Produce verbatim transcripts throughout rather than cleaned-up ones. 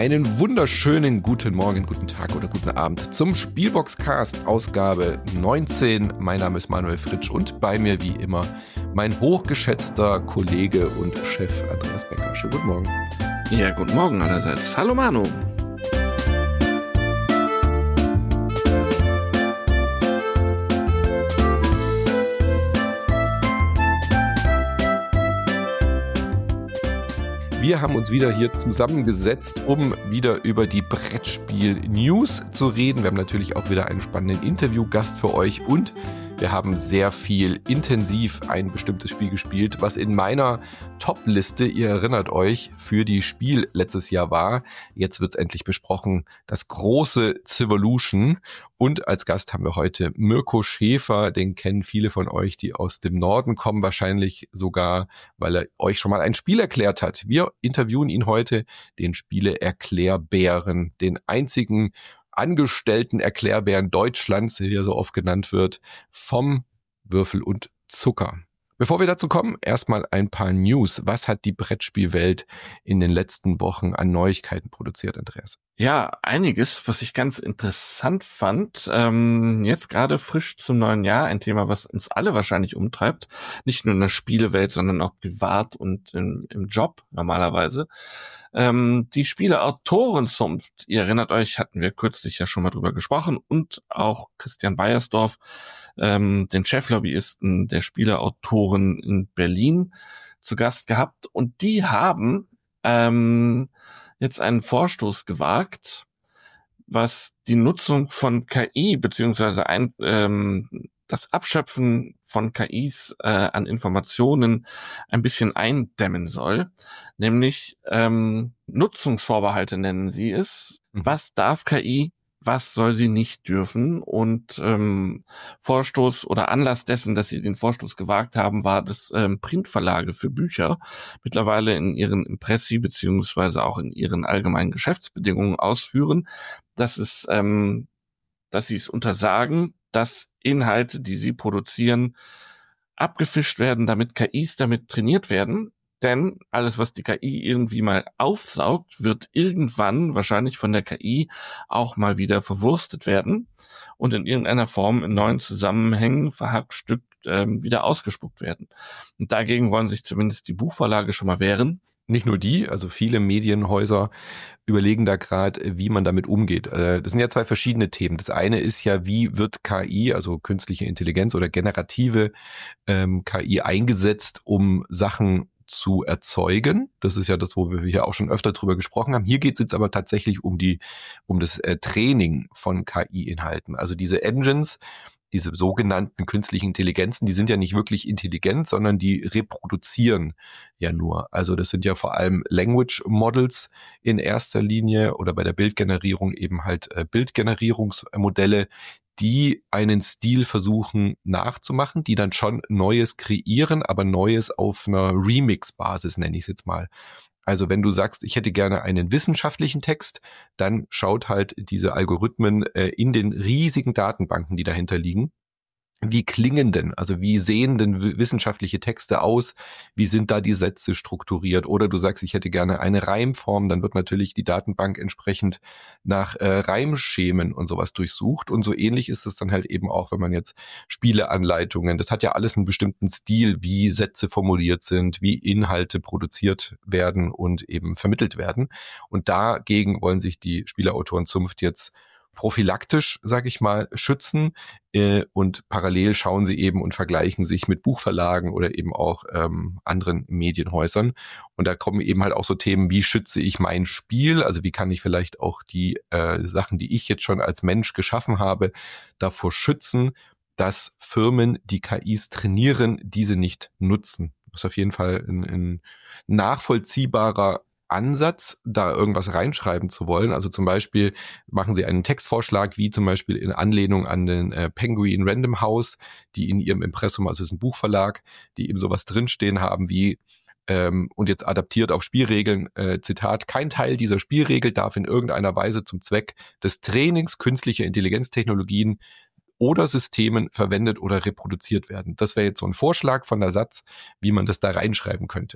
Einen wunderschönen guten Morgen, guten Tag oder guten Abend zum Spielboxcast Ausgabe neunzehn. Mein Name ist Manuel Fritsch und bei mir wie immer mein hochgeschätzter Kollege und Chef Andreas Becker. Schönen guten Morgen. Ja, guten Morgen allerseits. Hallo Manu. Wir haben uns wieder hier zusammengesetzt, um wieder über die Brettspiel-News zu reden. Wir haben natürlich auch wieder einen spannenden Interviewgast für euch und wir haben sehr viel intensiv ein bestimmtes Spiel gespielt, was in meiner Top-Liste, ihr erinnert euch, für die Spiel letztes Jahr war. Jetzt wird es endlich besprochen, das große Civolution. Und als Gast haben wir heute Mirko Schäfer, den kennen viele von euch, die aus dem Norden kommen, wahrscheinlich sogar, weil er euch schon mal ein Spiel erklärt hat. Wir interviewen ihn heute, den Spiele-Erklärbären, den einzigen Angestellten Erklärbären Deutschlands, wie er so oft genannt wird, vom Würfel und Zucker. Bevor wir dazu kommen, erstmal ein paar News. Was hat die Brettspielwelt in den letzten Wochen an Neuigkeiten produziert, Andreas? Ja, einiges, was ich ganz interessant fand. Ähm, jetzt gerade frisch zum neuen Jahr ein Thema, was uns alle wahrscheinlich umtreibt. Nicht nur in der Spielewelt, sondern auch privat und im, im Job normalerweise. Ähm, die Spieleautorenzunft, ihr erinnert euch, hatten wir kürzlich ja schon mal drüber gesprochen, und auch Christian Beiersdorf, ähm, den Cheflobbyisten der Spieleautoren in Berlin, zu Gast gehabt. Und die haben ähm, jetzt einen Vorstoß gewagt, was die Nutzung von K I beziehungsweise ein, ähm, das Abschöpfen von K Is äh, an Informationen ein bisschen eindämmen soll. Nämlich ähm, Nutzungsvorbehalte nennen sie es. Mhm. Was darf K I? Was soll sie nicht dürfen? Und ähm, Vorstoß oder Anlass dessen, dass sie den Vorstoß gewagt haben, war, dass ähm, Printverlage für Bücher mittlerweile in ihren Impressi beziehungsweise auch in ihren allgemeinen Geschäftsbedingungen ausführen, dass es, ähm, dass sie es untersagen, dass Inhalte, die sie produzieren, abgefischt werden, damit K Is damit trainiert werden. Denn alles, was die K I irgendwie mal aufsaugt, wird irgendwann wahrscheinlich von der K I auch mal wieder verwurstet werden und in irgendeiner Form in neuen Zusammenhängen verhackstückt ähm, wieder ausgespuckt werden. Und dagegen wollen sich zumindest die Buchverlage schon mal wehren. Nicht nur die, also viele Medienhäuser überlegen da gerade, wie man damit umgeht. Das sind ja zwei verschiedene Themen. Das eine ist ja, wie wird K I, also künstliche Intelligenz oder generative ähm, K I eingesetzt, um Sachen zu erzeugen. Das ist ja das, wo wir hier auch schon öfter drüber gesprochen haben. Hier geht es jetzt aber tatsächlich um die, um das äh, Training von K I-Inhalten. Also diese Engines, diese sogenannten künstlichen Intelligenzen, die sind ja nicht wirklich intelligent, sondern die reproduzieren ja nur. Also das sind ja vor allem Language Models in erster Linie oder bei der Bildgenerierung eben halt äh, Bildgenerierungsmodelle, die einen Stil versuchen nachzumachen, die dann schon Neues kreieren, aber Neues auf einer Remix-Basis, nenne ich es jetzt mal. Also wenn du sagst, ich hätte gerne einen wissenschaftlichen Text, dann schaut halt diese Algorithmen äh, in den riesigen Datenbanken, die dahinter liegen. Wie klingen denn, also wie sehen denn wissenschaftliche Texte aus? Wie sind da die Sätze strukturiert? Oder du sagst, ich hätte gerne eine Reimform, dann wird natürlich die Datenbank entsprechend nach äh, Reimschemen und sowas durchsucht. Und so ähnlich ist es dann halt eben auch, wenn man jetzt Spieleanleitungen, das hat ja alles einen bestimmten Stil, wie Sätze formuliert sind, wie Inhalte produziert werden und eben vermittelt werden. Und dagegen wollen sich die Spieleautorenzunft jetzt prophylaktisch, sag ich mal, schützen äh, und parallel schauen sie eben und vergleichen sich mit Buchverlagen oder eben auch ähm, anderen Medienhäusern. Und da kommen eben halt auch so Themen, wie schütze ich mein Spiel, also wie kann ich vielleicht auch die äh, Sachen, die ich jetzt schon als Mensch geschaffen habe, davor schützen, dass Firmen, die K Is trainieren, diese nicht nutzen. Das ist auf jeden Fall ein, ein nachvollziehbarer Ansatz, da irgendwas reinschreiben zu wollen. Also zum Beispiel machen sie einen Textvorschlag, wie zum Beispiel in Anlehnung an den äh, Penguin Random House, die in ihrem Impressum, also es ist ein Buchverlag, die eben sowas drinstehen haben wie ähm, und jetzt adaptiert auf Spielregeln, äh, Zitat, kein Teil dieser Spielregel darf in irgendeiner Weise zum Zweck des Trainings künstlicher Intelligenztechnologien oder Systemen verwendet oder reproduziert werden. Das wäre jetzt so ein Vorschlag von der Satz, wie man das da reinschreiben könnte.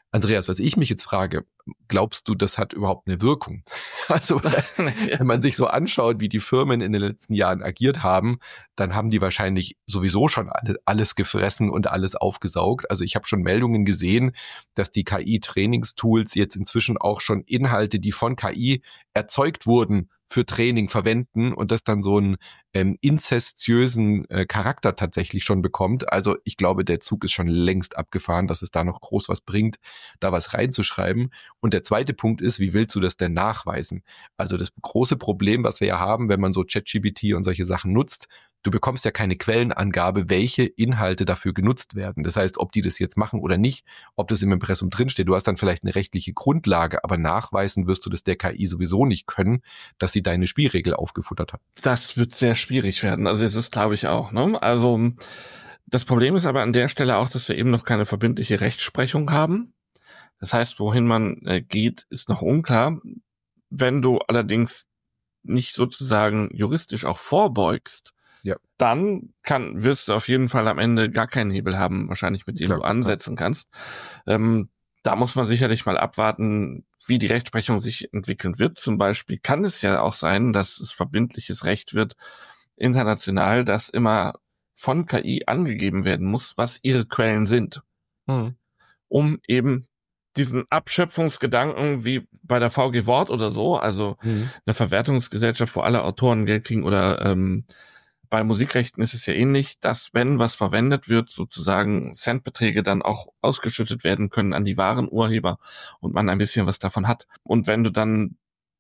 Andreas, was ich mich jetzt frage, glaubst du, das hat überhaupt eine Wirkung? Also, wenn man sich so anschaut, wie die Firmen in den letzten Jahren agiert haben, dann haben die wahrscheinlich sowieso schon alle, alles gefressen und alles aufgesaugt. Also ich habe schon Meldungen gesehen, dass die K I-Trainingstools jetzt inzwischen auch schon Inhalte, die von K I erzeugt wurden, für Training verwenden und das dann so einen ähm, inzestiösen äh, Charakter tatsächlich schon bekommt. Also ich glaube, der Zug ist schon längst abgefahren, dass es da noch groß was bringt, da was reinzuschreiben. Und der zweite Punkt ist, wie willst du das denn nachweisen? Also das große Problem, was wir ja haben, wenn man so ChatGPT und solche Sachen nutzt, du bekommst ja keine Quellenangabe, welche Inhalte dafür genutzt werden. Das heißt, ob die das jetzt machen oder nicht, ob das im Impressum drinsteht. Du hast dann vielleicht eine rechtliche Grundlage, aber nachweisen wirst du das der K I sowieso nicht können, dass sie deine Spielregel aufgefuttert hat. Das wird sehr schwierig werden. Also es ist, glaube ich, auch. Ne? Also das Problem ist aber an der Stelle auch, dass wir eben noch keine verbindliche Rechtsprechung haben. Das heißt, wohin man äh, geht, ist noch unklar. Wenn du allerdings nicht sozusagen juristisch auch vorbeugst, ja, dann kann, wirst du auf jeden Fall am Ende gar keinen Hebel haben, wahrscheinlich mit dem klar, du ansetzen klar. kannst. Ähm, da muss man sicherlich mal abwarten, wie die Rechtsprechung sich entwickeln wird. Zum Beispiel kann es ja auch sein, dass es verbindliches Recht wird, international, dass immer von K I angegeben werden muss, was ihre Quellen sind. Mhm. Um eben diesen Abschöpfungsgedanken wie bei der V G Wort oder so, also mhm. eine Verwertungsgesellschaft, wo alle Autoren Geld kriegen oder ähm, bei Musikrechten ist es ja ähnlich, dass wenn was verwendet wird, sozusagen Centbeträge dann auch ausgeschüttet werden können an die wahren Urheber und man ein bisschen was davon hat. Und wenn du dann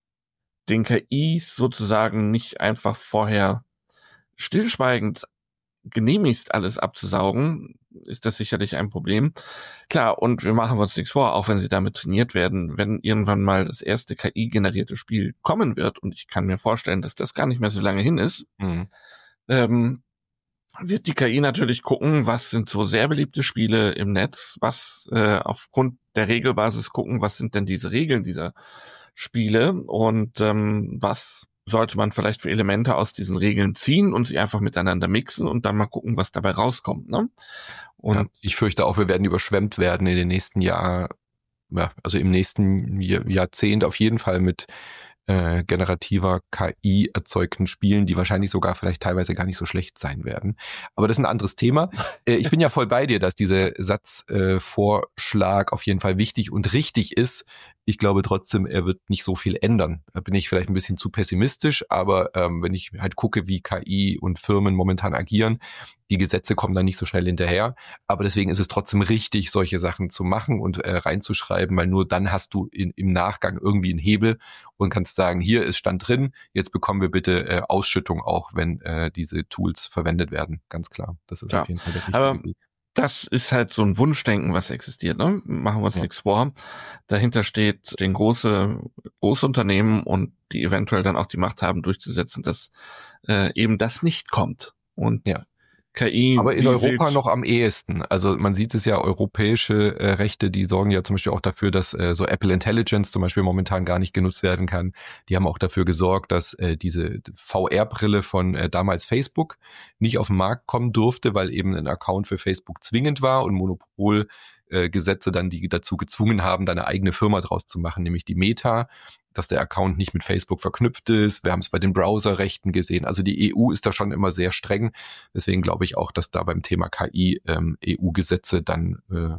den K Is sozusagen nicht einfach vorher stillschweigend genehmigst, alles abzusaugen, ist das sicherlich ein Problem. Klar, und wir machen uns nichts vor, auch wenn sie damit trainiert werden, wenn irgendwann mal das erste K I-generierte Spiel kommen wird, und ich kann mir vorstellen, dass das gar nicht mehr so lange hin ist, mhm. ähm, wird die K I natürlich gucken, was sind so sehr beliebte Spiele im Netz, was äh, aufgrund der Regelbasis gucken, was sind denn diese Regeln dieser Spiele und ähm, was sollte man vielleicht für Elemente aus diesen Regeln ziehen und sie einfach miteinander mixen und dann mal gucken, was dabei rauskommt. Ne? Und ja, ich fürchte auch, wir werden überschwemmt werden in den nächsten Jahren, ja, also im nächsten Jahr, Jahrzehnt auf jeden Fall mit äh, generativer K I erzeugten Spielen, die wahrscheinlich sogar vielleicht teilweise gar nicht so schlecht sein werden. Aber das ist ein anderes Thema. Äh, ich bin ja voll bei dir, dass dieser Satzvorschlag äh, auf jeden Fall wichtig und richtig ist. Ich glaube trotzdem, er wird nicht so viel ändern. Da bin ich vielleicht ein bisschen zu pessimistisch, aber ähm, wenn ich halt gucke, wie K I und Firmen momentan agieren, die Gesetze kommen da nicht so schnell hinterher. Aber deswegen ist es trotzdem richtig, solche Sachen zu machen und äh, reinzuschreiben, weil nur dann hast du in, im Nachgang irgendwie einen Hebel und kannst sagen, hier ist Stand drin, jetzt bekommen wir bitte äh, Ausschüttung auch, wenn äh, diese Tools verwendet werden. Ganz klar, das ist ja auf jeden Fall der richtige aber Weg. Das ist halt so ein Wunschdenken, was existiert, ne? Machen wir uns ja. nichts vor. Dahinter steht den große Großunternehmen und die eventuell dann auch die Macht haben, durchzusetzen, dass äh, eben das nicht kommt. Und ja. K I. Aber in Europa noch am ehesten. Also man sieht es ja, europäische äh, Rechte, die sorgen ja zum Beispiel auch dafür, dass äh, so Apple Intelligence zum Beispiel momentan gar nicht genutzt werden kann. Die haben auch dafür gesorgt, dass äh, diese V R-Brille von äh, damals Facebook nicht auf den Markt kommen durfte, weil eben ein Account für Facebook zwingend war und Monopol äh, Gesetze dann die dazu gezwungen haben, da eine eigene Firma draus zu machen, nämlich die Meta, dass der Account nicht mit Facebook verknüpft ist. Wir haben es bei den Browserrechten gesehen. Also die E U ist da schon immer sehr streng. Deswegen glaube ich auch, dass da beim Thema K I ähm, E U-Gesetze dann äh,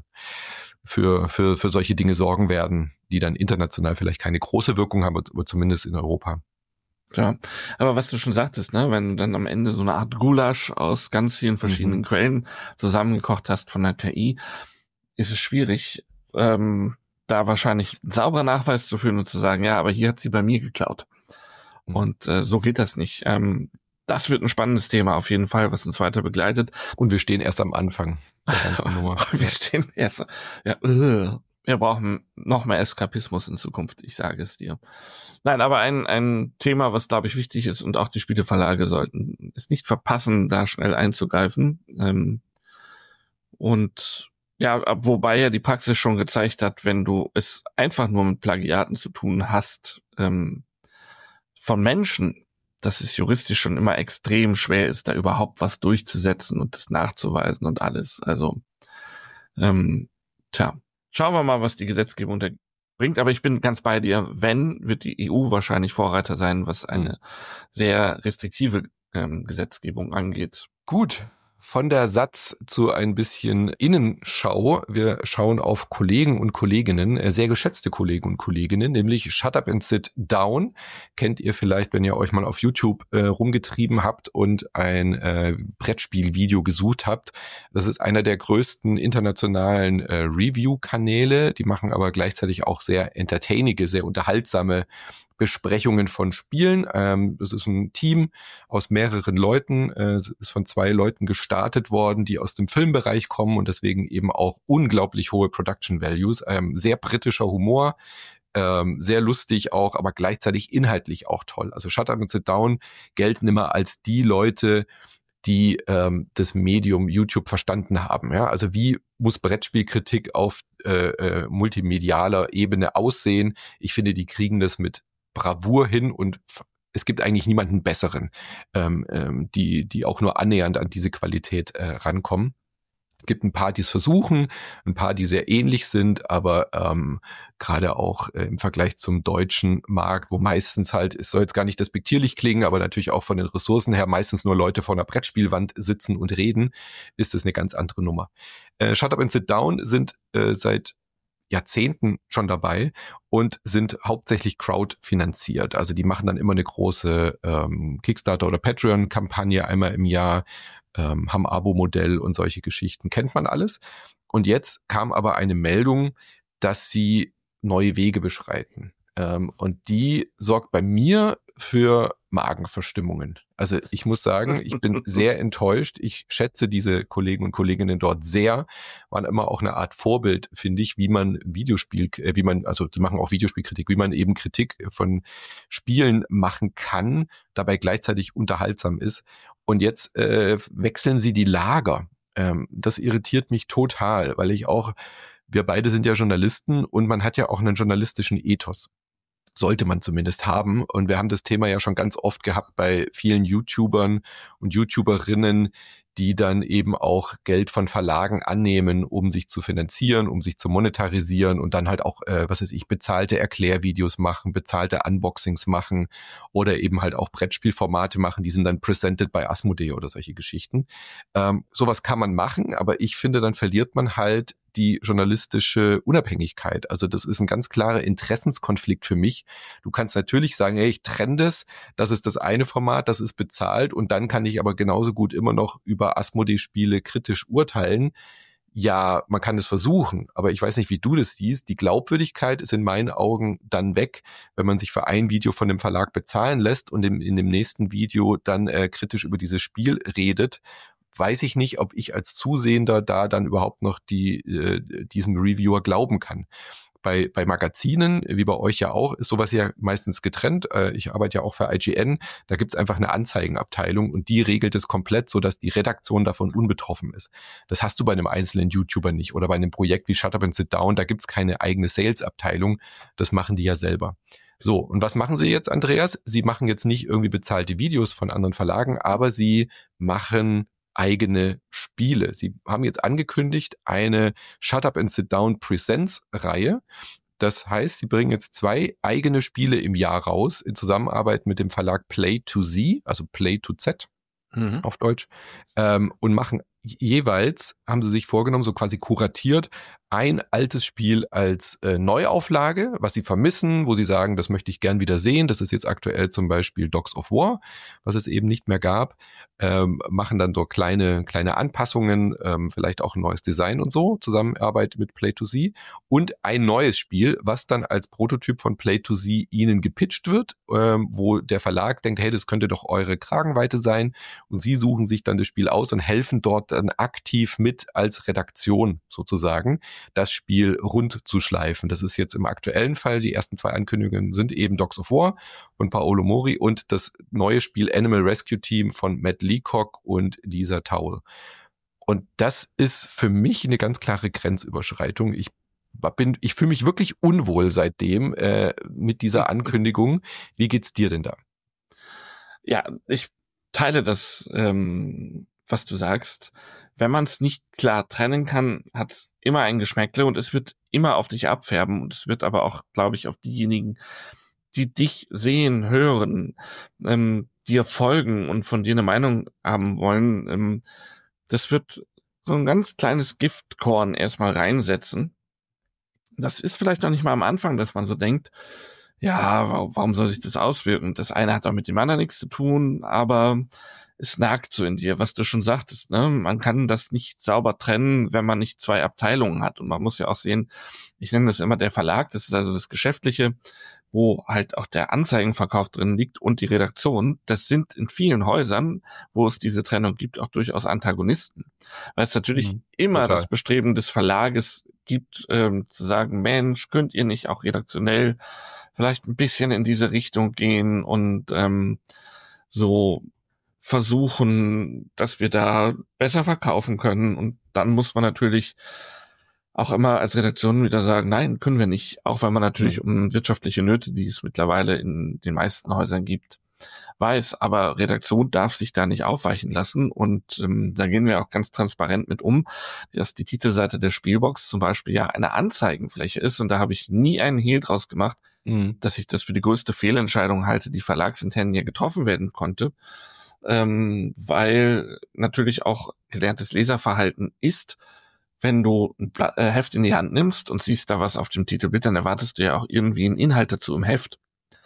für, für, für solche Dinge sorgen werden, die dann international vielleicht keine große Wirkung haben, aber zumindest in Europa. Ja, aber was du schon sagtest, ne, wenn du dann am Ende so eine Art Gulasch aus ganz vielen verschiedenen mhm. Quellen zusammengekocht hast von der K I, ist es schwierig, ähm, da wahrscheinlich einen sauberen Nachweis zu führen und zu sagen, ja, aber hier hat sie bei mir geklaut. Mhm. Und äh, so geht das nicht. Ähm, das wird ein spannendes Thema auf jeden Fall, was uns weiter begleitet. Und wir stehen erst am Anfang. wir stehen erst, ja, uh, wir brauchen noch mehr Eskapismus in Zukunft, ich sage es dir. Nein, aber ein ein Thema, was, glaube ich, wichtig ist und auch die Spieleverlage sollten es nicht verpassen, da schnell einzugreifen. Ähm, und ja, wobei ja die Praxis schon gezeigt hat, wenn du es einfach nur mit Plagiaten zu tun hast, ähm, von Menschen, dass es juristisch schon immer extrem schwer ist, da überhaupt was durchzusetzen und das nachzuweisen und alles. Also, ähm, tja, Schauen wir mal, was die Gesetzgebung da bringt. Aber ich bin ganz bei dir. Wenn, wird die E U wahrscheinlich Vorreiter sein, was eine hm. sehr restriktive ähm, Gesetzgebung angeht. Gut. Von der Satz zu ein bisschen Innenschau. Wir schauen auf Kollegen und Kolleginnen, sehr geschätzte Kollegen und Kolleginnen, nämlich Shut Up and Sit Down. Kennt ihr vielleicht, wenn ihr euch mal auf YouTube äh, rumgetrieben habt und ein äh, Brettspielvideo gesucht habt. Das ist einer der größten internationalen äh, Review-Kanäle. Die machen aber gleichzeitig auch sehr entertainige, sehr unterhaltsame Besprechungen von Spielen. Ähm, das ist ein Team aus mehreren Leuten, äh, ist von zwei Leuten gestartet worden, die aus dem Filmbereich kommen und deswegen eben auch unglaublich hohe Production Values. Ähm, sehr britischer Humor, ähm, sehr lustig auch, aber gleichzeitig inhaltlich auch toll. Also Shut Up and Sit Down gelten immer als die Leute, die ähm, das Medium YouTube verstanden haben. Ja? Also wie muss Brettspielkritik auf äh, äh, multimedialer Ebene aussehen? Ich finde, die kriegen das mit Bravour hin und es gibt eigentlich niemanden besseren, ähm, ähm, die die auch nur annähernd an diese Qualität äh, rankommen. Es gibt ein paar, die es versuchen, ein paar, die sehr ähnlich sind, aber ähm, gerade auch äh, im Vergleich zum deutschen Markt, wo meistens halt, es soll jetzt gar nicht despektierlich klingen, aber natürlich auch von den Ressourcen her meistens nur Leute vor einer Brettspielwand sitzen und reden, ist es eine ganz andere Nummer. Äh, Shut Up and Sit Down sind äh, seit Jahrzehnten schon dabei und sind hauptsächlich crowdfinanziert. Also die machen dann immer eine große ähm, Kickstarter- oder Patreon-Kampagne einmal im Jahr, ähm, haben Abo-Modell und solche Geschichten. Kennt man alles. Und jetzt kam aber eine Meldung, dass sie neue Wege beschreiten. Ähm, und die sorgt bei mir für Magenverstimmungen. Also ich muss sagen, ich bin sehr enttäuscht. Ich schätze diese Kollegen und Kolleginnen dort sehr. Waren immer auch eine Art Vorbild, finde ich, wie man Videospiel, äh, wie man, also die machen auch Videospielkritik, wie man eben Kritik von Spielen machen kann, dabei gleichzeitig unterhaltsam ist. Und jetzt äh, wechseln sie die Lager. Ähm, das irritiert mich total, weil ich auch, wir beide sind ja Journalisten und man hat ja auch einen journalistischen Ethos. Sollte man zumindest haben. Und wir haben das Thema ja schon ganz oft gehabt bei vielen YouTubern und YouTuberinnen, die dann eben auch Geld von Verlagen annehmen, um sich zu finanzieren, um sich zu monetarisieren und dann halt auch, äh, was weiß ich, bezahlte Erklärvideos machen, bezahlte Unboxings machen oder eben halt auch Brettspielformate machen, die sind dann presented by Asmodee oder solche Geschichten. Ähm, sowas kann man machen, aber ich finde, dann verliert man halt die journalistische Unabhängigkeit. Also das ist ein ganz klarer Interessenskonflikt für mich. Du kannst natürlich sagen, hey, ich trenne das, das ist das eine Format, das ist bezahlt und dann kann ich aber genauso gut immer noch über Asmodee-Spiele kritisch urteilen. Ja, man kann es versuchen, aber ich weiß nicht, wie du das siehst. Die Glaubwürdigkeit ist in meinen Augen dann weg, wenn man sich für ein Video von dem Verlag bezahlen lässt und in, in dem nächsten Video dann äh, kritisch über dieses Spiel redet. Weiß ich nicht, ob ich als Zusehender da dann überhaupt noch die äh, diesem Reviewer glauben kann. Bei, bei Magazinen, wie bei euch ja auch, ist sowas ja meistens getrennt. Äh, ich arbeite ja auch für I G N. Da gibt's einfach eine Anzeigenabteilung und die regelt es komplett, sodass die Redaktion davon unbetroffen ist. Das hast du bei einem einzelnen YouTuber nicht oder bei einem Projekt wie Shut Up and Sit Down. Da gibt's keine eigene Sales-Abteilung. Das machen die ja selber. So, und was machen sie jetzt, Andreas? Sie machen jetzt nicht irgendwie bezahlte Videos von anderen Verlagen, aber sie machen eigene Spiele. Sie haben jetzt angekündigt, eine Shut Up and Sit Down Presents Reihe. Das heißt, sie bringen jetzt zwei eigene Spiele im Jahr raus in Zusammenarbeit mit dem Verlag Play to Z, also Play to Z mhm. auf Deutsch, ähm, und machen jeweils, haben sie sich vorgenommen, so quasi kuratiert, ein altes Spiel als äh, Neuauflage, was sie vermissen, wo sie sagen, das möchte ich gern wieder sehen. Das ist jetzt aktuell zum Beispiel Dogs of War, was es eben nicht mehr gab. Ähm, machen dann so kleine kleine Anpassungen, ähm, vielleicht auch ein neues Design und so, Zusammenarbeit mit Play to Z. Und ein neues Spiel, was dann als Prototyp von Play to Z ihnen gepitcht wird, ähm, wo der Verlag denkt, hey, das könnte doch eure Kragenweite sein. Und sie suchen sich dann das Spiel aus und helfen dort dann aktiv mit als Redaktion sozusagen, das Spiel rund zu schleifen. Das ist jetzt im aktuellen Fall, die ersten zwei Ankündigungen sind eben Dogs of War von Paolo Mori und das neue Spiel Animal Rescue Team von Matt Leacock und Lisa Towle. Und das ist für mich eine ganz klare Grenzüberschreitung. Ich bin, ich fühle mich wirklich unwohl seitdem äh, mit dieser Ankündigung. Wie geht's dir denn da? Ja, ich teile das, ähm, was du sagst. Wenn man es nicht klar trennen kann, hat es immer ein Geschmäckle und es wird immer auf dich abfärben und es wird aber auch, glaube ich, auf diejenigen, die dich sehen, hören, ähm, dir folgen und von dir eine Meinung haben wollen, ähm, das wird so ein ganz kleines Giftkorn erstmal reinsetzen. Das ist vielleicht noch nicht mal am Anfang, dass man so denkt, ja, warum, warum soll sich das auswirken? Das eine hat doch mit dem anderen nichts zu tun, aber es nagt so in dir, was du schon sagtest, ne? Man kann das nicht sauber trennen, wenn man nicht zwei Abteilungen hat. Und man muss ja auch sehen, ich nenne das immer der Verlag, das ist also das Geschäftliche, wo halt auch der Anzeigenverkauf drin liegt und die Redaktion. Das sind in vielen Häusern, wo es diese Trennung gibt, auch durchaus Antagonisten. Weil es natürlich mhm, immer total. Das Bestreben des Verlages gibt, ähm, zu sagen, Mensch, könnt ihr nicht auch redaktionell vielleicht ein bisschen in diese Richtung gehen und ähm, so versuchen, dass wir da besser verkaufen können. Und dann muss man natürlich auch immer als Redaktion wieder sagen, nein, können wir nicht. Auch weil man natürlich mhm. um wirtschaftliche Nöte, die es mittlerweile in den meisten Häusern gibt, weiß. Aber Redaktion darf sich da nicht aufweichen lassen. Und ähm, da gehen wir auch ganz transparent mit um, dass die Titelseite der Spielbox zum Beispiel ja eine Anzeigenfläche ist. Und da habe ich nie einen Hehl draus gemacht, mhm. dass ich das für die größte Fehlentscheidung halte, die verlagsintern hier getroffen werden konnte. Ähm, weil natürlich auch gelerntes Leserverhalten ist, wenn du ein Blatt, äh, Heft in die Hand nimmst und siehst da was auf dem Titelbild, dann erwartest du ja auch irgendwie einen Inhalt dazu im Heft.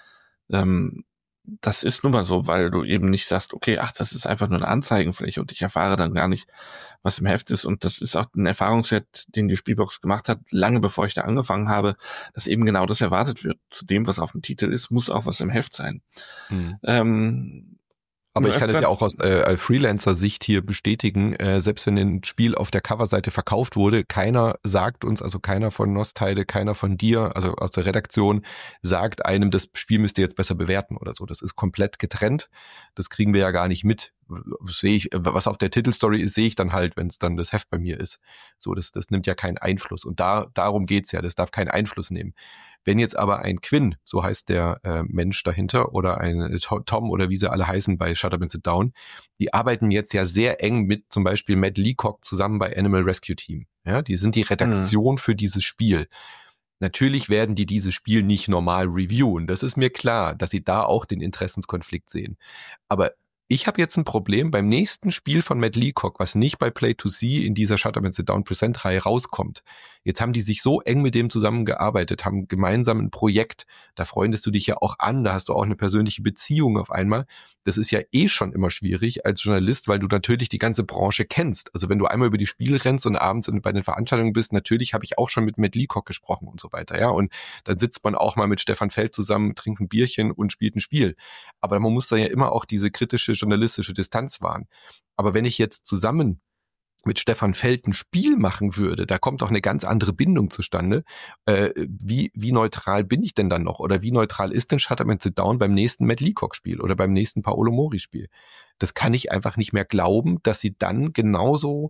Ähm, das ist nun mal so, weil du eben nicht sagst, okay, ach, das ist einfach nur eine Anzeigenfläche und ich erfahre dann gar nicht, was im Heft ist. Und das ist auch ein Erfahrungswert, den die Spielbox gemacht hat, lange bevor ich da angefangen habe, dass eben genau das erwartet wird. Zu dem, was auf dem Titel ist, muss auch was im Heft sein. Hm. Ähm, Aber ich kann es ja auch aus äh, Freelancer-Sicht hier bestätigen, äh, selbst wenn ein Spiel auf der Coverseite verkauft wurde, keiner sagt uns, also keiner von Nostheide, keiner von dir, also aus der Redaktion, sagt einem, das Spiel müsst ihr jetzt besser bewerten oder so. Das ist komplett getrennt. Das kriegen wir ja gar nicht mit. Das sehe ich, was auf der Titelstory ist, sehe ich dann halt, wenn es dann das Heft bei mir ist. So, das, das nimmt ja keinen Einfluss. Und da darum geht's ja, das darf keinen Einfluss nehmen. Wenn jetzt aber ein Quinn, so heißt der äh, Mensch dahinter, oder ein Tom oder wie sie alle heißen bei Shut Up and Sit Down, die arbeiten jetzt ja sehr eng mit zum Beispiel Matt Leacock zusammen bei Animal Rescue Team. Ja, die sind die Redaktion mhm. für dieses Spiel. Natürlich werden die dieses Spiel nicht normal reviewen. Das ist mir klar, dass sie da auch den Interessenskonflikt sehen. Aber ich habe jetzt ein Problem beim nächsten Spiel von Matt Leacock, was nicht bei Play to See in dieser Shut Up and Sit Down Present-Reihe rauskommt. Jetzt haben die sich so eng mit dem zusammengearbeitet, haben gemeinsam ein Projekt, da freundest du dich ja auch an, da hast du auch eine persönliche Beziehung auf einmal. Das ist ja eh schon immer schwierig als Journalist, weil du natürlich die ganze Branche kennst. Also wenn du einmal über die Spiele rennst und abends bei den Veranstaltungen bist, natürlich habe ich auch schon mit Matt Leacock gesprochen und so weiter, ja. Und dann sitzt man auch mal mit Stefan Feld zusammen, trinkt ein Bierchen und spielt ein Spiel. Aber man muss da ja immer auch diese kritische journalistische Distanz wahren. Aber wenn ich jetzt zusammen mit Stefan Feld ein Spiel machen würde, da kommt doch eine ganz andere Bindung zustande. Äh, wie, wie neutral bin ich denn dann noch? Oder wie neutral ist denn Shut Up and Sit Down beim nächsten Matt Leacock-Spiel oder beim nächsten Paolo Mori-Spiel? Das kann ich einfach nicht mehr glauben, dass sie dann genauso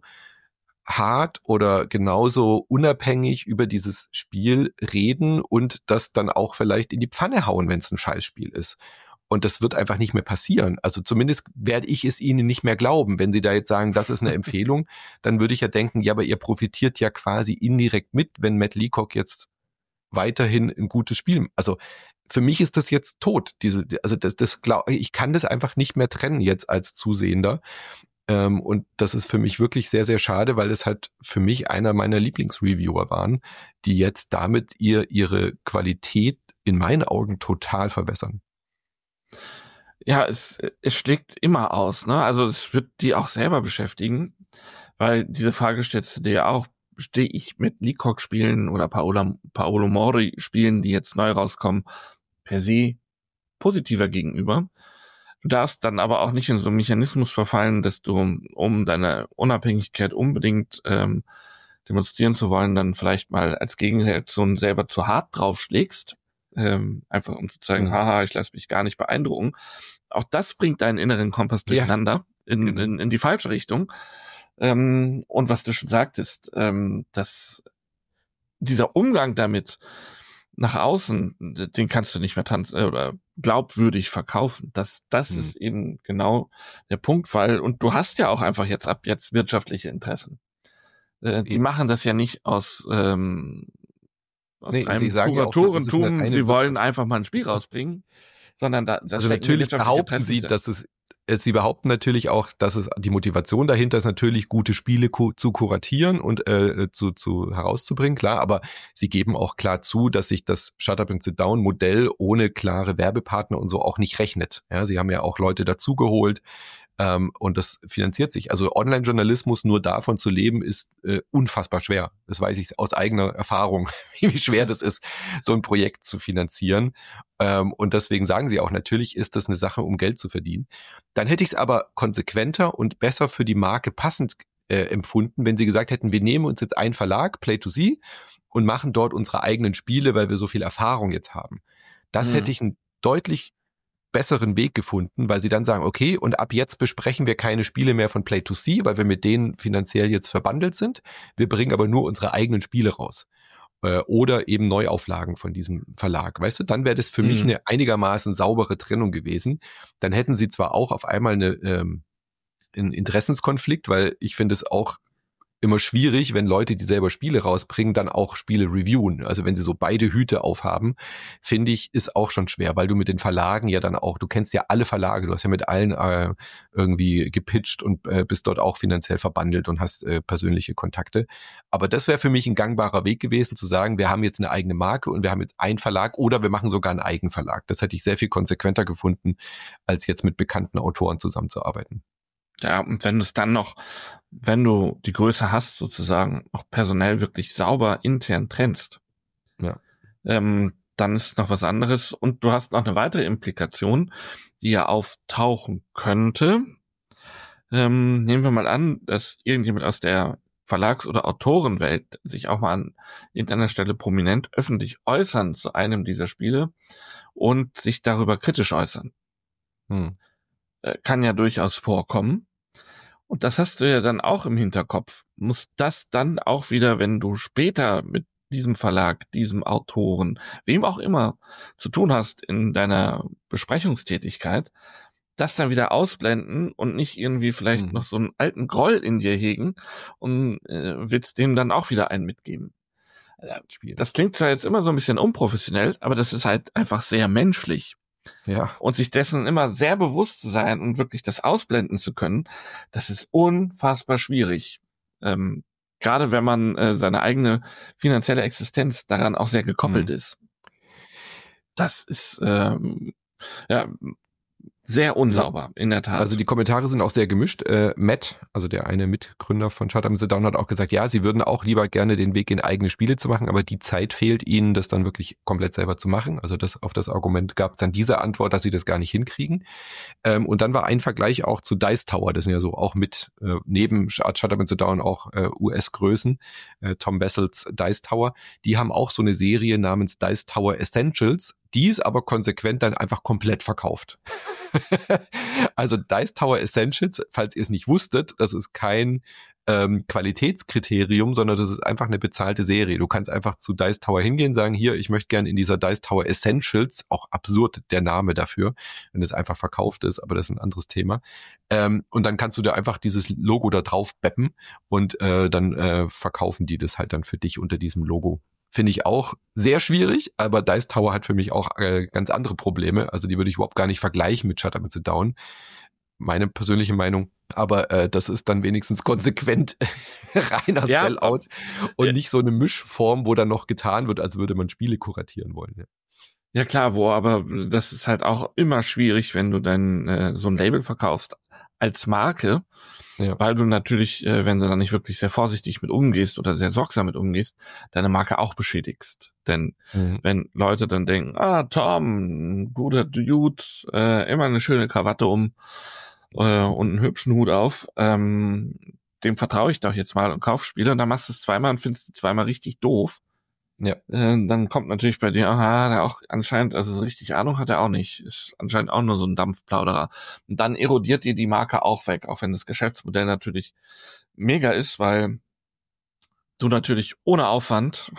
hart oder genauso unabhängig über dieses Spiel reden und das dann auch vielleicht in die Pfanne hauen, wenn es ein Scheißspiel ist. Und das wird einfach nicht mehr passieren. Also zumindest werde ich es ihnen nicht mehr glauben. Wenn sie da jetzt sagen, das ist eine Empfehlung, dann würde ich ja denken, ja, aber ihr profitiert ja quasi indirekt mit, wenn Matt Leacock jetzt weiterhin ein gutes Spiel. Also für mich ist das jetzt tot. Diese, also das, das glaub, ich kann das einfach nicht mehr trennen jetzt als Zusehender. Ähm, und das ist für mich wirklich sehr, sehr schade, weil es halt für mich einer meiner Lieblingsreviewer waren, die jetzt damit ihr ihre Qualität in meinen Augen total verwässern. Ja, es, es schlägt immer aus, ne? Also es wird die auch selber beschäftigen, weil diese Frage stellst du dir ja auch, stehe ich mit Leacock-Spielen oder Paolo, Paolo Mori-Spielen, die jetzt neu rauskommen, per se positiver gegenüber. Du darfst dann aber auch nicht in so einen Mechanismus verfallen, dass du, um deine Unabhängigkeit unbedingt ähm, demonstrieren zu wollen, dann vielleicht mal als Gegenreaktion selber zu hart draufschlägst. Ähm, einfach um zu zeigen, mhm. haha, ich lasse mich gar nicht beeindrucken. Auch das bringt deinen inneren Kompass durcheinander ja. in, in, in die falsche Richtung. Ähm, und was du schon sagtest, ähm, dass dieser Umgang damit nach außen, den kannst du nicht mehr tanzen äh, oder glaubwürdig verkaufen. Das, das mhm. ist eben genau der Punkt, weil, und du hast ja auch einfach jetzt ab jetzt wirtschaftliche Interessen. Äh, die mhm. machen das ja nicht aus ähm, aus Nee, sie einem sagen ja auch so, das ist eine Kuratorentum, reine sie wollen Wirtschaft. einfach mal ein Spiel rausbringen, sondern da, da Also stecken natürlich wirtschaftliche behaupten Interessen sie, hinter. dass es, äh, sie behaupten natürlich auch, dass es die Motivation dahinter ist, natürlich gute Spiele ku- zu kuratieren und äh, zu, zu herauszubringen, klar, aber sie geben auch klar zu, dass sich das Shut Up and Sit Down Modell ohne klare Werbepartner und so auch nicht rechnet. Ja, sie haben ja auch Leute dazugeholt, ähm, und das finanziert sich. Also Online-Journalismus nur davon zu leben, ist äh, unfassbar schwer. Das weiß ich aus eigener Erfahrung, wie schwer das ist, so ein Projekt zu finanzieren. Ähm, und deswegen sagen sie auch, natürlich ist das eine Sache, um Geld zu verdienen. Dann hätte ich es aber konsequenter und besser für die Marke passend äh, empfunden, wenn sie gesagt hätten, wir nehmen uns jetzt einen Verlag, Play to See, und machen dort unsere eigenen Spiele, weil wir so viel Erfahrung jetzt haben. Das Mhm. hätte ich einen deutlich besseren Weg gefunden, weil sie dann sagen, okay, und ab jetzt besprechen wir keine Spiele mehr von Play to See, weil wir mit denen finanziell jetzt verbandelt sind. Wir bringen aber nur unsere eigenen Spiele raus. Äh, oder eben Neuauflagen von diesem Verlag. Weißt du, dann wäre das für Mhm. mich eine einigermaßen saubere Trennung gewesen. Dann hätten sie zwar auch auf einmal eine, ähm, einen Interessenskonflikt, weil ich finde es auch immer schwierig, wenn Leute, die selber Spiele rausbringen, dann auch Spiele reviewen. Also wenn sie so beide Hüte aufhaben, finde ich, ist auch schon schwer, weil du mit den Verlagen ja dann auch, du kennst ja alle Verlage, du hast ja mit allen äh, irgendwie gepitcht und äh, bist dort auch finanziell verbandelt und hast äh, persönliche Kontakte. Aber das wäre für mich ein gangbarer Weg gewesen, zu sagen, wir haben jetzt eine eigene Marke und wir haben jetzt einen Verlag oder wir machen sogar einen Eigenverlag. Das hätte ich sehr viel konsequenter gefunden, als jetzt mit bekannten Autoren zusammenzuarbeiten. Ja, und wenn du es dann noch, wenn du die Größe hast, sozusagen auch personell wirklich sauber intern trennst, Ja. ähm, dann ist noch was anderes. Und du hast noch eine weitere Implikation, die ja auftauchen könnte. Ähm, nehmen wir mal an, dass irgendjemand aus der Verlags- oder Autorenwelt sich auch mal an irgendeiner Stelle prominent öffentlich äußern zu einem dieser Spiele und sich darüber kritisch äußern. Hm. Äh, kann ja durchaus vorkommen. Und das hast du ja dann auch im Hinterkopf. Muss das dann auch wieder, wenn du später mit diesem Verlag, diesem Autoren, wem auch immer zu tun hast in deiner Besprechungstätigkeit, das dann wieder ausblenden und nicht irgendwie vielleicht Mhm. noch so einen alten Groll in dir hegen und äh, willst dem dann auch wieder einen mitgeben. Schwierig. Das klingt zwar jetzt immer so ein bisschen unprofessionell, aber das ist halt einfach sehr menschlich. Ja. Und sich dessen immer sehr bewusst zu sein und wirklich das ausblenden zu können, das ist unfassbar schwierig. Ähm, gerade wenn man äh, seine eigene finanzielle Existenz daran auch sehr gekoppelt Hm. ist. Das ist ähm, ja sehr unsauber, in der Tat. Also die Kommentare sind auch sehr gemischt. Äh, Matt, also der eine Mitgründer von Shut Up and Sit Down, hat auch gesagt, ja, sie würden auch lieber gerne den Weg gehen, eigene Spiele zu machen, aber die Zeit fehlt ihnen, das dann wirklich komplett selber zu machen. Also das auf das Argument gab es dann diese Antwort, dass sie das gar nicht hinkriegen. Ähm, und dann war ein Vergleich auch zu Dice Tower, das sind ja so auch mit äh, neben Shut Up and Sit Down auch äh, U S-Größen, äh, Tom Wessels Dice Tower. Die haben auch so eine Serie namens Dice Tower Essentials, die ist aber konsequent dann einfach komplett verkauft. Also Dice Tower Essentials, falls ihr es nicht wusstet, das ist kein ähm, Qualitätskriterium, sondern das ist einfach eine bezahlte Serie. Du kannst einfach zu Dice Tower hingehen, sagen, hier, ich möchte gerne in dieser Dice Tower Essentials, auch absurd der Name dafür, wenn es einfach verkauft ist, aber das ist ein anderes Thema. Ähm, und dann kannst du da einfach dieses Logo da drauf beppen und äh, dann äh, verkaufen die das halt dann für dich unter diesem Logo. Finde ich auch sehr schwierig, aber Dice Tower hat für mich auch äh, ganz andere Probleme. Also die würde ich überhaupt gar nicht vergleichen mit Shut Up and Sit Down. Meine persönliche Meinung. Aber äh, das ist dann wenigstens konsequent reiner Ja, Sellout ab- und ja. nicht so eine Mischform, wo dann noch getan wird, als würde man Spiele kuratieren wollen. Ja. Ja klar, wo, aber das ist halt auch immer schwierig, wenn du dann äh, so ein Label verkaufst als Marke, Ja. weil du natürlich, äh, wenn du dann nicht wirklich sehr vorsichtig mit umgehst oder sehr sorgsam mit umgehst, deine Marke auch beschädigst. Denn Mhm. wenn Leute dann denken, ah, Tom, guter Dude, äh, immer eine schöne Krawatte um äh, und einen hübschen Hut auf, ähm, dem vertraue ich doch jetzt mal und kauf Spiele und dann machst du es zweimal und findest es zweimal richtig doof. Ja. Äh, dann kommt natürlich bei dir, aha, der auch anscheinend, also so richtig Ahnung hat er auch nicht, ist anscheinend auch nur so ein Dampfplauderer. Und dann erodiert dir die Marke auch weg, auch wenn das Geschäftsmodell natürlich mega ist, weil du natürlich ohne Aufwand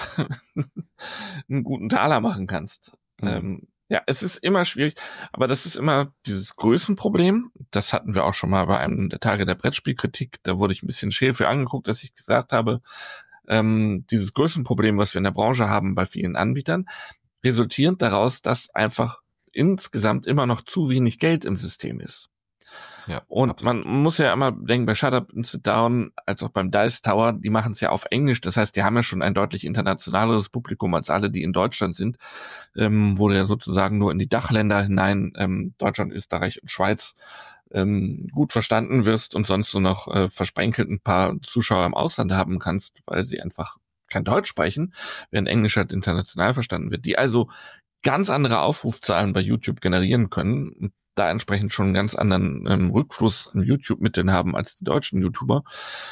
einen guten Taler machen kannst. Mhm. Ähm, ja, es ist immer schwierig, aber das ist immer dieses Größenproblem. Das hatten wir auch schon mal bei einem der Tage der Brettspielkritik. Da wurde ich ein bisschen scheel für angeguckt, dass ich gesagt habe, ähm, dieses Größenproblem, was wir in der Branche haben bei vielen Anbietern, resultierend daraus, dass einfach insgesamt immer noch zu wenig Geld im System ist. Ja, und absolut. Man muss ja immer denken, bei Shut Up and Sit Down, als auch beim Dice Tower, die machen es ja auf Englisch. Das heißt, die haben ja schon ein deutlich internationaleres Publikum als alle, die in Deutschland sind, ähm, wo du ja sozusagen nur in die Dachländer hinein, ähm, Deutschland, Österreich und Schweiz, ähm, gut verstanden wirst und sonst nur noch äh, versprenkelt ein paar Zuschauer im Ausland haben kannst, weil sie einfach kein Deutsch sprechen, während Englisch halt international verstanden wird, die also ganz andere Aufrufzahlen bei YouTube generieren können und da entsprechend schon einen ganz anderen ähm, Rückfluss an YouTube-Mitteln haben als die deutschen YouTuber.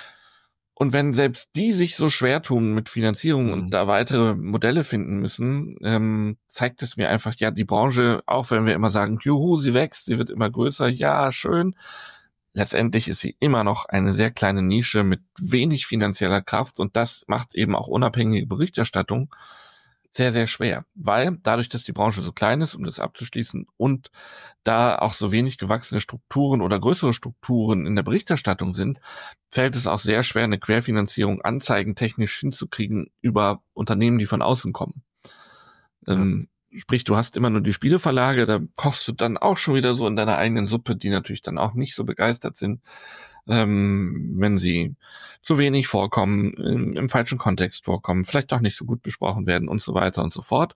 Und wenn selbst die sich so schwer tun mit Finanzierung mhm. und da weitere Modelle finden müssen, ähm, zeigt es mir einfach, ja, die Branche, auch wenn wir immer sagen, juhu, sie wächst, sie wird immer größer, ja, schön, letztendlich ist sie immer noch eine sehr kleine Nische mit wenig finanzieller Kraft und das macht eben auch unabhängige Berichterstattung sehr, sehr schwer, weil dadurch, dass die Branche so klein ist, um das abzuschließen, und da auch so wenig gewachsene Strukturen oder größere Strukturen in der Berichterstattung sind, fällt es auch sehr schwer, eine Querfinanzierung anzeigentechnisch hinzukriegen über Unternehmen, die von außen kommen. Ja. Ähm, sprich, du hast immer nur die Spieleverlage, da kochst du dann auch schon wieder so in deiner eigenen Suppe, die natürlich dann auch nicht so begeistert sind, ähm, wenn sie zu wenig vorkommen, im, im falschen Kontext vorkommen, vielleicht doch nicht so gut besprochen werden und so weiter und so fort.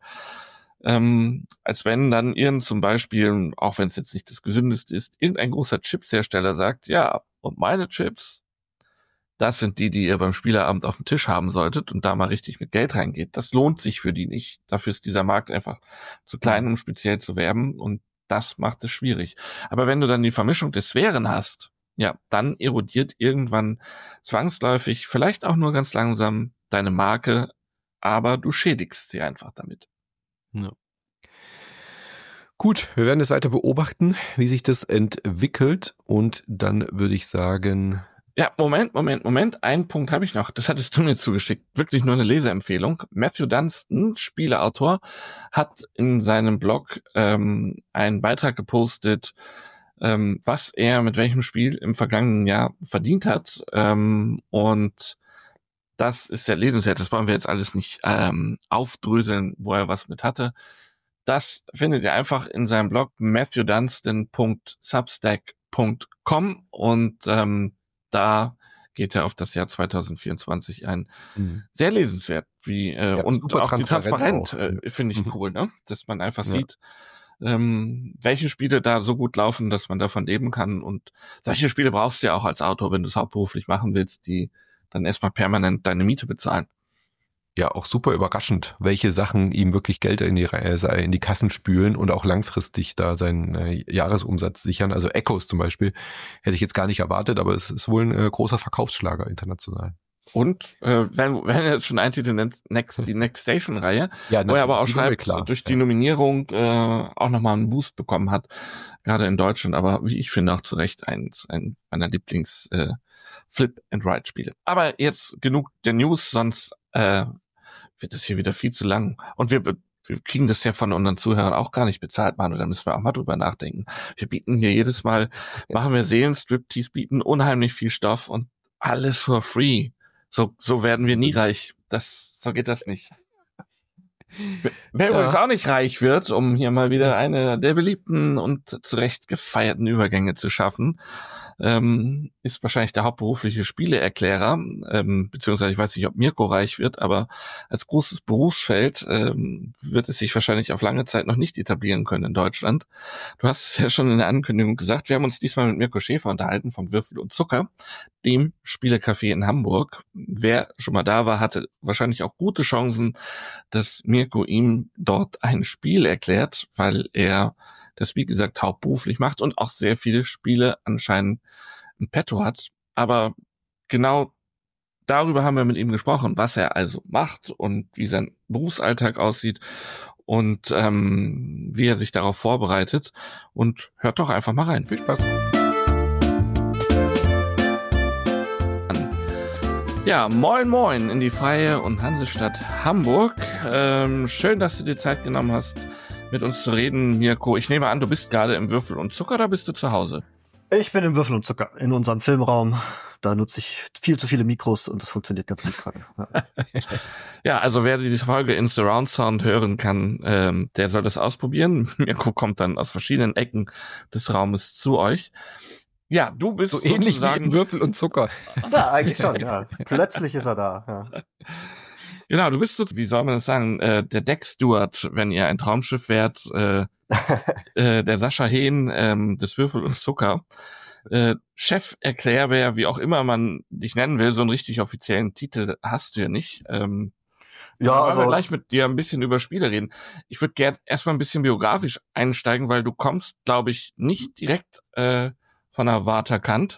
Ähm, als wenn dann irgend zum Beispiel, auch wenn es jetzt nicht das Gesündeste ist, irgendein großer Chipshersteller sagt, ja, und meine Chips, das sind die, die ihr beim Spieleabend auf dem Tisch haben solltet und da mal richtig mit Geld reingeht. Das lohnt sich für die nicht. Dafür ist dieser Markt einfach zu klein, um speziell zu werben und das macht es schwierig. Aber wenn du dann die Vermischung der Sphären hast, ja, dann erodiert irgendwann zwangsläufig, vielleicht auch nur ganz langsam, deine Marke, aber du schädigst sie einfach damit. Ja. Gut, wir werden es weiter beobachten, wie sich das entwickelt und dann würde ich sagen... Ja, Moment, Moment, Moment. Einen Punkt habe ich noch. Das hattest du mir zugeschickt. Wirklich nur eine Leseempfehlung. Matthew Dunstan, Spieleautor, hat in seinem Blog ähm, einen Beitrag gepostet, ähm, was er mit welchem Spiel im vergangenen Jahr verdient hat. Ähm, und das ist sehr lesenswert. Das wollen wir jetzt alles nicht ähm, aufdröseln, wo er was mit hatte. Das findet ihr einfach in seinem Blog matthew dunstan punkt substack punkt com und ähm, da geht er auf das Jahr zwanzig vierundzwanzig ein. Mhm. Sehr lesenswert, wie äh, ja, und auch die transparent, äh, finde ich mhm. cool, ne? Dass man einfach ja. sieht, ähm, welche Spiele da so gut laufen, dass man davon leben kann. Und solche Spiele brauchst du ja auch als Autor, wenn du es hauptberuflich machen willst, die dann erstmal permanent deine Miete bezahlen. Ja, auch super überraschend, welche Sachen ihm wirklich Geld in die, in die Kassen spülen und auch langfristig da seinen äh, Jahresumsatz sichern. Also Echos zum Beispiel hätte ich jetzt gar nicht erwartet, aber es ist wohl ein äh, großer Verkaufsschlager international. Und äh, wenn, wenn er jetzt schon ein Titel nennt, Next, die Next Station-Reihe, ja, wo er aber auch schreibt, klar. durch die ja. Nominierung äh, auch nochmal einen Boost bekommen hat, gerade in Deutschland, aber wie ich finde auch zu Recht eins ein, meiner Lieblings äh, Flip-and-Ride-Spiele. Aber jetzt genug der News, sonst äh, wird es hier wieder viel zu lang. Und wir, wir kriegen das ja von unseren Zuhörern auch gar nicht bezahlt, Manu, da müssen wir auch mal drüber nachdenken. Wir bieten hier jedes Mal, ja. machen wir Seelenstriptease, bieten unheimlich viel Stoff und alles for free. So, so werden wir nie reich. Das, so geht das nicht. Wer ja. übrigens auch nicht reich wird, um hier mal wieder eine der beliebten und zu Recht gefeierten Übergänge zu schaffen, ähm, ist wahrscheinlich der hauptberufliche Spieleerklärer, ähm, beziehungsweise ich weiß nicht, ob Mirko reich wird, aber als großes Berufsfeld ähm, wird es sich wahrscheinlich auf lange Zeit noch nicht etablieren können in Deutschland. Du hast es ja schon in der Ankündigung gesagt, wir haben uns diesmal mit Mirko Schäfer unterhalten vom Würfel und Zucker, dem Spielecafé in Hamburg. Wer schon mal da war, hatte wahrscheinlich auch gute Chancen, dass Mirko ihm dort ein Spiel erklärt, weil er das, wie gesagt, hauptberuflich macht und auch sehr viele Spiele anscheinend in petto hat. Aber genau darüber haben wir mit ihm gesprochen, was er also macht und wie sein Berufsalltag aussieht und ähm, wie er sich darauf vorbereitet. Und hört doch einfach mal rein. Viel Spaß. Ja, moin moin in die Freie und Hansestadt Hamburg. Ähm, schön, dass du dir Zeit genommen hast, mit uns zu reden, Mirko. Ich nehme an, du bist gerade im Würfel und Zucker, oder bist du zu Hause? Ich bin im Würfel und Zucker, in unserem Filmraum. Da nutze ich viel zu viele Mikros und das funktioniert ganz gut gerade. Ja. Ja, also wer diese Folge in Surround Sound hören kann, ähm, der soll das ausprobieren. Mirko kommt dann aus verschiedenen Ecken des Raumes zu euch. Ja, du bist so ähnlich wie in Würfel und Zucker. Ja, eigentlich schon, ja. Plötzlich ist er da, ja. Genau, du bist so, wie soll man das sagen, äh, der Decksteward, wenn ihr ein Traumschiff wärt, äh, äh, der Sascha Hehn ähm, des Würfel und Zucker. Äh, Chef, Erklärbär, wie auch immer man dich nennen will, so einen richtig offiziellen Titel hast du ja nicht. Ähm, ja, also wir gleich mit dir ein bisschen über Spiele reden. Ich würde gerne erstmal ein bisschen biografisch einsteigen, weil du kommst, glaube ich, nicht direkt äh, von der Waterkant,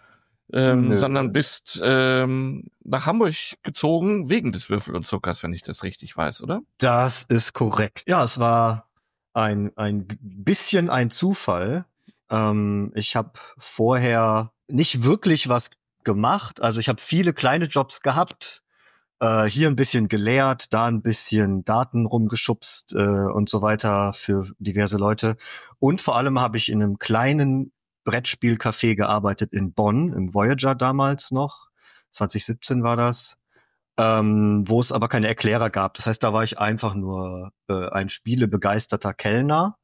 ähm, sondern bist ähm, nach Hamburg gezogen wegen des Würfel und Zuckers, wenn ich das richtig weiß, oder? Das ist korrekt. Ja, es war ein ein bisschen ein Zufall. Ähm, ich habe vorher nicht wirklich was gemacht. Also ich habe viele kleine Jobs gehabt. Äh, hier ein bisschen gelehrt, da ein bisschen Daten rumgeschubst äh, und so weiter für diverse Leute. Und vor allem habe ich in einem kleinen Brettspielcafé gearbeitet in Bonn, im Voyager damals noch. zwanzig siebzehn war das. Ähm, wo es aber keine Erklärer gab. Das heißt, da war ich einfach nur äh, ein spielebegeisterter Kellner.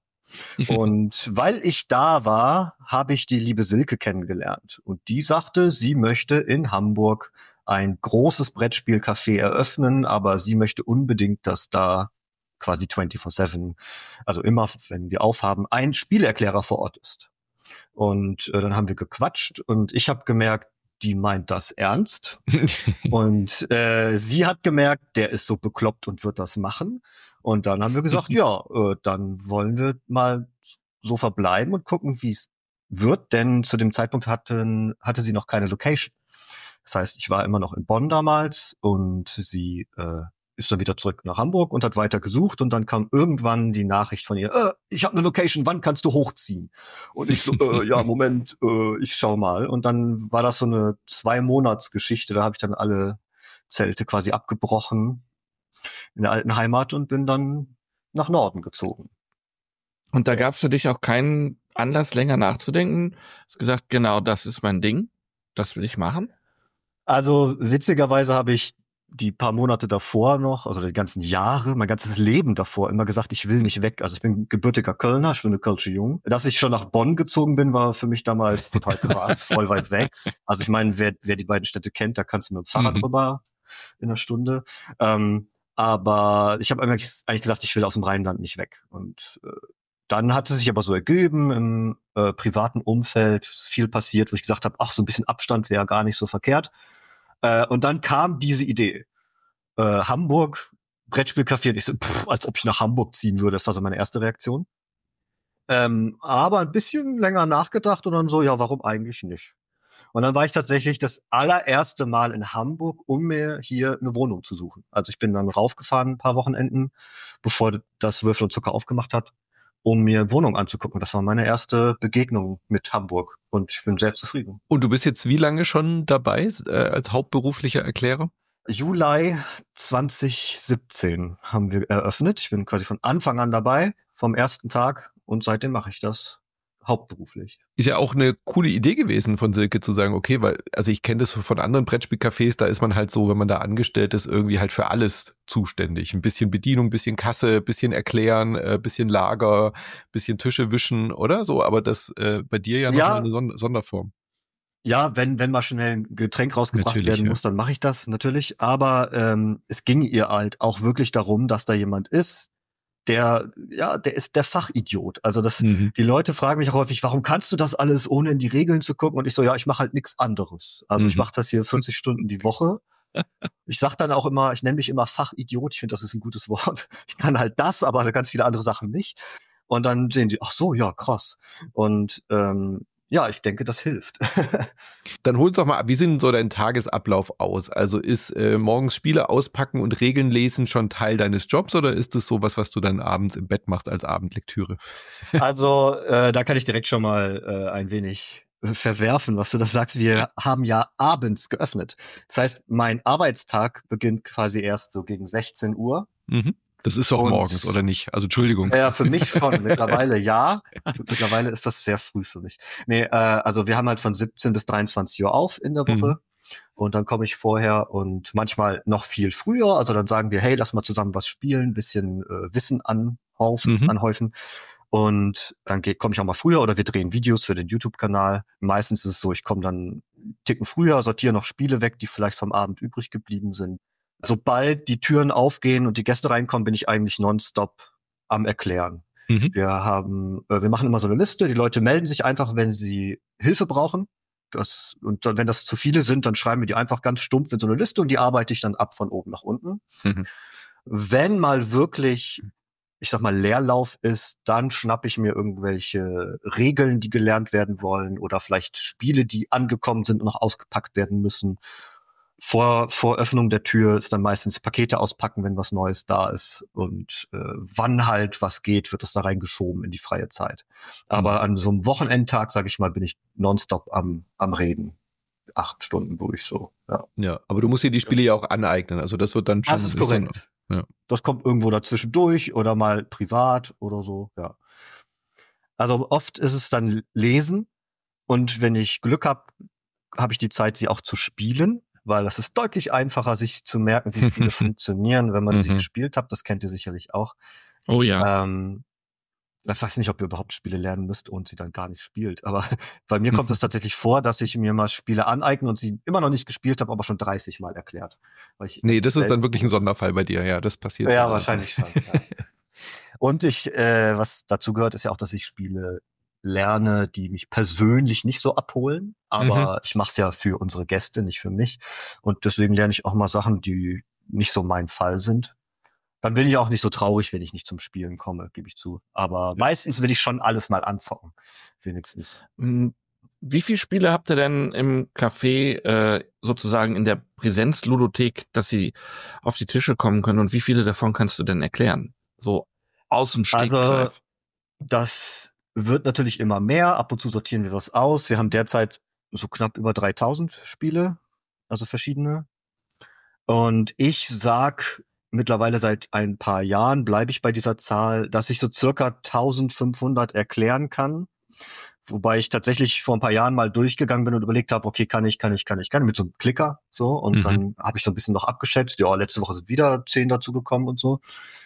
Und weil ich da war, habe ich die liebe Silke kennengelernt. Und die sagte, sie möchte in Hamburg ein großes Brettspielcafé eröffnen, aber sie möchte unbedingt, dass da quasi vierundzwanzig sieben, also immer, wenn wir aufhaben, ein Spielerklärer vor Ort ist. Und äh, dann haben wir gequatscht und ich habe gemerkt, die meint das ernst. Und äh, sie hat gemerkt, der ist so bekloppt und wird das machen. Und dann haben wir gesagt, ja, äh, dann wollen wir mal so verbleiben und gucken, wie es wird. Denn zu dem Zeitpunkt hatten, hatte sie noch keine Location. Das heißt, ich war immer noch in Bonn damals und sie äh, ist dann wieder zurück nach Hamburg und hat weiter gesucht. Und dann kam irgendwann die Nachricht von ihr, äh, ich habe eine Location, wann kannst du hochziehen? Und ich so, äh, ja, Moment, äh, ich schau mal. Und dann war das so eine Zwei-Monats-Geschichte. Da habe ich dann alle Zelte quasi abgebrochen in der alten Heimat und bin dann nach Norden gezogen. Und da gab es für dich auch keinen Anlass, länger nachzudenken? Du hast gesagt, genau, das ist mein Ding, das will ich machen? Also witzigerweise habe ich die paar Monate davor noch, also die ganzen Jahre, mein ganzes Leben davor immer gesagt, ich will nicht weg. Also ich bin gebürtiger Kölner, ich bin eine Kölsche Jung. Dass ich schon nach Bonn gezogen bin, war für mich damals total krass, voll weit weg. Also ich meine, wer, wer die beiden Städte kennt, da kannst du mit dem Fahrrad mhm. rüber in einer Stunde. Ähm, aber ich habe eigentlich gesagt, ich will aus dem Rheinland nicht weg. Und äh, dann hat es sich aber so ergeben, im äh, privaten Umfeld ist viel passiert, wo ich gesagt habe, ach, so ein bisschen Abstand wäre gar nicht so verkehrt. Äh, und dann kam diese Idee. Äh, Hamburg, Brettspielcafé, und ich so, pff, als ob ich nach Hamburg ziehen würde. Das war so meine erste Reaktion. Ähm, aber ein bisschen länger nachgedacht und dann so, ja, warum eigentlich nicht? Und dann war ich tatsächlich das allererste Mal in Hamburg, um mir hier eine Wohnung zu suchen. Also ich bin dann raufgefahren ein paar Wochenenden, bevor das Würfel und Zucker aufgemacht hat, um mir Wohnung anzugucken. Das war meine erste Begegnung mit Hamburg und ich bin sehr zufrieden. Und du bist jetzt wie lange schon dabei äh, als hauptberuflicher Erklärer? Juli zwanzig siebzehn haben wir eröffnet. Ich bin quasi von Anfang an dabei, vom ersten Tag und seitdem mache ich das hauptberuflich. Ist ja auch eine coole Idee gewesen von Silke zu sagen, okay, weil, also ich kenne das von anderen Brettspielcafés, da ist man halt so, wenn man da angestellt ist, irgendwie halt für alles zuständig. Ein bisschen Bedienung, ein bisschen Kasse, ein bisschen erklären, ein äh, bisschen Lager, ein bisschen Tische wischen oder so, aber das äh, bei dir ja noch ja. eine Sonder- Sonderform. Ja, wenn wenn mal schnell ein Getränk rausgebracht natürlich, werden ja. muss, dann mache ich das natürlich. Aber ähm, es ging ihr halt auch wirklich darum, dass da jemand ist, der, ja, der ist der Fachidiot. Also das, mhm. die Leute fragen mich auch häufig, warum kannst du das alles, ohne in die Regeln zu gucken? Und ich so, ja, ich mache halt nichts anderes. Also mhm. ich mache das hier vierzig Stunden die Woche. Ich sag dann auch immer, ich nenne mich immer Fachidiot. Ich finde, das ist ein gutes Wort. Ich kann halt das, aber ganz viele andere Sachen nicht. Und dann sehen die, ach so, ja, krass. Und ähm, ja, ich denke, das hilft. Dann hol uns doch mal ab, wie sieht denn so dein Tagesablauf aus? Also ist äh, morgens Spiele auspacken und Regeln lesen schon Teil deines Jobs oder ist es sowas, was du dann abends im Bett machst als Abendlektüre? Also äh, da kann ich direkt schon mal äh, ein wenig verwerfen, was du da sagst. Wir haben ja abends geöffnet. Das heißt, mein Arbeitstag beginnt quasi erst so gegen sechzehn Uhr. Mhm. Das ist doch Und- morgens, oder nicht? Also Entschuldigung. Ja, für mich schon. Mittlerweile ja. Mittlerweile ist das sehr früh für mich. Nee, äh, also wir haben halt von siebzehn bis dreiundzwanzig Uhr auf in der Woche. Mhm. Und dann komme ich vorher und manchmal noch viel früher. Also dann sagen wir, hey, lass mal zusammen was spielen, bisschen äh, Wissen anhaufen, Mhm. anhäufen. Und dann komme ich auch mal früher oder wir drehen Videos für den YouTube-Kanal. Meistens ist es so, ich komme dann einen Ticken früher, sortiere noch Spiele weg, die vielleicht vom Abend übrig geblieben sind. Sobald die Türen aufgehen und die Gäste reinkommen, bin ich eigentlich nonstop am Erklären. Mhm. Wir haben, äh, wir machen immer so eine Liste. Die Leute melden sich einfach, wenn sie Hilfe brauchen. Das, und dann, wenn das zu viele sind, dann schreiben wir die einfach ganz stumpf in so eine Liste und die arbeite ich dann ab von oben nach unten. Mhm. Wenn mal wirklich, ich sag mal, Leerlauf ist, dann schnappe ich mir irgendwelche Regeln, die gelernt werden wollen oder vielleicht Spiele, die angekommen sind und noch ausgepackt werden müssen. Vor, vor Öffnung der Tür ist dann meistens Pakete auspacken, wenn was Neues da ist. Und äh, wann halt was geht, wird das da reingeschoben in die freie Zeit. Aber Mhm. an so einem Wochenendtag, sag ich mal, bin ich nonstop am, am Reden. Acht Stunden durch so. Ja. Ja, aber du musst dir die Spiele ja auch aneignen. Also das wird dann schon. Das ist dann- korrekt. ja. Das kommt irgendwo dazwischen durch oder mal privat oder so, ja. Also oft ist es dann Lesen und wenn ich Glück habe, habe ich die Zeit, sie auch zu spielen, weil das ist deutlich einfacher, sich zu merken, wie Spiele funktionieren, wenn man sie Mhm. gespielt hat. Das kennt ihr sicherlich auch. Oh ja. Ähm, ich weiß nicht, ob ihr überhaupt Spiele lernen müsst und sie dann gar nicht spielt. Aber bei mir kommt es tatsächlich vor, dass ich mir mal Spiele aneigne und sie immer noch nicht gespielt habe, aber schon dreißig Mal erklärt. Weil ich Nee, das ist dann selten- wirklich ein Sonderfall bei dir. Ja, das passiert. Ja, selten. wahrscheinlich schon. Ja. Und ich, äh, was dazu gehört, ist ja auch, dass ich Spiele lerne, die mich persönlich nicht so abholen. Aber Mhm. ich mache es ja für unsere Gäste, nicht für mich. Und deswegen lerne ich auch mal Sachen, die nicht so mein Fall sind. Dann bin ich auch nicht so traurig, wenn ich nicht zum Spielen komme, gebe ich zu. Aber meistens will ich schon alles mal anzocken, wenigstens. Hm, Wie viele Spiele habt ihr denn im Café äh, sozusagen in der Präsenz-Ludothek, dass sie auf die Tische kommen können und wie viele davon kannst du denn erklären? So aus dem Stegreif. Das wird natürlich immer mehr. Ab und zu sortieren wir was aus. Wir haben derzeit so knapp über dreitausend Spiele, also verschiedene. Und ich sag mittlerweile seit ein paar Jahren, bleibe ich bei dieser Zahl, dass ich so circa eintausendfünfhundert erklären kann. Wobei ich tatsächlich vor ein paar Jahren mal durchgegangen bin und überlegt habe, okay, kann ich, kann ich, kann ich, kann ich, mit so einem Klicker so. Und Mhm. dann habe ich so ein bisschen noch abgeschätzt. Ja, letzte Woche sind wieder zehn dazugekommen und so.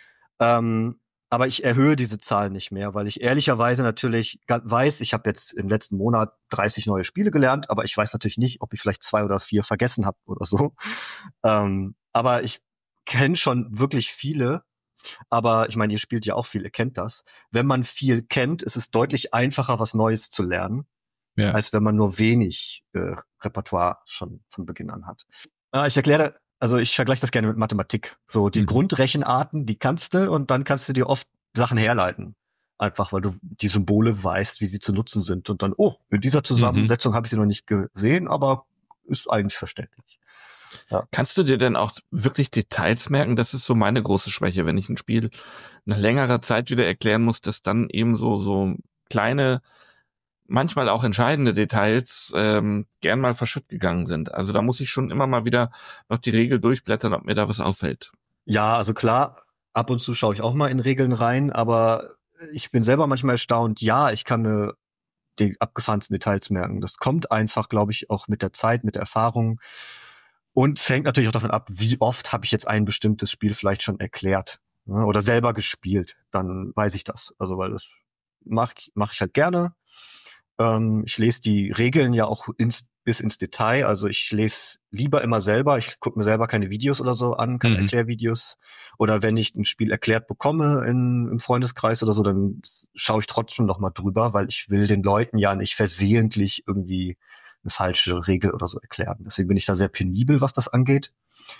Ähm, aber ich erhöhe diese Zahl nicht mehr, weil ich ehrlicherweise natürlich ga- weiß, ich habe jetzt im letzten Monat dreißig neue Spiele gelernt, aber ich weiß natürlich nicht, ob ich vielleicht zwei oder vier vergessen habe oder so. Ähm, aber ich kenne schon wirklich viele. Aber ich meine, ihr spielt ja auch viel, ihr kennt das. Wenn man viel kennt, ist es deutlich einfacher, was Neues zu lernen, Ja. als wenn man nur wenig äh, Repertoire schon von Beginn an hat. Äh, ich erkläre, also ich vergleiche das gerne mit Mathematik. So die Mhm. Grundrechenarten, die kannst du und dann kannst du dir oft Sachen herleiten. Einfach, weil du die Symbole weißt, wie sie zu nutzen sind. Und dann, oh, in dieser Zusammensetzung habe ich sie noch nicht gesehen, aber ist eigentlich verständlich. Kannst du dir denn auch wirklich Details merken? Das ist so meine große Schwäche, wenn ich ein Spiel nach längerer Zeit wieder erklären muss, dass dann eben so so kleine, manchmal auch entscheidende Details ähm, gern mal verschütt gegangen sind. Also da muss ich schon immer mal wieder noch die Regel durchblättern, ob mir da was auffällt. Ja, also klar, ab und zu schaue ich auch mal in Regeln rein, aber ich bin selber manchmal erstaunt. Ja, ich kann mir die abgefahrensten Details merken. Das kommt einfach, glaube ich, auch mit der Zeit, mit der Erfahrung. Und es hängt natürlich auch davon ab, wie oft habe ich jetzt ein bestimmtes Spiel vielleicht schon erklärt, ne, oder selber gespielt. Dann weiß ich das. Also weil das mache mach ich halt gerne. Ähm, ich lese die Regeln ja auch ins, bis ins Detail. Also ich lese lieber immer selber. Ich gucke mir selber keine Videos oder so an, keine Mhm. Erklärvideos. Oder wenn ich ein Spiel erklärt bekomme in, im Freundeskreis oder so, dann schaue ich trotzdem noch mal drüber, weil ich will den Leuten ja nicht versehentlich irgendwie eine falsche Regel oder so erklären. Deswegen bin ich da sehr penibel, was das angeht.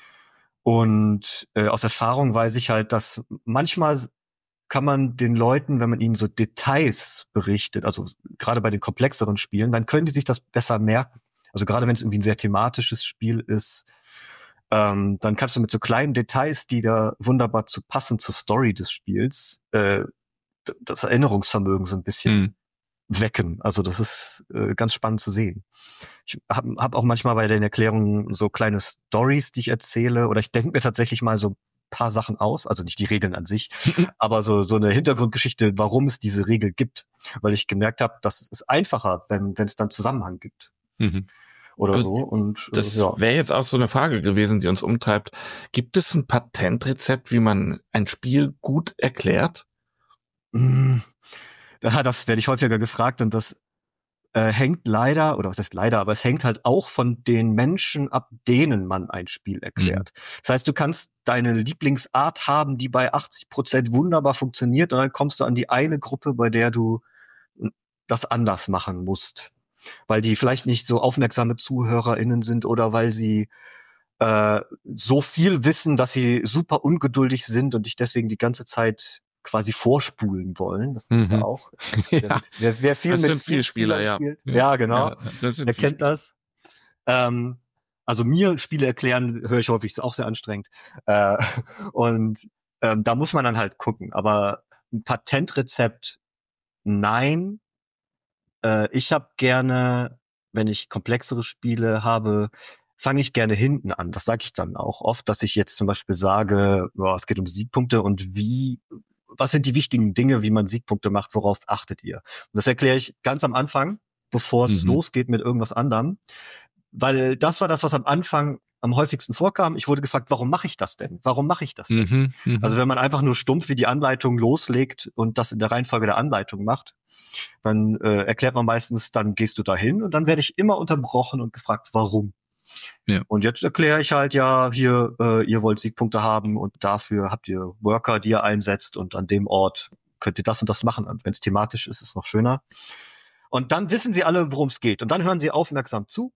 Und äh, aus Erfahrung weiß ich halt, dass manchmal kann man den Leuten, wenn man ihnen so Details berichtet, also gerade bei den komplexeren Spielen, dann können die sich das besser merken. Also gerade wenn es irgendwie ein sehr thematisches Spiel ist, ähm, dann kannst du mit so kleinen Details, die da wunderbar zu passen zur Story des Spiels, äh, d- das Erinnerungsvermögen so ein bisschen Mhm. wecken. Also das ist äh, ganz spannend zu sehen. Ich habe hab auch manchmal bei den Erklärungen so kleine Stories, die ich erzähle, oder ich denke mir tatsächlich mal so ein paar Sachen aus, also nicht die Regeln an sich, aber so so eine Hintergrundgeschichte, warum es diese Regel gibt, weil ich gemerkt habe, dass es ist einfacher, wenn wenn es dann Zusammenhang gibt. Mhm. Oder Also so. Und das äh, ja. wäre jetzt auch so eine Frage gewesen, die uns umtreibt. Gibt es ein Patentrezept, wie man ein Spiel gut erklärt? Mm, ja, das werde ich häufiger gefragt und das äh, hängt leider, oder was heißt leider, aber es hängt halt auch von den Menschen ab, denen man ein Spiel erklärt. Mhm. Das heißt, du kannst deine Lieblingsart haben, die bei achtzig Prozent wunderbar funktioniert und dann kommst du an die eine Gruppe, bei der du das anders machen musst. Weil die vielleicht nicht so aufmerksame ZuhörerInnen sind oder weil sie äh, so viel wissen, dass sie super ungeduldig sind und dich deswegen die ganze Zeit quasi vorspulen wollen. Das gibt's mhm. ja auch. Ja. Wer, wer viel das mit sind Vielspieler, ja. spielt. Ja, ja genau. Ja, das sind wer kennt das? Ähm, also mir Spiele erklären, höre ich häufig, ist auch sehr anstrengend. Äh, und ähm, da muss man dann halt gucken. Aber ein Patentrezept, nein. Äh, ich habe gerne, wenn ich komplexere Spiele habe, fange ich gerne hinten an. Das sage ich dann auch oft, dass ich jetzt zum Beispiel sage, boah, es geht um Siegpunkte und wie, was sind die wichtigen Dinge, wie man Siegpunkte macht, worauf achtet ihr? Und das erkläre ich ganz am Anfang, bevor es mhm. losgeht mit irgendwas anderem. Weil das war das, was am Anfang am häufigsten vorkam. Ich wurde gefragt, warum mache ich das denn? Warum mache ich das denn? Mhm, mh. Also wenn man einfach nur stumpf wie die Anleitung loslegt und das in der Reihenfolge der Anleitung macht, dann äh, erklärt man meistens, dann gehst du dahin und dann werde ich immer unterbrochen und gefragt, warum? Ja. Und jetzt erkläre ich halt ja, hier, äh, ihr wollt Siegpunkte haben und dafür habt ihr Worker, die ihr einsetzt und an dem Ort könnt ihr das und das machen. Und wenn es thematisch ist, ist es noch schöner. Und dann wissen sie alle, worum es geht. Und dann hören sie aufmerksam zu.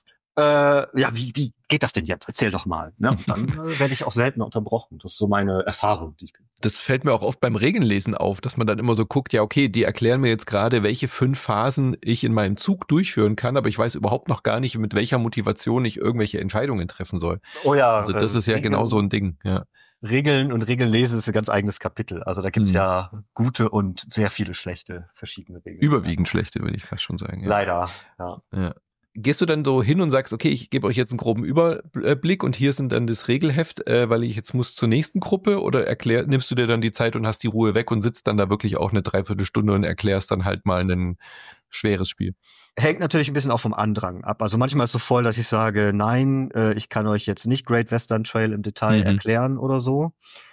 Äh, ja, wie, wie geht das denn jetzt? Erzähl doch mal. Ne? Und dann äh, werde ich auch selten unterbrochen. Das ist so meine Erfahrung. Die ich das fällt mir auch oft beim Regelnlesen auf, dass man dann immer so guckt, ja okay, die erklären mir jetzt gerade, welche fünf Phasen ich in meinem Zug durchführen kann, aber ich weiß überhaupt noch gar nicht, mit welcher Motivation ich irgendwelche Entscheidungen treffen soll. Oh ja. Also das äh, ist ja Regeln, genau so ein Ding. Ja. Regeln und Regeln lesen ist ein ganz eigenes Kapitel. Also da gibt's hm. ja gute und sehr viele schlechte verschiedene Regeln. Überwiegend ja. schlechte, würde ich fast schon sagen. Ja. Leider, ja. ja. Gehst du dann so hin und sagst, okay, ich gebe euch jetzt einen groben Überblick und hier sind dann das Regelheft, äh, weil ich jetzt muss zur nächsten Gruppe, oder erklär, nimmst du dir dann die Zeit und hast die Ruhe weg und sitzt dann da wirklich auch eine Dreiviertelstunde und erklärst dann halt mal ein schweres Spiel? Hängt natürlich ein bisschen auch vom Andrang ab. Also manchmal ist es so voll, dass ich sage, nein, äh, ich kann euch jetzt nicht Great Western Trail im Detail mhm. erklären oder so.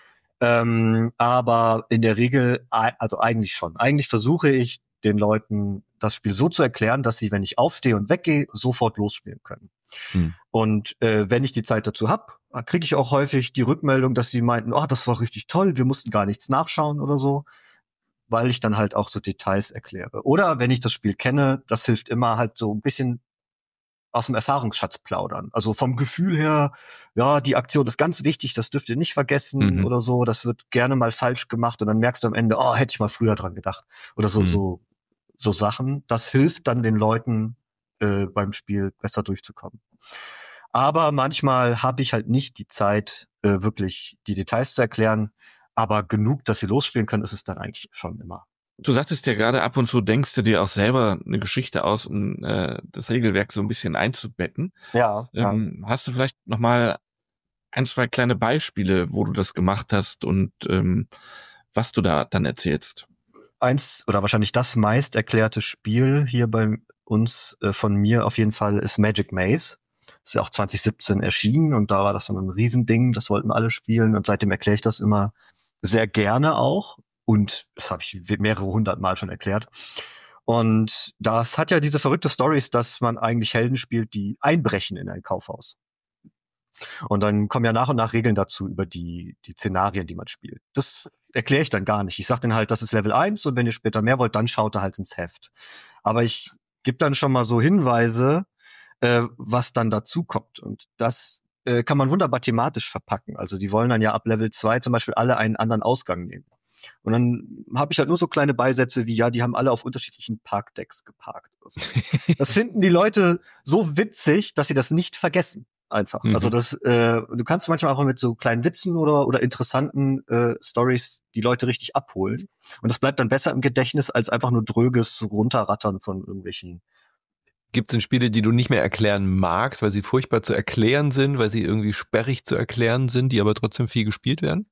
Ähm, aber in der Regel, also eigentlich schon. Eigentlich versuche ich den Leuten das Spiel so zu erklären, dass sie, wenn ich aufstehe und weggehe, sofort losspielen können. Hm. Und äh, wenn ich die Zeit dazu hab, kriege ich auch häufig die Rückmeldung, dass sie meinten, oh, das war richtig toll, wir mussten gar nichts nachschauen oder so, weil ich dann halt auch so Details erkläre. Oder wenn ich das Spiel kenne, das hilft immer halt so ein bisschen aus dem Erfahrungsschatz plaudern. Also vom Gefühl her, ja, die Aktion ist ganz wichtig, das dürft ihr nicht vergessen mhm. oder so, das wird gerne mal falsch gemacht und dann merkst du am Ende, oh, hätte ich mal früher dran gedacht. Oder so, mhm. so so Sachen. Das hilft dann den Leuten äh, beim Spiel besser durchzukommen. Aber manchmal habe ich halt nicht die Zeit, äh, wirklich die Details zu erklären, aber genug, dass sie losspielen können, ist es dann eigentlich schon immer. Du sagtest ja gerade, ab und zu denkst du dir auch selber eine Geschichte aus, um äh, das Regelwerk so ein bisschen einzubetten. Ja, ähm, ja. Hast du vielleicht noch mal ein, zwei kleine Beispiele, wo du das gemacht hast und ähm, was du da dann erzählst? Eins oder wahrscheinlich das meist erklärte Spiel hier bei uns äh, von mir auf jeden Fall ist Magic Maze. Ist ja auch zwanzig siebzehn erschienen und da war das dann ein Riesending, das wollten alle spielen und seitdem erkläre ich das immer sehr gerne auch und das habe ich mehrere hundert Mal schon erklärt. Und das hat ja diese verrückte Stories, dass man eigentlich Helden spielt, die einbrechen in ein Kaufhaus. Und dann kommen ja nach und nach Regeln dazu über die die Szenarien, die man spielt. Das erkläre ich dann gar nicht. Ich sage dann halt, das ist Level eins und wenn ihr später mehr wollt, dann schaut ihr halt ins Heft. Aber ich gebe dann schon mal so Hinweise, äh, was dann dazu kommt. Und das äh, kann man wunderbar thematisch verpacken. Also die wollen dann ja ab Level zwei zum Beispiel alle einen anderen Ausgang nehmen. Und dann habe ich halt nur so kleine Beisätze wie, ja, die haben alle auf unterschiedlichen Parkdecks geparkt. Oder so. Das finden die Leute so witzig, dass sie das nicht vergessen. Einfach. Mhm. Also das, äh, du kannst manchmal auch mit so kleinen Witzen oder oder interessanten äh, Stories die Leute richtig abholen. Und das bleibt dann besser im Gedächtnis als einfach nur dröges Runterrattern von irgendwelchen Gibt es denn Spiele, die du nicht mehr erklären magst, weil sie furchtbar zu erklären sind, weil sie irgendwie sperrig zu erklären sind, die aber trotzdem viel gespielt werden?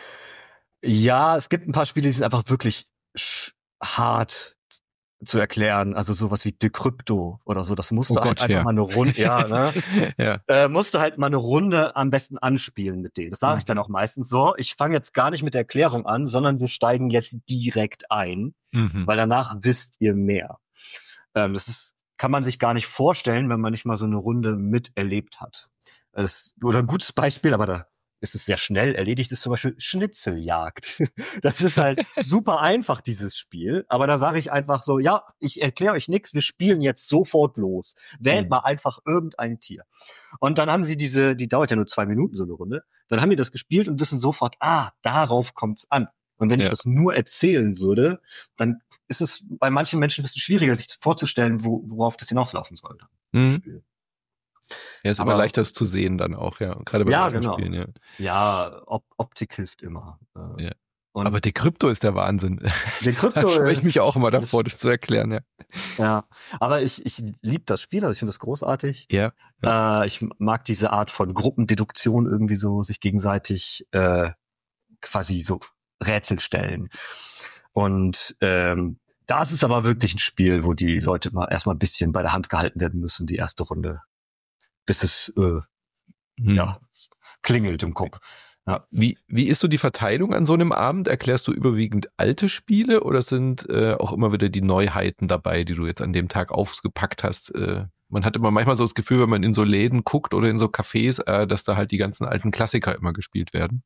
Ja, es gibt ein paar Spiele, die sind einfach wirklich sch- hart zu erklären, also sowas wie Decrypto oder so, das musst Oh du halt Gott, einfach ja. mal eine Runde, ja, ne? Ja. Äh, musst du halt mal eine Runde am besten anspielen mit denen. Das sage ich dann auch meistens so, ich fange jetzt gar nicht mit der Erklärung an, sondern wir steigen jetzt direkt ein, Mhm. weil danach wisst ihr mehr. Ähm, das ist, kann man sich gar nicht vorstellen, wenn man nicht mal so eine Runde miterlebt hat. Das, oder ein gutes Beispiel, aber da ist es sehr schnell erledigt, ist zum Beispiel Schnitzeljagd. Das ist halt super einfach, dieses Spiel. Aber da sage ich einfach so, ja, ich erkläre euch nichts, wir spielen jetzt sofort los. Wählt Mhm. mal einfach irgendein Tier. Und dann haben sie diese, die dauert ja nur zwei Minuten, so eine Runde. Dann haben die das gespielt und wissen sofort, ah, darauf kommt's an. Und wenn Ja. ich das nur erzählen würde, dann ist es bei manchen Menschen ein bisschen schwieriger, sich vorzustellen, wo, worauf das hinauslaufen sollte. Mhm. Ja, ist immer Aber- leichter, das zu sehen dann auch, ja. Gerade bei Ja, solchen genau. Spielen, ja. Ja, Op- Optik hilft immer. Äh, Ja. Und Aber Decrypto ist der Wahnsinn. der Da Krypto scheue ich ist- mich auch immer davor, das zu erklären, ja. Ja, aber ich, ich liebe das Spiel, also ich finde das großartig. Ja. Äh, ich mag diese Art von Gruppendeduktion irgendwie so, sich gegenseitig äh, quasi so Rätsel stellen. Und ähm, das ist aber wirklich ein Spiel, wo die Leute mal erstmal ein bisschen bei der Hand gehalten werden müssen, die erste Runde, bis es äh, Hm. ja klingelt im Kopf. Wie, wie ist so die Verteilung an so einem Abend? Erklärst du überwiegend alte Spiele oder sind äh, auch immer wieder die Neuheiten dabei, die du jetzt an dem Tag aufgepackt hast? Äh, man hat immer manchmal so das Gefühl, wenn man in so Läden guckt oder in so Cafés, äh, dass da halt die ganzen alten Klassiker immer gespielt werden.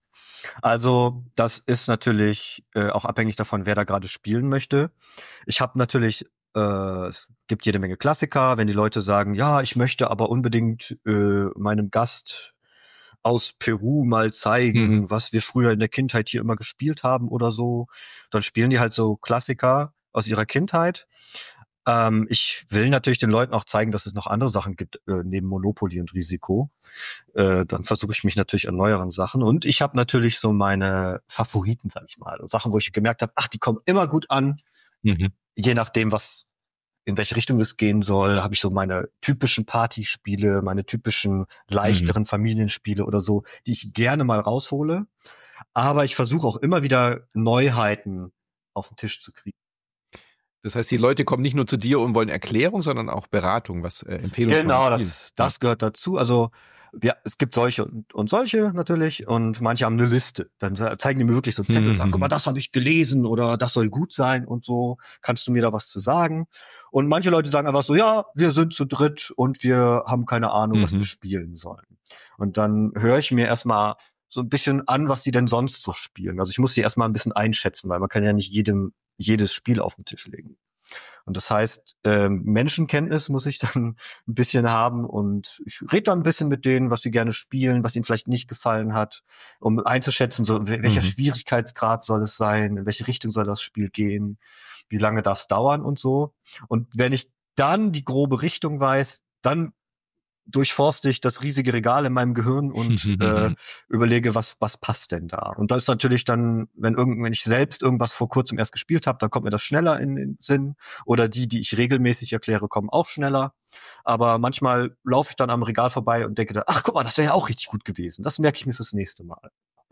Also das ist natürlich äh, auch abhängig davon, wer da gerade spielen möchte. Ich habe natürlich, äh, es gibt jede Menge Klassiker, wenn die Leute sagen, ja, ich möchte aber unbedingt äh, meinem Gast aus Peru mal zeigen, Mhm. was wir früher in der Kindheit hier immer gespielt haben oder so. Dann spielen die halt so Klassiker aus ihrer Kindheit. Ähm, ich will natürlich den Leuten auch zeigen, dass es noch andere Sachen gibt, äh, neben Monopoly und Risiko. Äh, dann versuche ich mich natürlich an neueren Sachen. Und ich habe natürlich so meine Favoriten, sag ich mal. Und Sachen, wo ich gemerkt habe, ach, die kommen immer gut an. Mhm. Je nachdem, was in welche Richtung es gehen soll, habe ich so meine typischen Partyspiele, meine typischen leichteren Familienspiele oder so, die ich gerne mal raushole. Aber ich versuche auch immer wieder Neuheiten auf den Tisch zu kriegen. Das heißt, die Leute kommen nicht nur zu dir und wollen Erklärung, sondern auch Beratung, was äh, Empfehlungen Genau, von das, das gehört dazu. Also ja, es gibt solche und, und solche natürlich und manche haben eine Liste. Dann sa- zeigen die mir wirklich so einen Zettel und sagen, Mhm. guck mal, das habe ich gelesen oder das soll gut sein und so. Kannst du mir da was zu sagen? Und manche Leute sagen einfach so, ja, wir sind zu dritt und wir haben keine Ahnung, was Mhm. wir spielen sollen. Und dann höre ich mir erstmal so ein bisschen an, was die denn sonst so spielen. Also ich muss die erstmal ein bisschen einschätzen, weil man kann ja nicht jedem jedes Spiel auf den Tisch legen. Und das heißt, ähm, Menschenkenntnis muss ich dann ein bisschen haben und ich rede dann ein bisschen mit denen, was sie gerne spielen, was ihnen vielleicht nicht gefallen hat, um einzuschätzen, so wel- welcher Mhm. Schwierigkeitsgrad soll es sein, in welche Richtung soll das Spiel gehen, wie lange darf es dauern und so. Und wenn ich dann die grobe Richtung weiß, dann durchforste ich das riesige Regal in meinem Gehirn und äh, überlege, was was passt denn da. Und das ist natürlich dann, wenn irgend, wenn ich selbst irgendwas vor kurzem erst gespielt habe, dann kommt mir das schneller in den Sinn. Oder die, die ich regelmäßig erkläre, kommen auch schneller. Aber manchmal laufe ich dann am Regal vorbei und denke dann, ach guck mal, das wäre ja auch richtig gut gewesen. Das merke ich mir fürs nächste Mal.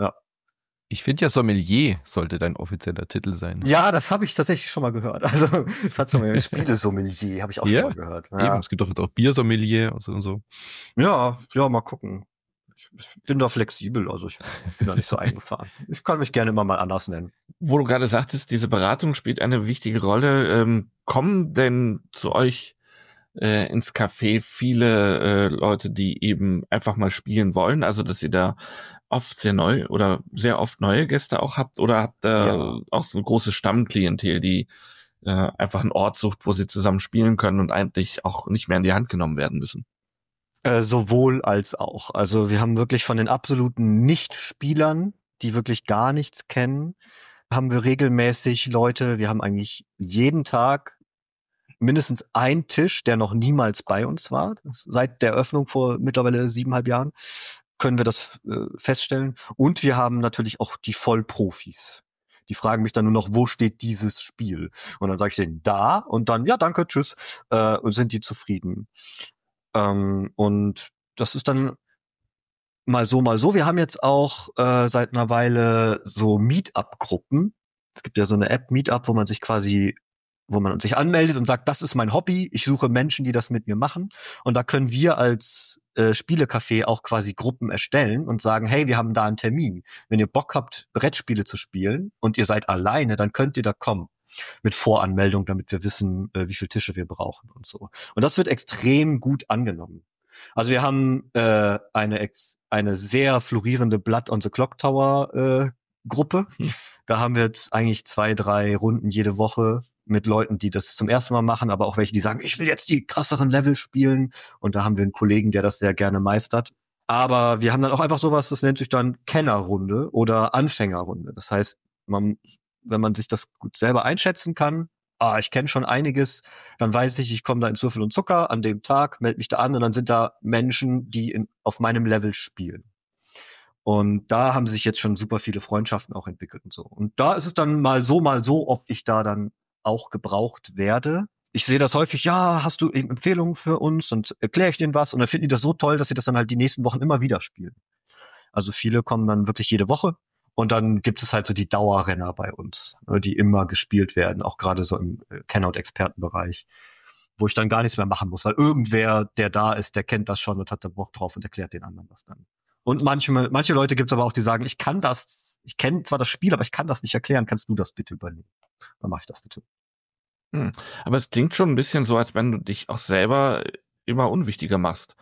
Ich finde ja, Sommelier sollte dein offizieller Titel sein. Ja, das habe ich tatsächlich schon mal gehört. Also das hat schon mal Spielesommelier, habe ich auch Ja, schon mal gehört. Eben, Ja. es gibt doch jetzt auch Biersommelier und so und so. Ja, ja, mal gucken. Ich ich bin da flexibel, also ich bin da nicht so eingefahren. Ich kann mich gerne immer mal anders nennen. Wo du gerade sagtest, diese Beratung spielt eine wichtige Rolle. Ähm, kommen denn zu euch äh, ins Café viele äh, Leute, die eben einfach mal spielen wollen? Also, dass ihr da oft sehr neu oder sehr oft neue Gäste auch habt? Oder habt ihr Ja. auch so ein großes Stammklientel, die äh, einfach einen Ort sucht, wo sie zusammen spielen können und eigentlich auch nicht mehr in die Hand genommen werden müssen? Äh, sowohl als auch. Also wir haben wirklich von den absoluten Nicht-Spielern, die wirklich gar nichts kennen, haben wir regelmäßig Leute, wir haben eigentlich jeden Tag mindestens einen Tisch, der noch niemals bei uns war. Seit der Eröffnung vor mittlerweile siebeneinhalb Jahren können wir das äh, feststellen. Und wir haben natürlich auch die Vollprofis. Die fragen mich dann nur noch, wo steht dieses Spiel? Und dann sage ich denen, da. Und dann, ja, danke, tschüss. Äh, und sind die zufrieden. Ähm, und das ist dann mal so, mal so. Wir haben jetzt auch äh, seit einer Weile so Meetup-Gruppen. Es gibt ja so eine App, Meetup, wo man sich quasi, wo man sich anmeldet und sagt, das ist mein Hobby, ich suche Menschen, die das mit mir machen. Und da können wir als äh, Spielecafé auch quasi Gruppen erstellen und sagen, hey, wir haben da einen Termin. Wenn ihr Bock habt, Brettspiele zu spielen und ihr seid alleine, dann könnt ihr da kommen. Mit Voranmeldung, damit wir wissen, äh, wie viele Tische wir brauchen und so. Und das wird extrem gut angenommen. Also wir haben äh, eine ex eine sehr florierende Blood on the Clock Tower äh, Gruppe. Hm. Da haben wir jetzt eigentlich zwei, drei Runden jede Woche mit Leuten, die das zum ersten Mal machen, aber auch welche, die sagen, ich will jetzt die krasseren Level spielen. Und da haben wir einen Kollegen, der das sehr gerne meistert. Aber wir haben dann auch einfach sowas, das nennt sich dann Kennerrunde oder Anfängerrunde. Das heißt, man, wenn man sich das gut selber einschätzen kann, ah, ich kenne schon einiges, dann weiß ich, ich komme da ins Würfel und Zucker an dem Tag, melde mich da an und dann sind da Menschen, die in, auf meinem Level spielen. Und da haben sich jetzt schon super viele Freundschaften auch entwickelt und so. Und da ist es dann mal so, mal so, ob ich da dann auch gebraucht werde. Ich sehe das häufig, ja, hast du Empfehlungen für uns? Und erkläre ich denen was. Und dann finden die das so toll, dass sie das dann halt die nächsten Wochen immer wieder spielen. Also viele kommen dann wirklich jede Woche. Und dann gibt es halt so die Dauerrenner bei uns, die immer gespielt werden, auch gerade so im Kenner- und Expertenbereich, wo ich dann gar nichts mehr machen muss, weil irgendwer, der da ist, der kennt das schon und hat da Bock drauf und erklärt den anderen das dann. Und manche, manche Leute gibt es aber auch, die sagen, ich kann das, ich kenne zwar das Spiel, aber ich kann das nicht erklären, kannst du das bitte übernehmen? Dann mach ich das bitte. Hm. Aber es klingt schon ein bisschen so, als wenn du dich auch selber immer unwichtiger machst.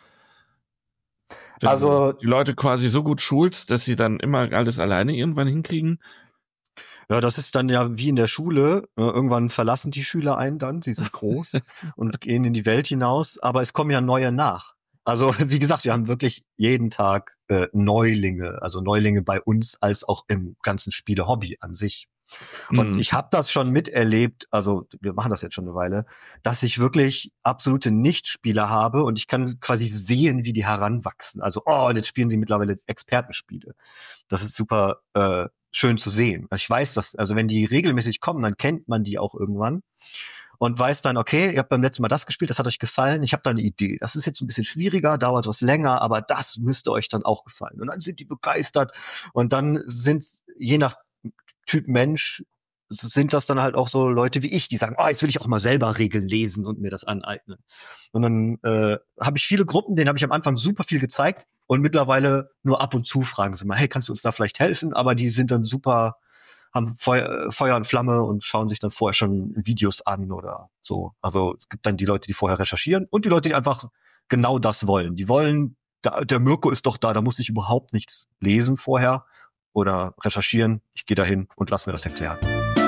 Wenn also du die Leute quasi so gut schulst, dass sie dann immer alles alleine irgendwann hinkriegen. Ja, das ist dann ja wie in der Schule. Irgendwann verlassen die Schüler einen dann, sie sind groß und gehen in die Welt hinaus, aber es kommen ja neue nach. Also wie gesagt, wir haben wirklich jeden Tag äh, Neulinge, also Neulinge bei uns als auch im ganzen Spiele-Hobby an sich. Und mhm. ich habe das schon miterlebt, also wir machen das jetzt schon eine Weile, dass ich wirklich absolute Nichtspieler habe und ich kann quasi sehen, wie die heranwachsen. Also, oh, und jetzt spielen sie mittlerweile Expertenspiele. Das ist super äh, schön zu sehen. Ich weiß das, also wenn die regelmäßig kommen, dann kennt man die auch irgendwann und weiß dann, okay, ihr habt beim letzten Mal das gespielt, das hat euch gefallen, ich habe da eine Idee. Das ist jetzt ein bisschen schwieriger, dauert was länger, aber das müsste euch dann auch gefallen. Und dann sind die begeistert und dann sind, je nach Typ Mensch, sind das dann halt auch so Leute wie ich, die sagen, oh, jetzt will ich auch mal selber Regeln lesen und mir das aneignen. Und dann äh, habe ich viele Gruppen, denen habe ich am Anfang super viel gezeigt und mittlerweile nur ab und zu fragen sie mal, hey, kannst du uns da vielleicht helfen? Aber die sind dann super, haben Feu- Feuer und Flamme und schauen sich dann vorher schon Videos an oder so. Also es gibt dann die Leute, die vorher recherchieren und die Leute, die einfach genau das wollen. Die wollen, da, der Mirko ist doch da, da muss ich überhaupt nichts lesen vorher oder recherchieren. Ich gehe dahin und lass mir das erklären.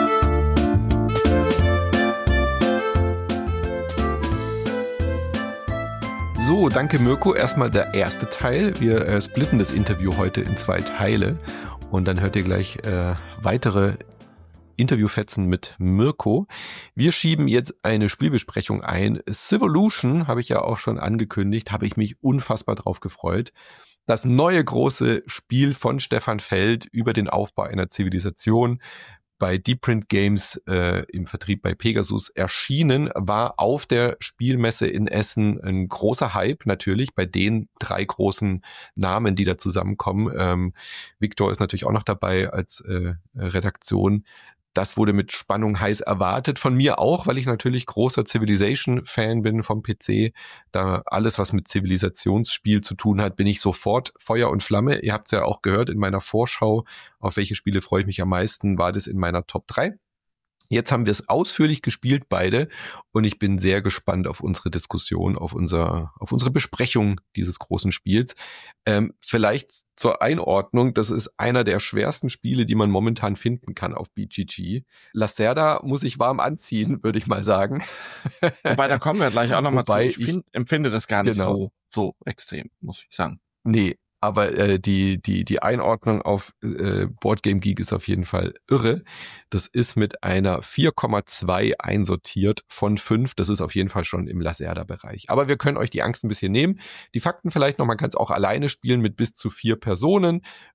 So, danke Mirko. Erstmal der erste Teil. Wir äh, splitten das Interview heute in zwei Teile und dann hört ihr gleich äh, weitere Interviewfetzen mit Mirko. Wir schieben jetzt eine Spielbesprechung ein. Civolution habe ich ja auch schon angekündigt, habe ich mich unfassbar drauf gefreut. Das neue große Spiel von Stefan Feld über den Aufbau einer Zivilisation bei Deep Print Games äh, im Vertrieb bei Pegasus erschienen, war auf der Spielmesse in Essen ein großer Hype natürlich bei den drei großen Namen, die da zusammenkommen. Ähm, Victor ist natürlich auch noch dabei als äh, Redaktion. Das wurde mit Spannung heiß erwartet. Von mir auch, weil ich natürlich großer Civilization-Fan bin vom P C. Da alles, was mit Zivilisationsspiel zu tun hat, bin ich sofort Feuer und Flamme. Ihr habt es ja auch gehört in meiner Vorschau. Auf welche Spiele freue ich mich am meisten? War das in meiner Top drei. Jetzt haben wir es ausführlich gespielt, beide. Und ich bin sehr gespannt auf unsere Diskussion, auf unser, auf unsere Besprechung dieses großen Spiels. Ähm, vielleicht zur Einordnung, das ist einer der schwersten Spiele, die man momentan finden kann auf B G G. Lacerda muss ich warm anziehen, würde ich mal sagen. Wobei, da kommen wir gleich auch nochmal zu. Ich, ich find, empfinde das gar nicht genau. so, so extrem, muss ich sagen. Nee. Aber äh, die die die Einordnung auf äh, Boardgame Geek ist auf jeden Fall irre. Das ist mit einer vier Komma zwei einsortiert von fünf. Das ist auf jeden Fall schon im Lacerda-Bereich. Aber wir können euch die Angst ein bisschen nehmen. Die Fakten vielleicht noch, man kann es auch alleine spielen mit bis zu vier Personen.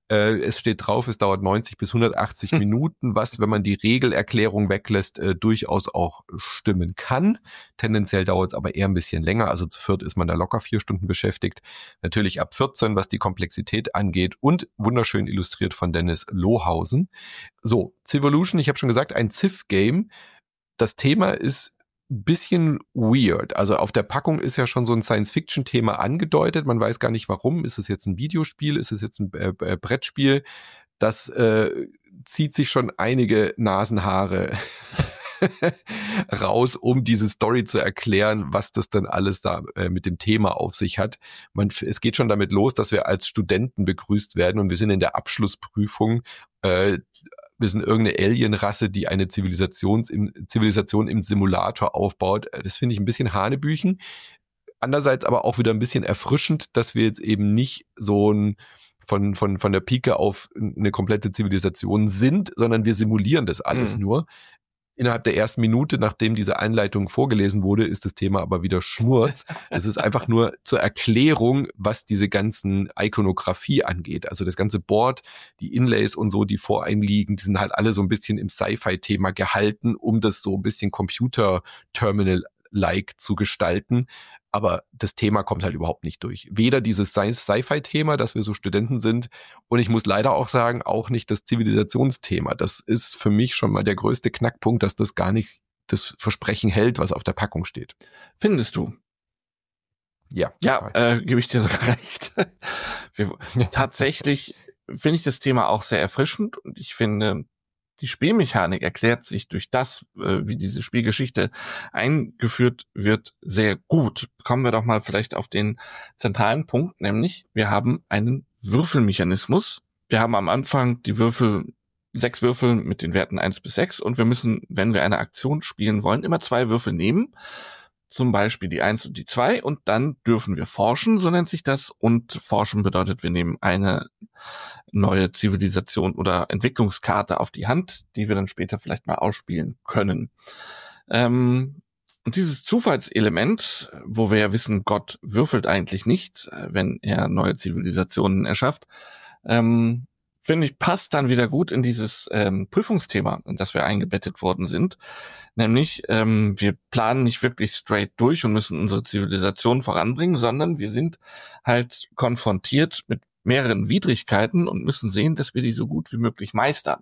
Äh, es steht drauf, es dauert neunzig bis hundertachtzig hm. Minuten, was, wenn man die Regelerklärung weglässt, äh, durchaus auch stimmen kann. Tendenziell dauert es aber eher ein bisschen länger, also zu viert ist man da locker vier Stunden beschäftigt. Natürlich ab vierzehn, was die Komplexität angeht und wunderschön illustriert von Dennis Lohausen. So, Civolution, ich habe schon gesagt, ein Civ-Game. Das Thema ist bisschen weird. Also auf der Packung ist ja schon so ein Science-Fiction-Thema angedeutet. Man weiß gar nicht warum. Ist es jetzt ein Videospiel? Ist es jetzt ein äh, äh, Brettspiel? Das äh, zieht sich schon einige Nasenhaare raus, um diese Story zu erklären, was das dann alles da äh, mit dem Thema auf sich hat. Man, es geht schon damit los, dass wir als Studenten begrüßt werden und wir sind in der Abschlussprüfung. Äh, Wir sind irgendeine Alienrasse, die eine Zivilisations im, Zivilisation im Simulator aufbaut. Das finde ich ein bisschen Hanebüchen. Andererseits aber auch wieder ein bisschen erfrischend, dass wir jetzt eben nicht so ein von, von, von der Pike auf eine komplette Zivilisation sind, sondern wir simulieren das alles mhm. nur. Innerhalb der ersten Minute, nachdem diese Einleitung vorgelesen wurde, ist das Thema aber wieder Schnurz. Es ist einfach nur zur Erklärung, was diese ganzen Ikonografie angeht. Also das ganze Board, die Inlays und so, die vor einem liegen, die sind halt alle so ein bisschen im Sci-Fi-Thema gehalten, um das so ein bisschen Computer-Terminal-like zu gestalten. Aber das Thema kommt halt überhaupt nicht durch. Weder dieses Sci-Fi-Thema, dass wir so Studenten sind, und ich muss leider auch sagen, auch nicht das Zivilisationsthema. Das ist für mich schon mal der größte Knackpunkt, dass das gar nicht das Versprechen hält, was auf der Packung steht. Findest du? Ja. Ja, äh, gebe ich dir sogar recht. Wir, tatsächlich finde ich das Thema auch sehr erfrischend und ich finde, die Spielmechanik erklärt sich durch das, wie diese Spielgeschichte eingeführt wird, sehr gut. Kommen wir doch mal vielleicht auf den zentralen Punkt, nämlich wir haben einen Würfelmechanismus. Wir haben am Anfang die Würfel, sechs Würfel mit den Werten eins bis sechs und wir müssen, wenn wir eine Aktion spielen wollen, immer zwei Würfel nehmen. Zum Beispiel die eins und die zwei und dann dürfen wir forschen, so nennt sich das. Und forschen bedeutet, wir nehmen eine neue Zivilisation oder Entwicklungskarte auf die Hand, die wir dann später vielleicht mal ausspielen können. Ähm, und dieses Zufallselement, wo wir ja wissen, Gott würfelt eigentlich nicht, wenn er neue Zivilisationen erschafft, ähm, finde ich, passt dann wieder gut in dieses ähm, Prüfungsthema, in das wir eingebettet worden sind. Nämlich, ähm, wir planen nicht wirklich straight durch und müssen unsere Zivilisation voranbringen, sondern wir sind halt konfrontiert mit mehreren Widrigkeiten und müssen sehen, dass wir die so gut wie möglich meistern.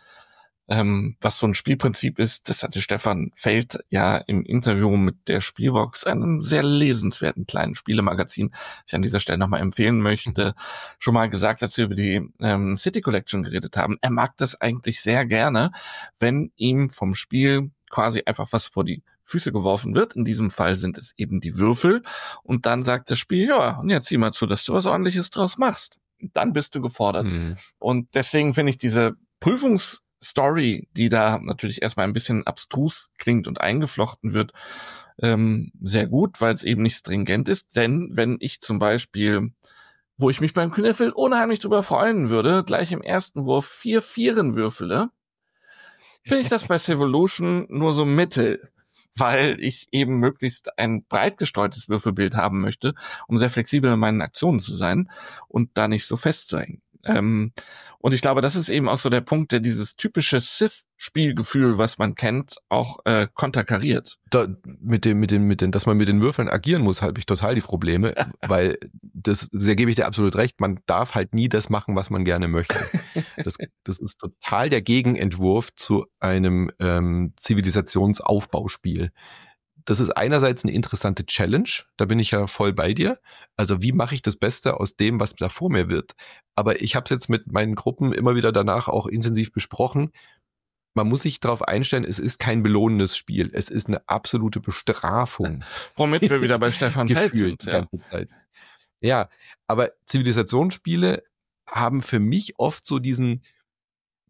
Ähm, was so ein Spielprinzip ist, das hatte Stefan Feld ja im Interview mit der Spielbox, einem sehr lesenswerten kleinen Spielemagazin, das ich an dieser Stelle nochmal empfehlen möchte, schon mal gesagt, als wir über die ähm, City Collection geredet haben. Er mag das eigentlich sehr gerne, wenn ihm vom Spiel quasi einfach was vor die Füße geworfen wird. In diesem Fall sind es eben die Würfel. Und dann sagt das Spiel, ja, und jetzt sieh mal zu, dass du was Ordentliches draus machst. Dann bist du gefordert. Mhm. Und deswegen finde ich diese Prüfungsstory, die da natürlich erstmal ein bisschen abstrus klingt und eingeflochten wird, ähm, sehr gut, weil es eben nicht stringent ist. Denn wenn ich zum Beispiel, wo ich mich beim Kniffel unheimlich drüber freuen würde, gleich im ersten Wurf vier Vieren würfele, finde ich das bei Civolution nur so mittel, weil ich eben möglichst ein breit gestreutes Würfelbild haben möchte, um sehr flexibel in meinen Aktionen zu sein und da nicht so fest sein. Ähm, und ich glaube, das ist eben auch so der Punkt, der dieses typische Civ-Spielgefühl, was man kennt, auch äh, konterkariert. Da, mit dem, mit dem, mit dem, dass man mit den Würfeln agieren muss, habe ich total die Probleme, weil das, da gebe ich dir absolut recht, man darf halt nie das machen, was man gerne möchte. Das, das ist total der Gegenentwurf zu einem ähm, Zivilisationsaufbauspiel. Das ist einerseits eine interessante Challenge, da bin ich ja voll bei dir. Also wie mache ich das Beste aus dem, was da vor mir wird? Aber ich habe es jetzt mit meinen Gruppen immer wieder danach auch intensiv besprochen. Man muss sich darauf einstellen, es ist kein belohnendes Spiel. Es ist eine absolute Bestrafung. Womit wir wieder bei Stefan Feld sind. Die ganze Zeit. Ja, aber Zivilisationsspiele haben für mich oft so diesen, das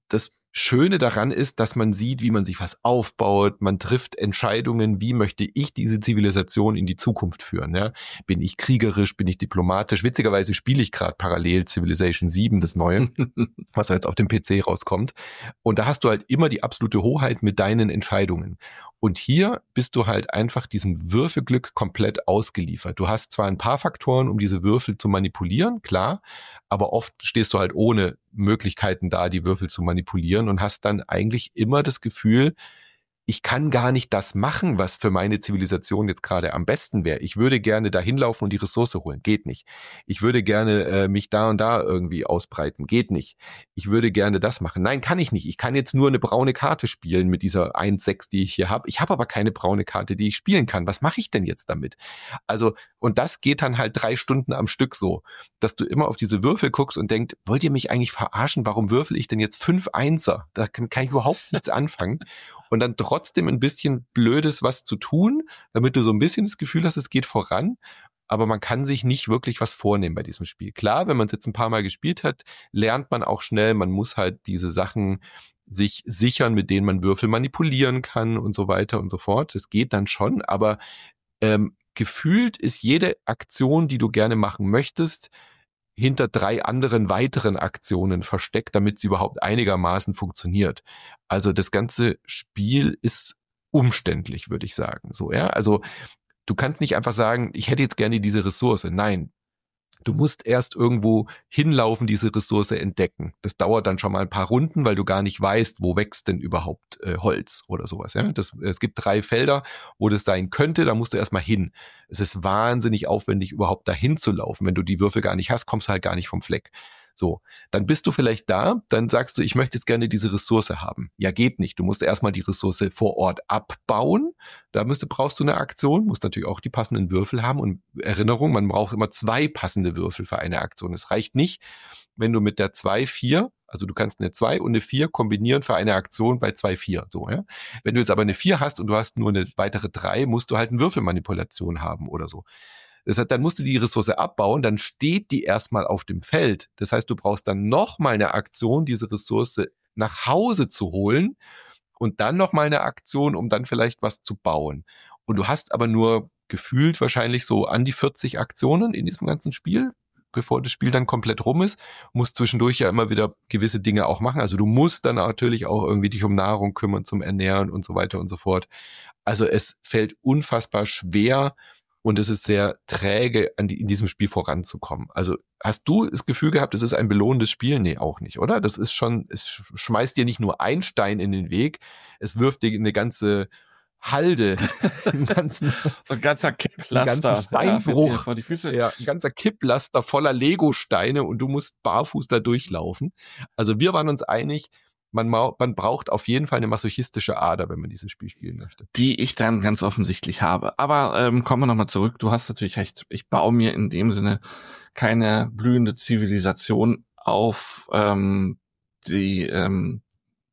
Schöne daran ist, dass man sieht, wie man sich was aufbaut. Man trifft Entscheidungen, wie möchte ich diese Zivilisation in die Zukunft führen. Ja? Bin ich kriegerisch, bin ich diplomatisch? Witzigerweise spiele ich gerade parallel Civilization sieben, das neue, was jetzt auf dem P C rauskommt. Und da hast du halt immer die absolute Hoheit mit deinen Entscheidungen. Und hier bist du halt einfach diesem Würfelglück komplett ausgeliefert. Du hast zwar ein paar Faktoren, um diese Würfel zu manipulieren, klar, aber oft stehst du halt ohne Möglichkeiten da, die Würfel zu manipulieren und hast dann eigentlich immer das Gefühl, ich kann gar nicht das machen, was für meine Zivilisation jetzt gerade am besten wäre. Ich würde gerne da hinlaufen und die Ressource holen. Geht nicht. Ich würde gerne äh, mich da und da irgendwie ausbreiten. Geht nicht. Ich würde gerne das machen. Nein, kann ich nicht. Ich kann jetzt nur eine braune Karte spielen mit dieser eins sechs, die ich hier habe. Ich habe aber keine braune Karte, die ich spielen kann. Was mache ich denn jetzt damit? Also, und das geht dann halt drei Stunden am Stück so, dass du immer auf diese Würfel guckst und denkst, wollt ihr mich eigentlich verarschen? Warum würfel ich denn jetzt fünf Einser? Da kann, kann ich überhaupt nichts anfangen. Und dann trotzdem ein bisschen Blödes was zu tun, damit du so ein bisschen das Gefühl hast, es geht voran. Aber man kann sich nicht wirklich was vornehmen bei diesem Spiel. Klar, wenn man es jetzt ein paar Mal gespielt hat, lernt man auch schnell, man muss halt diese Sachen sich sichern, mit denen man Würfel manipulieren kann und so weiter und so fort. Das geht dann schon, aber ähm, gefühlt ist jede Aktion, die du gerne machen möchtest, hinter drei anderen weiteren Aktionen versteckt, damit sie überhaupt einigermaßen funktioniert. Also das ganze Spiel ist umständlich, würde ich sagen. So, ja, also du kannst nicht einfach sagen, ich hätte jetzt gerne diese Ressource. Nein, du musst erst irgendwo hinlaufen, diese Ressource entdecken. Das dauert dann schon mal ein paar Runden, weil du gar nicht weißt, wo wächst denn überhaupt äh, Holz oder sowas. Ja? Das, es gibt drei Felder, wo das sein könnte, da musst du erstmal hin. Es ist wahnsinnig aufwendig, überhaupt dahin zu laufen. Wenn du die Würfel gar nicht hast, kommst du halt gar nicht vom Fleck. So, dann bist du vielleicht da, dann sagst du, ich möchte jetzt gerne diese Ressource haben. Ja, geht nicht. Du musst erstmal die Ressource vor Ort abbauen. Da müsste, brauchst du eine Aktion, musst natürlich auch die passenden Würfel haben. Und Erinnerung, man braucht immer zwei passende Würfel für eine Aktion. Es reicht nicht, wenn du mit der zwei vier, also du kannst eine zwei und eine vier kombinieren für eine Aktion bei zwei vier. So, ja. Wenn du jetzt aber eine vier hast und du hast nur eine weitere drei, musst du halt eine Würfelmanipulation haben oder so. Das heißt, dann musst du die Ressource abbauen, dann steht die erstmal auf dem Feld. Das heißt, du brauchst dann nochmal eine Aktion, diese Ressource nach Hause zu holen und dann nochmal eine Aktion, um dann vielleicht was zu bauen. Und du hast aber nur gefühlt wahrscheinlich so an die vierzig Aktionen in diesem ganzen Spiel, bevor das Spiel dann komplett rum ist, musst zwischendurch ja immer wieder gewisse Dinge auch machen. Also du musst dann natürlich auch irgendwie dich um Nahrung kümmern, zum Ernähren und so weiter und so fort. Also es fällt unfassbar schwer, und es ist sehr träge, an die, in diesem Spiel voranzukommen. Also hast du das Gefühl gehabt, es ist ein belohnendes Spiel? Nee, auch nicht, oder? Das ist schon, es schmeißt dir nicht nur ein Stein in den Weg, es wirft dir eine ganze Halde, einen ganzen, so ein ganzer Kipplaster, einen ganzen Steinbruch, ja, vor die Füße. Ja, ein ganzer Kipplaster voller Lego-Steine und du musst barfuß da durchlaufen. Also wir waren uns einig, Man, man braucht auf jeden Fall eine masochistische Ader, wenn man dieses Spiel spielen möchte. Die ich dann ganz offensichtlich habe. Aber ähm, kommen wir nochmal zurück. Du hast natürlich recht. Ich baue mir in dem Sinne keine blühende Zivilisation auf, ähm, die ähm,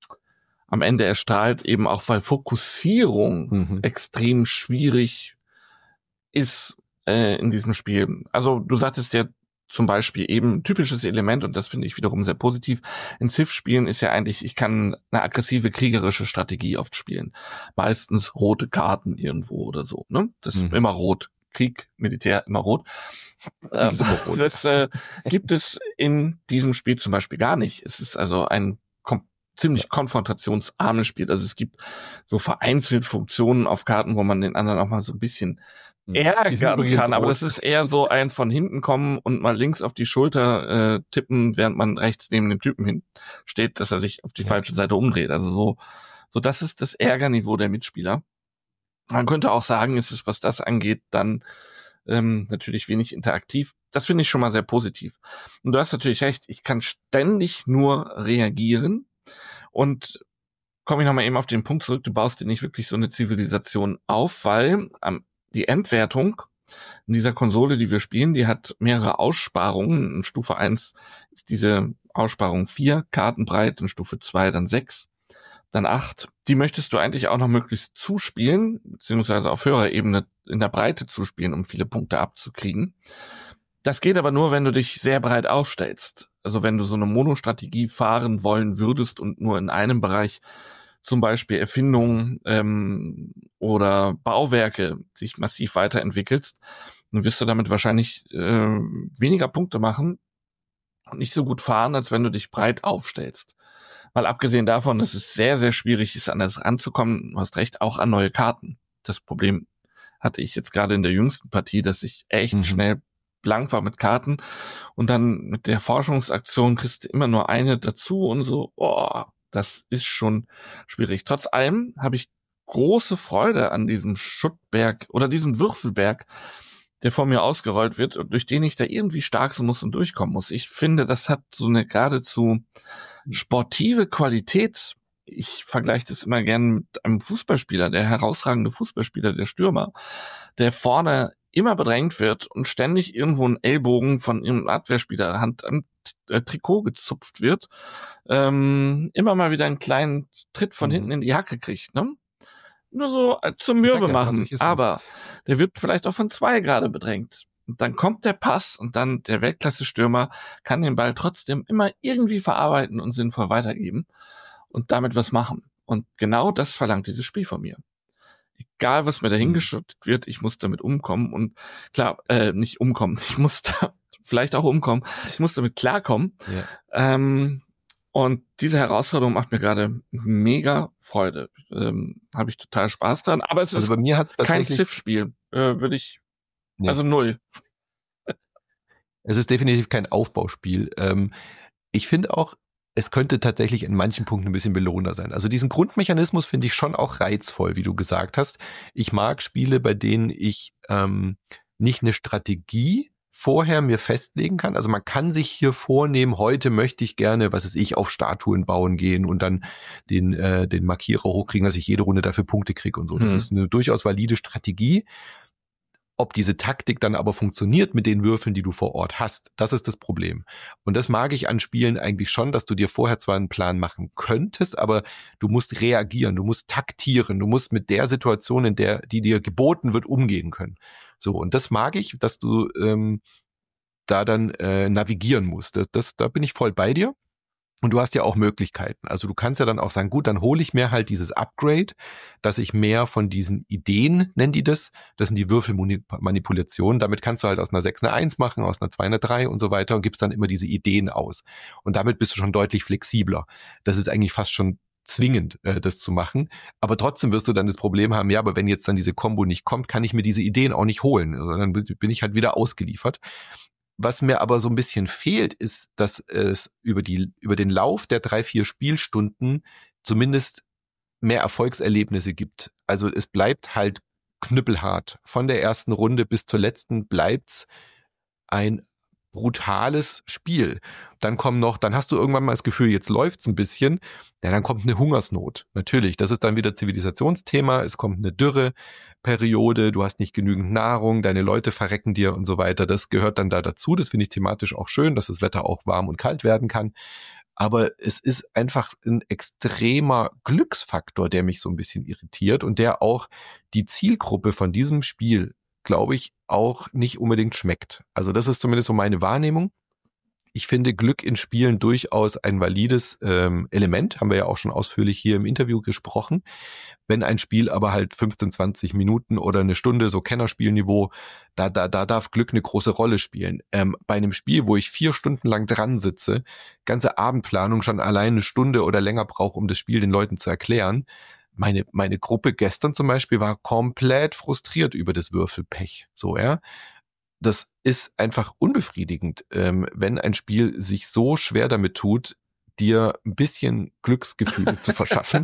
am Ende erstrahlt, eben auch weil Fokussierung mhm. extrem schwierig ist äh, in diesem Spiel. Also du sagtest ja, zum Beispiel eben ein typisches Element, und das finde ich wiederum sehr positiv, in Civ-Spielen ist ja eigentlich, ich kann eine aggressive kriegerische Strategie oft spielen. Meistens rote Karten irgendwo oder so. Ne? Das ist mhm. immer rot. Krieg, Militär, immer rot. Ähm, rot. Das äh, gibt es in diesem Spiel zum Beispiel gar nicht. Es ist also ein kom- ziemlich konfrontationsarmes Spiel. Also es gibt so vereinzelt Funktionen auf Karten, wo man den anderen auch mal so ein bisschen ärgern kann, aber das ist eher so ein von hinten kommen und mal links auf die Schulter äh, tippen, während man rechts neben dem Typen hin steht, dass er sich auf die ja. falsche Seite umdreht. Also so, so das ist das Ärgerniveau der Mitspieler. Man könnte auch sagen, es ist, was das angeht, dann ähm, natürlich wenig interaktiv. Das finde ich schon mal sehr positiv. Und du hast natürlich recht, ich kann ständig nur reagieren und komme ich nochmal eben auf den Punkt zurück, du baust dir nicht wirklich so eine Zivilisation auf, weil am die Endwertung in dieser Konsole, die wir spielen, die hat mehrere Aussparungen. In Stufe eins ist diese Aussparung vier Karten breit, in Stufe zwei dann sechs, dann acht. Die möchtest du eigentlich auch noch möglichst zuspielen, beziehungsweise auf höherer Ebene in der Breite zuspielen, um viele Punkte abzukriegen. Das geht aber nur, wenn du dich sehr breit aufstellst. Also wenn du so eine Monostrategie fahren wollen würdest und nur in einem Bereich, zum Beispiel Erfindungen ähm, oder Bauwerke, sich massiv weiterentwickelst, dann wirst du damit wahrscheinlich äh, weniger Punkte machen und nicht so gut fahren, als wenn du dich breit aufstellst. Mal abgesehen davon, dass es sehr, sehr schwierig ist, an das ranzukommen, du hast recht, auch an neue Karten. Das Problem hatte ich jetzt gerade in der jüngsten Partie, dass ich echt mhm. schnell blank war mit Karten und dann mit der Forschungsaktion kriegst du immer nur eine dazu und so, oh, das ist schon schwierig. Trotz allem habe ich große Freude an diesem Schuttberg oder diesem Würfelberg, der vor mir ausgerollt wird und durch den ich da irgendwie stark sein muss und durchkommen muss. Ich finde, das hat so eine geradezu sportive Qualität. Ich vergleiche das immer gern mit einem Fußballspieler, der herausragende Fußballspieler, der Stürmer, der vorne immer bedrängt wird und ständig irgendwo ein Ellbogen von irgendeinem Abwehrspieler Hand am äh, Trikot gezupft wird, ähm, immer mal wieder einen kleinen Tritt von mhm. hinten in die Hacke kriegt, ne? Nur so äh, zum Mürbe ja, machen, aber der wird vielleicht auch von zwei gerade bedrängt. Und dann kommt der Pass und dann der Weltklasse-Stürmer kann den Ball trotzdem immer irgendwie verarbeiten und sinnvoll weitergeben und damit was machen. Und genau das verlangt dieses Spiel von mir. Egal, was mir da hingeschüttet wird, ich muss damit umkommen und klar, äh, nicht umkommen, ich muss da vielleicht auch umkommen, ich muss damit klarkommen. Ja. Ähm, und diese Herausforderung macht mir gerade mega Freude. Ähm, habe ich total Spaß dran, aber es also ist bei mir hat's kein tatsächlich Civ-Spiel, äh, würde ich, nee. also null. Es ist definitiv kein Aufbauspiel. Ähm, ich finde auch, es könnte tatsächlich in manchen Punkten ein bisschen belohnender sein. Also diesen Grundmechanismus finde ich schon auch reizvoll, wie du gesagt hast. Ich mag Spiele, bei denen ich ähm, nicht eine Strategie vorher mir festlegen kann. Also man kann sich hier vornehmen, heute möchte ich gerne, was weiß ich, auf Statuen bauen gehen und dann den äh, den Markierer hochkriegen, dass ich jede Runde dafür Punkte kriege und so. Das mhm. ist eine durchaus valide Strategie. Ob diese Taktik dann aber funktioniert mit den Würfeln, die du vor Ort hast, das ist das Problem. Und das mag ich an Spielen eigentlich schon, dass du dir vorher zwar einen Plan machen könntest, aber du musst reagieren, du musst taktieren, du musst mit der Situation, in der die dir geboten wird, umgehen können. So, und das mag ich, dass du ähm, da dann äh, navigieren musst. Das, das, da bin ich voll bei dir. Und du hast ja auch Möglichkeiten. Also du kannst ja dann auch sagen, gut, dann hole ich mir halt dieses Upgrade, dass ich mehr von diesen Ideen, nennen die das, das sind die Würfelmanipulationen, damit kannst du halt aus einer sechs eine eins machen, aus einer zwei eine drei und so weiter und gibst dann immer diese Ideen aus. Und damit bist du schon deutlich flexibler. Das ist eigentlich fast schon zwingend, äh, das zu machen. Aber trotzdem wirst du dann das Problem haben, ja, aber wenn jetzt dann diese Kombo nicht kommt, kann ich mir diese Ideen auch nicht holen. Also dann bin ich halt wieder ausgeliefert. Was mir aber so ein bisschen fehlt, ist, dass es über die, über den Lauf der drei, vier Spielstunden zumindest mehr Erfolgserlebnisse gibt. Also es bleibt halt knüppelhart. Von der ersten Runde bis zur letzten bleibt's ein brutales Spiel. Dann kommen noch, dann hast du irgendwann mal das Gefühl, jetzt läuft's ein bisschen. Ja, dann kommt eine Hungersnot. Natürlich, das ist dann wieder Zivilisationsthema. Es kommt eine Dürreperiode. Du hast nicht genügend Nahrung. Deine Leute verrecken dir und so weiter. Das gehört dann da dazu. Das finde ich thematisch auch schön, dass das Wetter auch warm und kalt werden kann. Aber es ist einfach ein extremer Glücksfaktor, der mich so ein bisschen irritiert und der auch die Zielgruppe von diesem Spiel, glaube ich, auch nicht unbedingt schmeckt. Also das ist zumindest so meine Wahrnehmung. Ich finde Glück in Spielen durchaus ein valides ähm, Element, haben wir ja auch schon ausführlich hier im Interview gesprochen. Wenn ein Spiel aber halt fünfzehn, zwanzig Minuten oder eine Stunde, so Kennerspielniveau, da, da, da darf Glück eine große Rolle spielen. Ähm, bei einem Spiel, wo ich vier Stunden lang dran sitze, ganze Abendplanung schon allein eine Stunde oder länger brauche, um das Spiel den Leuten zu erklären, Meine, meine Gruppe gestern zum Beispiel war komplett frustriert über das Würfelpech. So, ja. Das ist einfach unbefriedigend, ähm, wenn ein Spiel sich so schwer damit tut, dir ein bisschen Glücksgefühle zu verschaffen,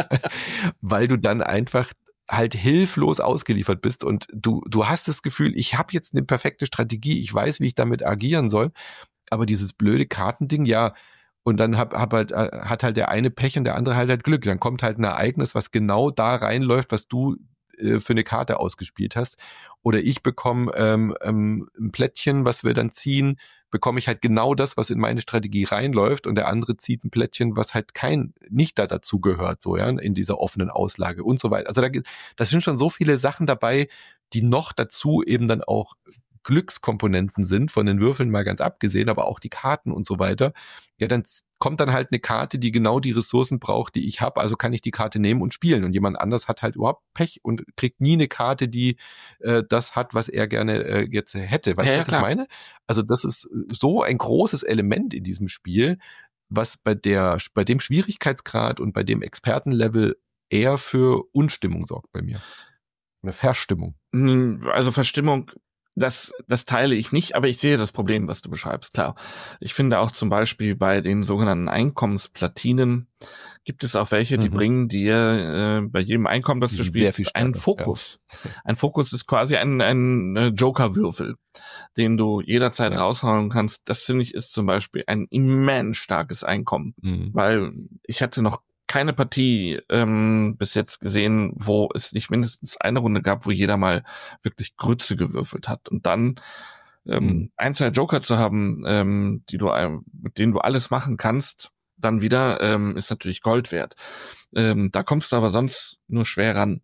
weil du dann einfach halt hilflos ausgeliefert bist und du, du hast das Gefühl, ich habe jetzt eine perfekte Strategie, ich weiß, wie ich damit agieren soll, aber dieses blöde Kartending, ja, und dann hab, hab halt, hat halt der eine Pech und der andere halt, halt Glück. Dann kommt halt ein Ereignis, was genau da reinläuft, was du äh, für eine Karte ausgespielt hast. Oder ich bekomme ähm, ähm, ein Plättchen, was wir dann ziehen, bekomme ich halt genau das, was in meine Strategie reinläuft und der andere zieht ein Plättchen, was halt kein, nicht da dazu gehört, so, ja, in dieser offenen Auslage und so weiter. Also da, das sind schon so viele Sachen dabei, die noch dazu eben dann auch Glückskomponenten sind, von den Würfeln mal ganz abgesehen, aber auch die Karten und so weiter, ja, dann kommt dann halt eine Karte, die genau die Ressourcen braucht, die ich habe, also kann ich die Karte nehmen und spielen und jemand anders hat halt überhaupt Pech und kriegt nie eine Karte, die äh, das hat, was er gerne äh, jetzt hätte. Weißt du, Ja, ja, was ich klar. meine? Also das ist so ein großes Element in diesem Spiel, was bei der, bei dem Schwierigkeitsgrad und bei dem Expertenlevel eher für Unstimmung sorgt bei mir. Eine Verstimmung. Hm, Also Verstimmung, das, das teile ich nicht, aber ich sehe das Problem, was du beschreibst, klar. Ich finde auch zum Beispiel bei den sogenannten Einkommensplatinen gibt es auch welche, die Mhm. bringen dir äh, bei jedem Einkommen, das Die du sind sehr viel spielst, einen stärker, Fokus. Ein Fokus ist quasi ein, ein äh, Joker-Würfel, den du jederzeit Ja. raushauen kannst. Das finde ich ist zum Beispiel ein immens starkes Einkommen, Mhm. weil ich hatte noch keine Partie ähm, bis jetzt gesehen, wo es nicht mindestens eine Runde gab, wo jeder mal wirklich Grütze gewürfelt hat. Und dann ähm, Mhm. ein, zwei Joker zu haben, ähm, die du, ähm, mit denen du alles machen kannst, dann wieder, ähm, ist natürlich Gold wert. Ähm, da kommst du aber sonst nur schwer ran.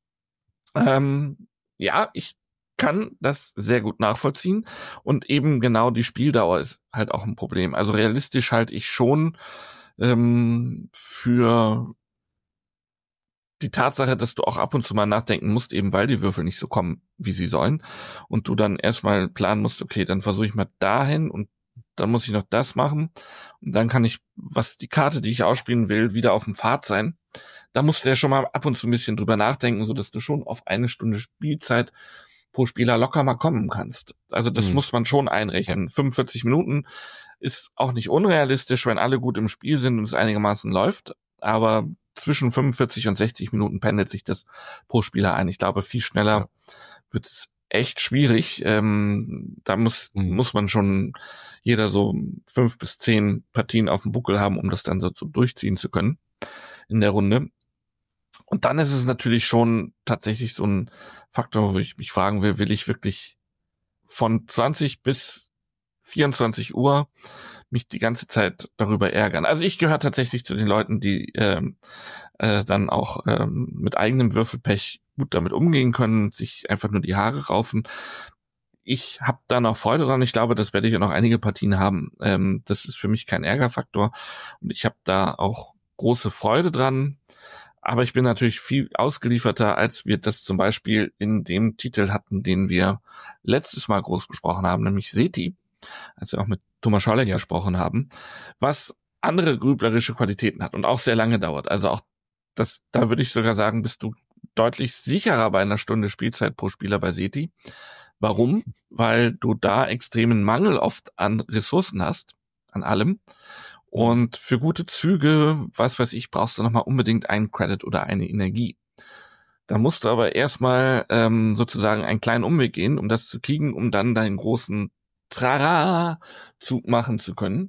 Ähm, ja, ich kann das sehr gut nachvollziehen und eben genau die Spieldauer ist halt auch ein Problem. Also realistisch halte ich schon ähm, für die Tatsache, dass du auch ab und zu mal nachdenken musst, eben weil die Würfel nicht so kommen, wie sie sollen, und du dann erstmal planen musst, okay, dann versuche ich mal dahin und dann muss ich noch das machen und dann kann ich, was die Karte, die ich ausspielen will, wieder auf dem Pfad sein. Da musst du ja schon mal ab und zu ein bisschen drüber nachdenken, so dass du schon auf eine Stunde Spielzeit pro Spieler locker mal kommen kannst. Also das Mhm. muss man schon einrechnen. fünfundvierzig Minuten ist auch nicht unrealistisch, wenn alle gut im Spiel sind und es einigermaßen läuft, aber zwischen fünfundvierzig und sechzig Minuten pendelt sich das pro Spieler ein. Ich glaube, viel schneller Ja. wird es echt schwierig. Ähm, da muss, Mhm. muss man schon jeder so fünf bis zehn Partien auf dem Buckel haben, um das dann so, so durchziehen zu können in der Runde. Und dann ist es natürlich schon tatsächlich so ein Faktor, wo ich mich fragen will, will ich wirklich von zwanzig bis vierundzwanzig Uhr mich die ganze Zeit darüber ärgern. Also ich gehöre tatsächlich zu den Leuten, die ähm, äh, dann auch ähm, mit eigenem Würfelpech gut damit umgehen können, sich einfach nur die Haare raufen. Ich habe da noch Freude dran. Ich glaube, das werde ich ja noch einige Partien haben. Ähm, das ist für mich kein Ärgerfaktor und ich habe da auch große Freude dran. Aber ich bin natürlich viel ausgelieferter, als wir das zum Beispiel in dem Titel hatten, den wir letztes Mal groß besprochen haben, nämlich Seti, als wir auch mit Thomas Scholleck Ja. gesprochen haben, was andere grüblerische Qualitäten hat und auch sehr lange dauert. Also auch das, da würde ich sogar sagen, bist du deutlich sicherer bei einer Stunde Spielzeit pro Spieler bei Seti. Warum? Weil du da extremen Mangel oft an Ressourcen hast, an allem. Und für gute Züge, was weiß ich, brauchst du nochmal unbedingt einen Credit oder eine Energie. Da musst du aber erstmal ähm, sozusagen einen kleinen Umweg gehen, um das zu kriegen, um dann deinen großen Trara-Zug machen zu können.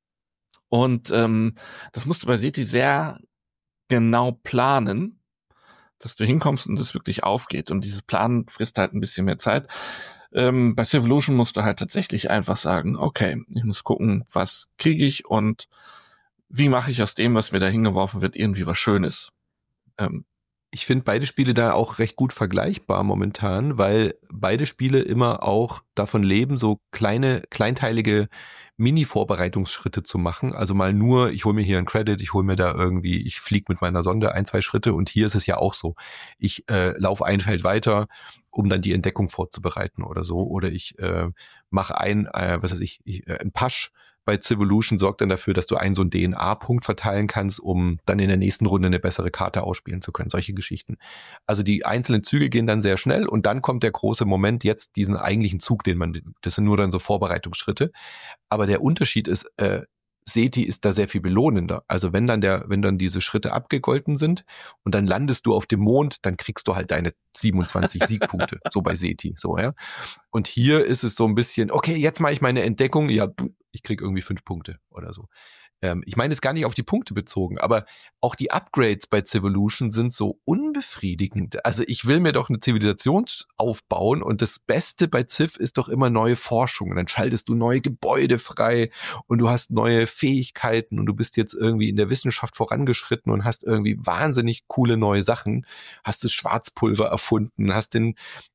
Und ähm, das musst du bei Seti sehr genau planen, dass du hinkommst und das wirklich aufgeht. Und dieses Planen frisst halt ein bisschen mehr Zeit. Ähm, bei Civolution musst du halt tatsächlich einfach sagen, okay, ich muss gucken, was kriege ich und wie mache ich aus dem, was mir da hingeworfen wird, irgendwie was Schönes. Ähm, Ich finde beide Spiele da auch recht gut vergleichbar momentan, weil beide Spiele immer auch davon leben, so kleine, kleinteilige Mini-Vorbereitungsschritte zu machen. Also mal nur, ich hole mir hier einen Credit, ich hole mir da irgendwie, ich fliege mit meiner Sonde ein, zwei Schritte und hier ist es ja auch so. Ich äh, laufe ein Feld weiter, um dann die Entdeckung vorzubereiten oder so. Oder ich äh, mache ein, äh, was weiß ich, ich äh, ein Pasch bei Civolution sorgt dann dafür, dass du einen so einen D N A-Punkt verteilen kannst, um dann in der nächsten Runde eine bessere Karte ausspielen zu können. Solche Geschichten. Also die einzelnen Züge gehen dann sehr schnell und dann kommt der große Moment, jetzt diesen eigentlichen Zug, den man, das sind nur dann so Vorbereitungsschritte. Aber der Unterschied ist, äh, Seti ist da sehr viel belohnender. Also wenn dann der, wenn dann diese Schritte abgegolten sind und dann landest du auf dem Mond, dann kriegst du halt deine siebenundzwanzig Siegpunkte. So bei Seti, so, ja. Und hier ist es so ein bisschen, okay, jetzt mache ich meine Entdeckung, ja, ich krieg irgendwie fünf Punkte oder so. Ähm, ich meine es gar nicht auf die Punkte bezogen, aber auch die Upgrades bei Civolution sind so unbefriedigend. Also ich will mir doch eine Zivilisation aufbauen und das Beste bei Civ ist doch immer neue Forschung. Und dann schaltest du neue Gebäude frei und du hast neue Fähigkeiten und du bist jetzt irgendwie in der Wissenschaft vorangeschritten und hast irgendwie wahnsinnig coole neue Sachen. Hast das Schwarzpulver erfunden, hast den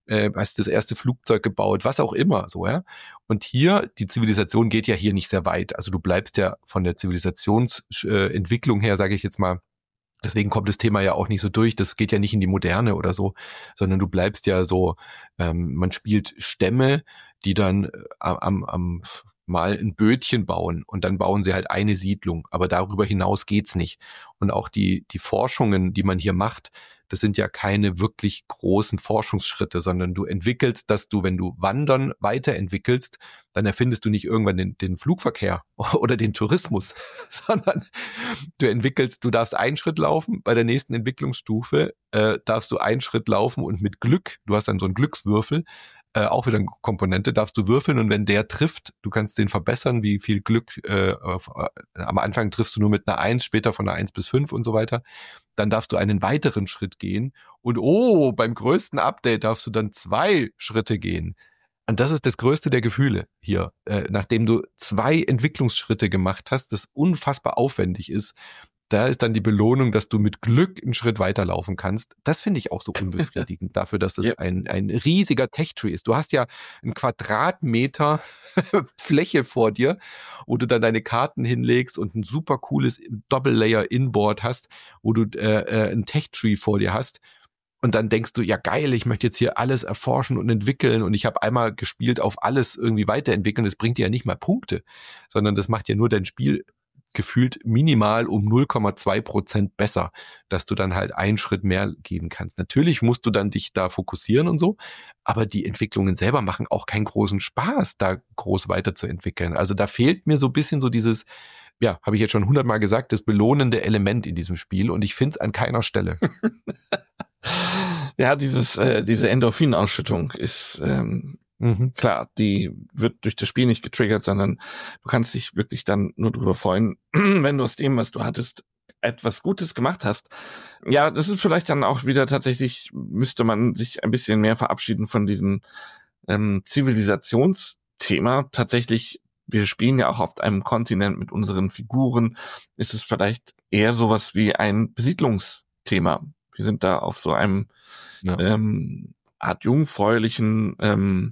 äh, hast das erste Flugzeug gebaut, was auch immer, so, ja. Und hier, die Zivilisation geht ja hier nicht sehr weit. Also du bleibst ja von der Zivilisationsentwicklung äh, her, sage ich jetzt mal, deswegen kommt das Thema ja auch nicht so durch. Das geht ja nicht in die Moderne oder so, sondern du bleibst ja so, ähm, man spielt Stämme, die dann äh, am, am mal ein Bötchen bauen und dann bauen sie halt eine Siedlung. Aber darüber hinaus geht's nicht. Und auch die, die Forschungen, die man hier macht, das sind ja keine wirklich großen Forschungsschritte, sondern du entwickelst, dass du, wenn du Wandern weiterentwickelst, dann erfindest du nicht irgendwann den, den Flugverkehr oder den Tourismus, sondern du entwickelst, du darfst einen Schritt laufen, bei der nächsten Entwicklungsstufe äh, darfst du einen Schritt laufen und mit Glück, du hast dann so einen Glückswürfel, äh, auch wieder eine Komponente, darfst du würfeln und wenn der trifft, du kannst den verbessern, wie viel Glück, äh, auf, äh, am Anfang triffst du nur mit einer eins, später von einer eins bis fünf und so weiter, dann darfst du einen weiteren Schritt gehen und oh, beim größten Update darfst du dann zwei Schritte gehen. Und das ist das größte der Gefühle hier, äh, nachdem du zwei Entwicklungsschritte gemacht hast, das unfassbar aufwendig ist, da ist dann die Belohnung, dass du mit Glück einen Schritt weiterlaufen kannst. Das finde ich auch so unbefriedigend dafür, dass es yep. ein, ein riesiger Tech-Tree ist. Du hast ja einen Quadratmeter Fläche vor dir, wo du dann deine Karten hinlegst und ein super cooles Double-Layer-Inboard hast, wo du äh, äh, einen Tech-Tree vor dir hast. Und dann denkst du, ja geil, ich möchte jetzt hier alles erforschen und entwickeln und ich habe einmal gespielt auf alles irgendwie weiterentwickeln. Das bringt dir ja nicht mal Punkte, sondern das macht ja nur dein Spiel gefühlt minimal um null Komma zwei Prozent besser, dass du dann halt einen Schritt mehr gehen kannst. Natürlich musst du dann dich da fokussieren und so, aber die Entwicklungen selber machen auch keinen großen Spaß, da groß weiterzuentwickeln. Also da fehlt mir so ein bisschen so dieses, ja, habe ich jetzt schon hundertmal gesagt, das belohnende Element in diesem Spiel und ich finde es an keiner Stelle. Ja, dieses, äh, diese Endorphinausschüttung ist ähm, mhm. klar, die wird durch das Spiel nicht getriggert, sondern du kannst dich wirklich dann nur drüber freuen, wenn du aus dem, was du hattest, etwas Gutes gemacht hast. Ja, das ist vielleicht dann auch wieder tatsächlich, müsste man sich ein bisschen mehr verabschieden von diesem ähm, Zivilisationsthema. Tatsächlich, wir spielen ja auch auf einem Kontinent mit unseren Figuren, ist es vielleicht eher sowas wie ein Besiedlungsthema. Wir sind da auf so einem ja. ähm, Art jungfräulichen ähm,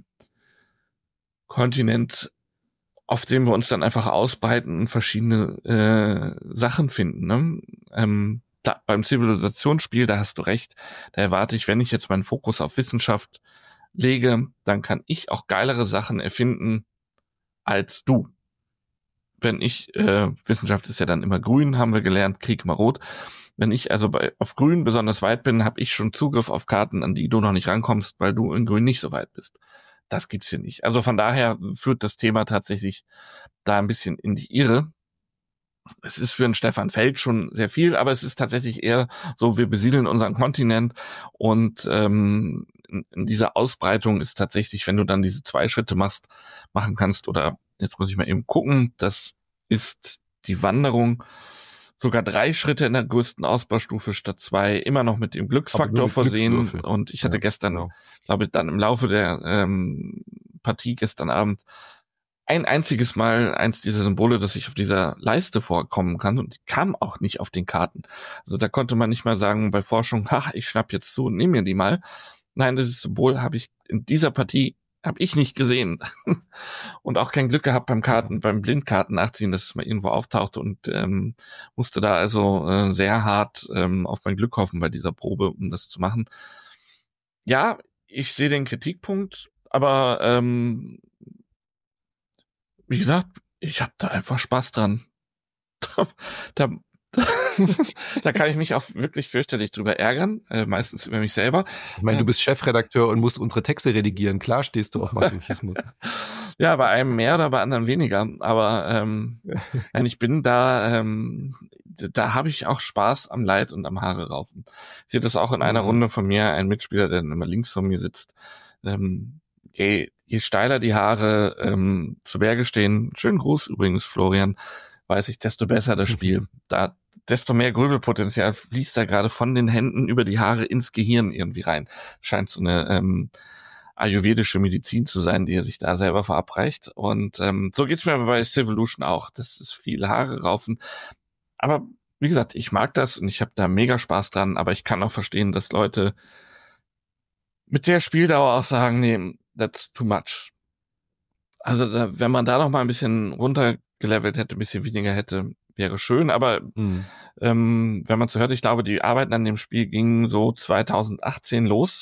Kontinent, auf dem wir uns dann einfach ausbreiten und verschiedene äh, Sachen finden. Ne? Ähm, da, beim Zivilisationsspiel, da hast du recht, da erwarte ich, wenn ich jetzt meinen Fokus auf Wissenschaft lege, dann kann ich auch geilere Sachen erfinden als du. Wenn ich, äh, Wissenschaft ist ja dann immer grün, haben wir gelernt, Krieg immer rot. Wenn ich also bei, auf grün besonders weit bin, habe ich schon Zugriff auf Karten, an die du noch nicht rankommst, weil du in grün nicht so weit bist. Das gibt's hier nicht. Also von daher führt das Thema tatsächlich da ein bisschen in die Irre. Es ist für einen Stefan Feld schon sehr viel, aber es ist tatsächlich eher so, wir besiedeln unseren Kontinent und ähm, in, in dieser Ausbreitung ist tatsächlich, wenn du dann diese zwei Schritte machst, machen kannst oder jetzt muss ich mal eben gucken, das ist die Wanderung, sogar drei Schritte in der größten Ausbaustufe statt zwei, immer noch mit dem Glücksfaktor mit versehen. Und ich hatte ja, gestern, genau. glaube ich, dann im Laufe der ähm, Partie gestern Abend ein einziges Mal eins dieser Symbole, das ich auf dieser Leiste vorkommen kann. Und die kam auch nicht auf den Karten. Also da konnte man nicht mal sagen bei Forschung, ach, ich schnapp jetzt zu und nehme mir die mal. Nein, dieses Symbol habe ich in dieser Partie habe ich nicht gesehen und auch kein Glück gehabt beim Karten, beim Blindkarten nachziehen, dass es mal irgendwo auftauchte und ähm, musste da also äh, sehr hart ähm, auf mein Glück hoffen bei dieser Probe, um das zu machen. Ja, ich sehe den Kritikpunkt, aber ähm, wie gesagt, ich habe da einfach Spaß dran. da, da kann ich mich auch wirklich fürchterlich drüber ärgern, äh, meistens über mich selber. Ich meine, du bist Chefredakteur und musst unsere Texte redigieren. Klar stehst du auf Masochismus. Ja, bei einem mehr oder bei anderen weniger. Aber ähm, ich bin da, ähm, da habe ich auch Spaß am Leid und am Haare raufen. Ich sehe das auch in einer Runde von mir, ein Mitspieler, der immer links von mir sitzt. Ähm, je, je steiler die Haare ähm, zu Berge stehen, schönen Gruß übrigens, Florian, weiß ich, desto besser das Spiel. Da desto mehr Grübelpotenzial fließt da gerade von den Händen über die Haare ins Gehirn irgendwie rein. Scheint so eine ähm, ayurvedische Medizin zu sein, die er sich da selber verabreicht. Und ähm, so geht's mir bei Civolution auch. Das ist viel Haare raufen. Aber wie gesagt, ich mag das und ich habe da mega Spaß dran. Aber ich kann auch verstehen, dass Leute mit der Spieldauer auch sagen, nee, that's too much. Also da, wenn man da noch mal ein bisschen runtergelevelt hätte, ein bisschen weniger hätte, wäre schön. Aber mhm. ähm, wenn man so hört, ich glaube, die Arbeiten an dem Spiel gingen so zweitausendachtzehn los.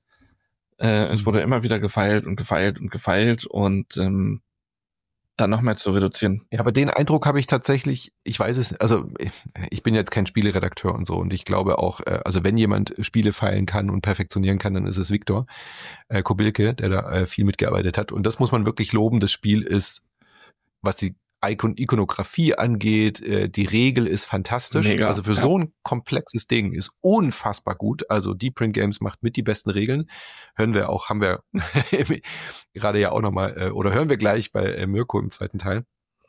Äh, mhm. Es wurde immer wieder gefeilt und gefeilt und gefeilt und ähm, dann noch mehr zu reduzieren. Ja, aber den Eindruck habe ich tatsächlich, ich weiß es, also ich bin jetzt kein Spieleredakteur und so und ich glaube auch, also wenn jemand Spiele feilen kann und perfektionieren kann, dann ist es Viktor äh, Kobilke, der da äh, viel mitgearbeitet hat und das muss man wirklich loben. Das Spiel ist, was die Ikon- Ikonografie angeht, äh, die Regel ist fantastisch. Mega, also für ja. so ein komplexes Ding ist unfassbar gut. Also Deep Print Games macht mit die besten Regeln. Hören wir auch, haben wir gerade ja auch nochmal, äh, oder hören wir gleich bei äh, Mirko im zweiten Teil.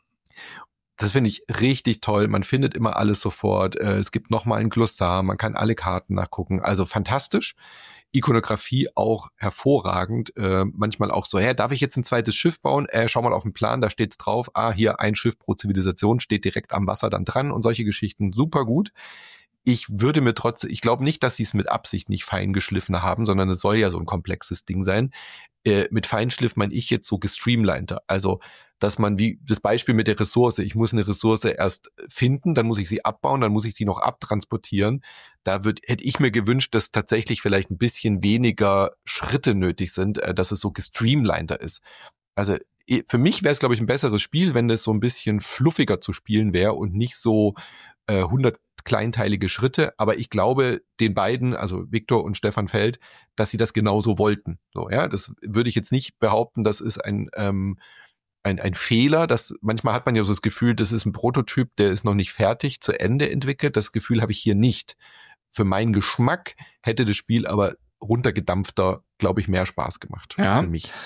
Das finde ich richtig toll. Man findet immer alles sofort. Äh, es gibt nochmal ein Glossar. Man kann alle Karten nachgucken. Also fantastisch. Ikonografie auch hervorragend. Äh, manchmal auch so, hä, darf ich jetzt ein zweites Schiff bauen? Äh, schau mal auf den Plan, da steht's drauf. Ah, hier ein Schiff pro Zivilisation, steht direkt am Wasser dann dran und solche Geschichten. Super gut. Ich würde mir trotzdem, ich glaube nicht, dass sie es mit Absicht nicht fein geschliffen haben, sondern es soll ja so ein komplexes Ding sein. Äh, mit Feinschliff meine ich jetzt so gestreamliner. Also, dass man wie das Beispiel mit der Ressource, ich muss eine Ressource erst finden, dann muss ich sie abbauen, dann muss ich sie noch abtransportieren. Da wird, hätte ich mir gewünscht, dass tatsächlich vielleicht ein bisschen weniger Schritte nötig sind, äh, dass es so gestreamliner ist. Also für mich wäre es, glaube ich, ein besseres Spiel, wenn das so ein bisschen fluffiger zu spielen wäre und nicht so äh, hundert kleinteilige Schritte. Aber ich glaube den beiden, also Viktor und Stefan Feld, dass sie das genauso wollten. So, ja, das würde ich jetzt nicht behaupten, das ist ein ähm, ein, ein Fehler. Das, manchmal hat man ja so das Gefühl, das ist ein Prototyp, der ist noch nicht fertig, zu Ende entwickelt. Das Gefühl habe ich hier nicht. Für meinen Geschmack hätte das Spiel aber runtergedampfter, glaube ich, mehr Spaß gemacht. Ja. Für mich.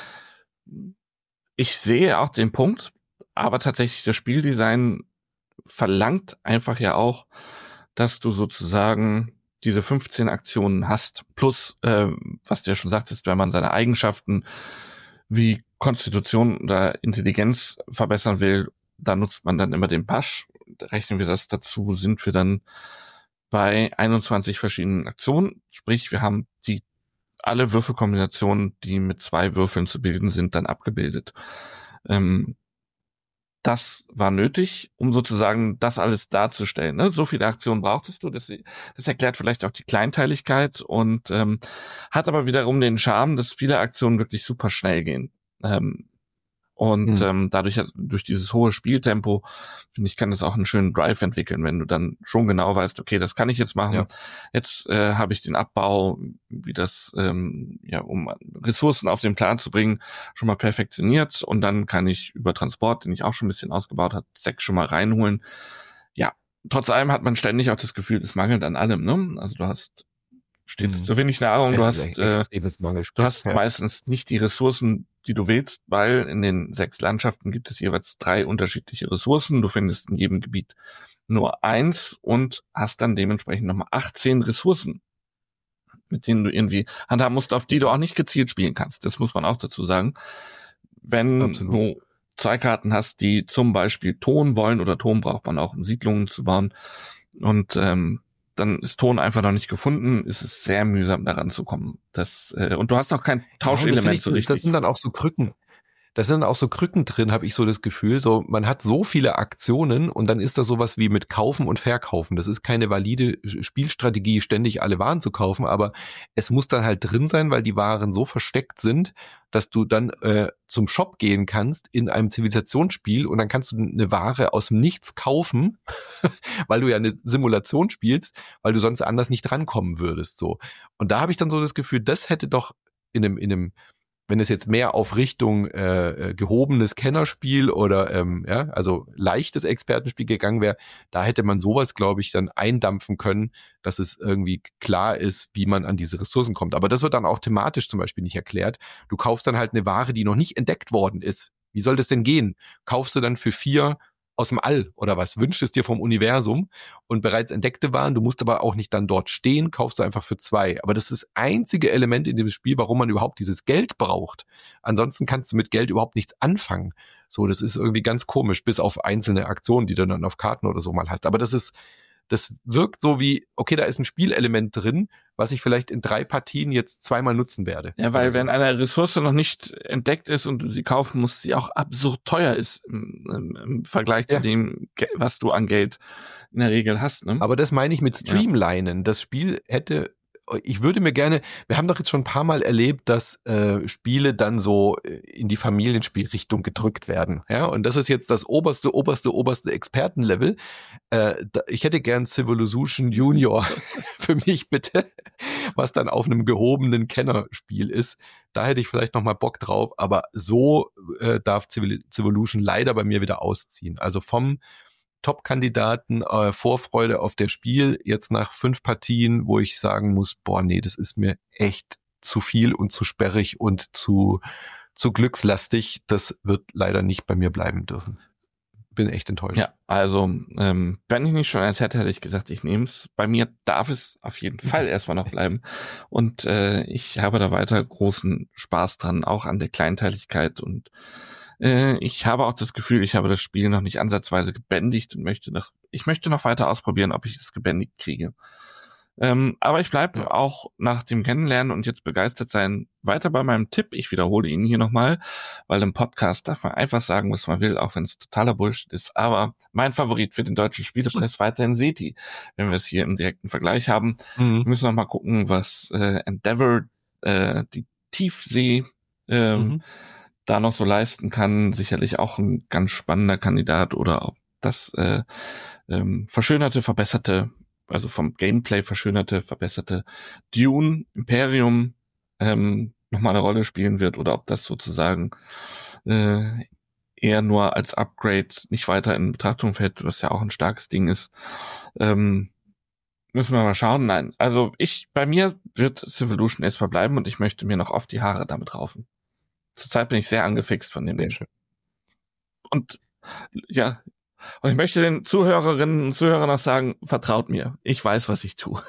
Ich sehe auch den Punkt, aber tatsächlich das Spieldesign verlangt einfach ja auch, dass du sozusagen diese fünfzehn Aktionen hast, plus, äh, was du ja schon sagtest, wenn man seine Eigenschaften wie Konstitution oder Intelligenz verbessern will, da nutzt man dann immer den Pasch. Rechnen wir das dazu, sind wir dann bei einundzwanzig verschiedenen Aktionen. Sprich, wir haben die alle Würfelkombinationen, die mit zwei Würfeln zu bilden sind, dann abgebildet. Ähm, das war nötig, um sozusagen das alles darzustellen. Ne? So viele Aktionen brauchtest du. Das, das erklärt vielleicht auch die Kleinteiligkeit und ähm, hat aber wiederum den Charme, dass viele Aktionen wirklich super schnell gehen. Ähm, und hm. ähm, dadurch, durch dieses hohe Spieltempo, finde ich, kann das auch einen schönen Drive entwickeln, wenn du dann schon genau weißt, okay, das kann ich jetzt machen. Ja. Jetzt äh, habe ich den Abbau, wie das, ähm, ja, um Ressourcen auf den Plan zu bringen, schon mal perfektioniert. Und dann kann ich über Transport, den ich auch schon ein bisschen ausgebaut habe, Säck schon mal reinholen. Ja, trotz allem hat man ständig auch das Gefühl, es mangelt an allem. Ne? Also du hast steht mhm. zu wenig Nahrung, du hast, äh, du hast ja. meistens nicht die Ressourcen, die du willst, weil in den sechs Landschaften gibt es jeweils drei unterschiedliche Ressourcen. Du findest in jedem Gebiet nur eins und hast dann dementsprechend nochmal achtzehn Ressourcen, mit denen du irgendwie handhaben musst, auf die du auch nicht gezielt spielen kannst. Das muss man auch dazu sagen. Wenn Absolut. du zwei Karten hast, die zum Beispiel Ton wollen, oder Ton braucht man auch, um Siedlungen zu bauen, und ähm, dann ist Ton einfach noch nicht gefunden, ist es sehr mühsam, daran zu kommen. Das, äh, und du hast noch kein Tauschelement ja, so richtig. Das sind dann auch so Krücken. Da sind auch so Krücken drin, habe ich so das Gefühl. So, man hat so viele Aktionen und dann ist da sowas wie mit Kaufen und Verkaufen. Das ist keine valide Spielstrategie, ständig alle Waren zu kaufen, aber es muss dann halt drin sein, weil die Waren so versteckt sind, dass du dann äh, zum Shop gehen kannst in einem Zivilisationsspiel und dann kannst du eine Ware aus dem Nichts kaufen, weil du ja eine Simulation spielst, weil du sonst anders nicht rankommen würdest. So. Und da habe ich dann so das Gefühl, das hätte doch in einem, in einem wenn es jetzt mehr auf Richtung äh, gehobenes Kennerspiel oder ähm, ja, also leichtes Expertenspiel gegangen wäre, da hätte man sowas, glaube ich, dann eindampfen können, dass es irgendwie klar ist, wie man an diese Ressourcen kommt. Aber das wird dann auch thematisch zum Beispiel nicht erklärt. Du kaufst dann halt eine Ware, die noch nicht entdeckt worden ist. Wie soll das denn gehen? Kaufst du dann für vier aus dem All oder was? Wünschst es dir vom Universum und bereits entdeckte Waren, du musst aber auch nicht dann dort stehen, kaufst du einfach für zwei. Aber das ist das einzige Element in dem Spiel, warum man überhaupt dieses Geld braucht. Ansonsten kannst du mit Geld überhaupt nichts anfangen. So, das ist irgendwie ganz komisch, bis auf einzelne Aktionen, die du dann auf Karten oder so mal hast. Aber das ist Das wirkt so wie, okay, da ist ein Spielelement drin, was ich vielleicht in drei Partien jetzt zweimal nutzen werde. Ja, weil also. wenn eine Ressource noch nicht entdeckt ist und du sie kaufen musst, sie auch absurd teuer ist im, im, im Vergleich ja. zu dem, was du an Geld in der Regel hast. Ne? Aber das meine ich mit Streamlinen. Ja. Das Spiel hätte, ich würde mir gerne, wir haben doch jetzt schon ein paar Mal erlebt, dass äh, Spiele dann so in die Familienspielrichtung gedrückt werden. Ja, und das ist jetzt das oberste, oberste, oberste Expertenlevel. Äh, da, ich hätte gern Civilization Junior für mich bitte, was dann auf einem gehobenen Kennerspiel ist. Da hätte ich vielleicht noch mal Bock drauf, aber so äh, darf Civil- Civilization leider bei mir wieder ausziehen. Also vom Top-Kandidaten, äh, Vorfreude auf das Spiel, jetzt nach fünf Partien, wo ich sagen muss, boah, nee, das ist mir echt zu viel und zu sperrig und zu, zu glückslastig. Das wird leider nicht bei mir bleiben dürfen. Bin echt enttäuscht. Ja, also, ähm, wenn ich nicht schon eins hätte, hätte ich gesagt, ich nehme es. Bei mir darf es auf jeden Fall erstmal noch bleiben. Und äh, ich habe da weiter großen Spaß dran, auch an der Kleinteiligkeit und ich habe auch das Gefühl, ich habe das Spiel noch nicht ansatzweise gebändigt und möchte noch, ich möchte noch weiter ausprobieren, ob ich es gebändigt kriege. Ähm, aber ich bleibe ja. auch nach dem Kennenlernen und jetzt begeistert sein weiter bei meinem Tipp. Ich wiederhole ihn hier nochmal, weil im Podcast darf man einfach sagen, was man will, auch wenn es totaler Bullshit ist. Aber mein Favorit für den deutschen Spielepreis weiterhin Seti, wenn wir es hier im direkten Vergleich haben. Mhm. Wir müssen noch mal gucken, was äh, Endeavor, äh, die Tiefsee, ähm, mhm. da noch so leisten kann. Sicherlich auch ein ganz spannender Kandidat, oder ob das äh, ähm, verschönerte, verbesserte, also vom Gameplay verschönerte, verbesserte Dune Imperium ähm, nochmal eine Rolle spielen wird, oder ob das sozusagen äh, eher nur als Upgrade nicht weiter in Betrachtung fällt, was ja auch ein starkes Ding ist. Ähm, müssen wir mal schauen. Nein, also ich, bei mir wird Civilization erstmal bleiben und ich möchte mir noch oft die Haare damit raufen. Zurzeit bin ich sehr angefixt von dem Ding. Und ja, und ich möchte den Zuhörerinnen und Zuhörern noch sagen, vertraut mir, ich weiß, was ich tue.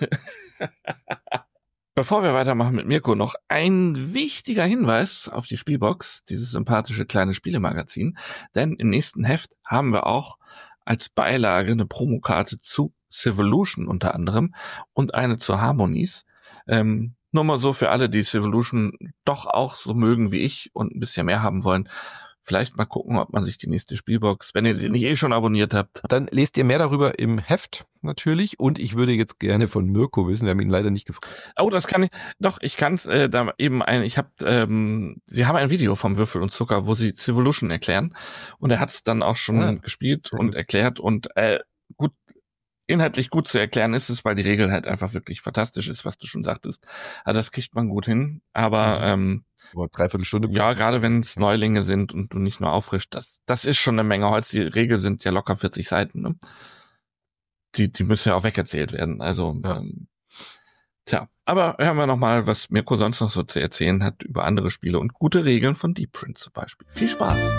Bevor wir weitermachen mit Mirko, noch ein wichtiger Hinweis auf die Spielbox, dieses sympathische kleine Spielemagazin, denn im nächsten Heft haben wir auch als Beilage eine Promokarte zu Civilization unter anderem und eine zu Harmonies. Ähm, Nur mal so für alle, die Civilization doch auch so mögen wie ich und ein bisschen mehr haben wollen. Vielleicht mal gucken, ob man sich die nächste Spielbox, wenn ihr sie nicht eh schon abonniert habt. Dann lest ihr mehr darüber im Heft natürlich. Und ich würde jetzt gerne von Mirko wissen, wir haben ihn leider nicht gefragt. Oh, das kann ich, doch, ich kann es äh, da eben ein, ich habe, ähm, sie haben ein Video vom Würfel und Zucker, wo sie Civilization erklären. Und er hat es dann auch schon ah, gespielt und erklärt und äh, gut, inhaltlich gut zu erklären ist es, weil die Regel halt einfach wirklich fantastisch ist, was du schon sagtest. Also das kriegt man gut hin, aber ähm, oh, dreiviertel Stunde. Ja, gerade wenn es Neulinge sind und du nicht nur auffrischst, das das ist schon eine Menge Holz. Die Regel sind ja locker vierzig Seiten, ne? Die die müssen ja auch wegerzählt werden. Also ja. ähm, tja, aber hören wir noch mal, was Mirko sonst noch so zu erzählen hat über andere Spiele und gute Regeln von Deep Print zum Beispiel. Viel Spaß.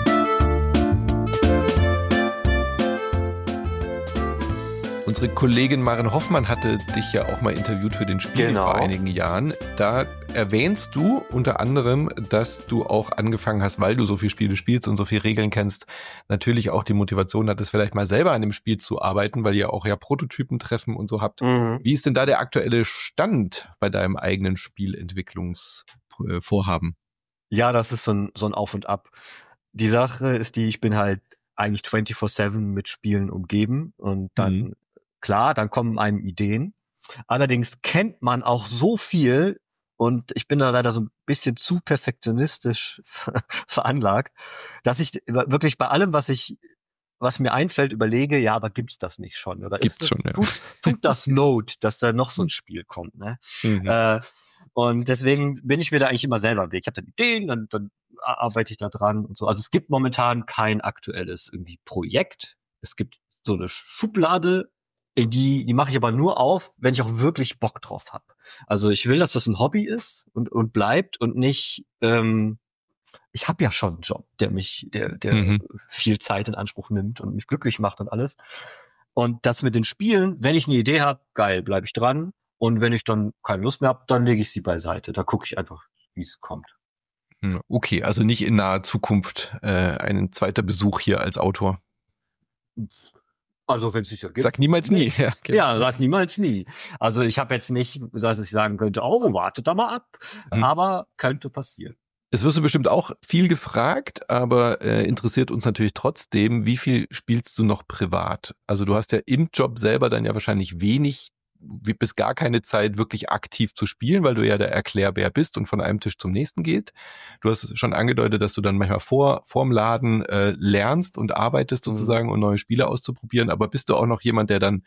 Unsere Kollegin Maren Hoffmann hatte dich ja auch mal interviewt für den Spiegel genau. vor einigen Jahren. Da erwähnst du unter anderem, dass du auch angefangen hast, weil du so viele Spiele spielst und so viele Regeln kennst, natürlich auch die Motivation hattest, vielleicht mal selber an dem Spiel zu arbeiten, weil ihr auch ja Prototypen treffen und so habt. Mhm. Wie ist denn da der aktuelle Stand bei deinem eigenen Spielentwicklungsvorhaben? Ja, das ist so ein, so ein Auf und Ab. Die Sache ist die, ich bin halt eigentlich vierundzwanzig sieben mit Spielen umgeben und dann mhm. Klar, dann kommen einem Ideen. Allerdings kennt man auch so viel und ich bin da leider so ein bisschen zu perfektionistisch veranlagt, dass ich wirklich bei allem, was ich, was mir einfällt, überlege, ja, aber gibt's das nicht schon? Oder gibt's ist das, schon, ja. tut, tut das Not, dass da noch so ein Spiel kommt, ne? Mhm. Äh, und deswegen bin ich mir da eigentlich immer selber im Weg. Ich habe dann Ideen, dann, dann arbeite ich da dran und so. Also es gibt momentan kein aktuelles irgendwie Projekt. Es gibt so eine Schublade, Die, die mache ich aber nur auf, wenn ich auch wirklich Bock drauf habe. Also ich will, dass das ein Hobby ist und, und bleibt und nicht, ähm, ich habe ja schon einen Job, der mich, der, der mhm. viel Zeit in Anspruch nimmt und mich glücklich macht und alles. Und das mit den Spielen, wenn ich eine Idee habe, geil, bleibe ich dran. Und wenn ich dann keine Lust mehr habe, dann lege ich sie beiseite. Da gucke ich einfach, wie es kommt. Okay, also nicht in naher Zukunft äh, ein zweiter Besuch hier als Autor. Also wenn es sich ergibt. Sag niemals nie. Ja, okay. Ja, sag niemals nie. Also ich habe jetzt nicht, dass ich sagen könnte, oh, wartet da mal ab. Hm. Aber könnte passieren. Es wirst du bestimmt auch viel gefragt, aber äh, interessiert uns natürlich trotzdem, wie viel spielst du noch privat? Also du hast ja im Job selber dann ja wahrscheinlich wenig, bis gar keine Zeit wirklich aktiv zu spielen, weil du ja der Erklärbär bist und von einem Tisch zum nächsten geht. Du hast schon angedeutet, dass du dann manchmal vor vorm Laden äh, lernst und arbeitest sozusagen, mhm. um neue Spiele auszuprobieren, aber bist du auch noch jemand, der dann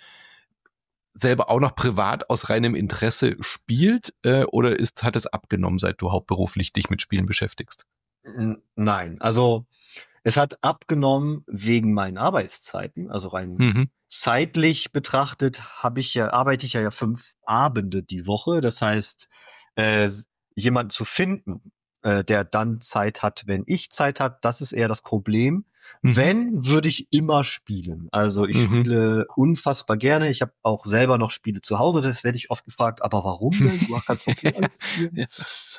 selber auch noch privat aus reinem Interesse spielt äh, oder ist hat es abgenommen, seit du hauptberuflich dich mit Spielen beschäftigst? Nein, also es hat abgenommen wegen meinen Arbeitszeiten, also rein mhm. zeitlich betrachtet habe ich ja arbeite ich ja, ja fünf Abende die Woche, das heißt äh, jemanden zu finden, äh, der dann Zeit hat, wenn ich Zeit habe, das ist eher das Problem. Mhm. Wenn, würde ich immer spielen. Also ich mhm. spiele unfassbar gerne. Ich habe auch selber noch Spiele zu Hause, das werde ich oft gefragt, aber warum denn? Du kannst doch nicht spielen. Ja.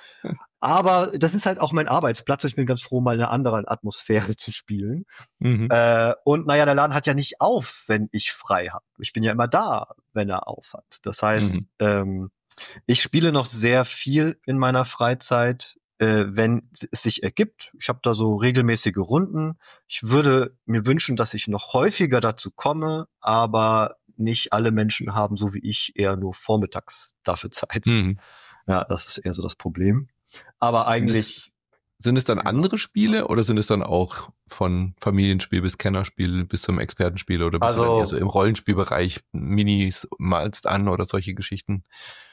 Aber das ist halt auch mein Arbeitsplatz. Ich bin ganz froh, mal in einer anderen Atmosphäre zu spielen. Mhm. Äh, und naja, der Laden hat ja nicht auf, wenn ich frei habe. Ich bin ja immer da, wenn er auf hat. Das heißt, mhm. ähm, ich spiele noch sehr viel in meiner Freizeit, äh, wenn es sich ergibt. Ich habe da so regelmäßige Runden. Ich würde mir wünschen, dass ich noch häufiger dazu komme, aber nicht alle Menschen haben, so wie ich, eher nur vormittags dafür Zeit. Mhm. Ja, das ist eher so das Problem. Aber eigentlich... Sind es, sind es dann andere Spiele oder sind es dann auch von Familienspiel bis Kennerspiel bis zum Expertenspiel oder bist also, du dann eher so im Rollenspielbereich Minis malst an oder solche Geschichten?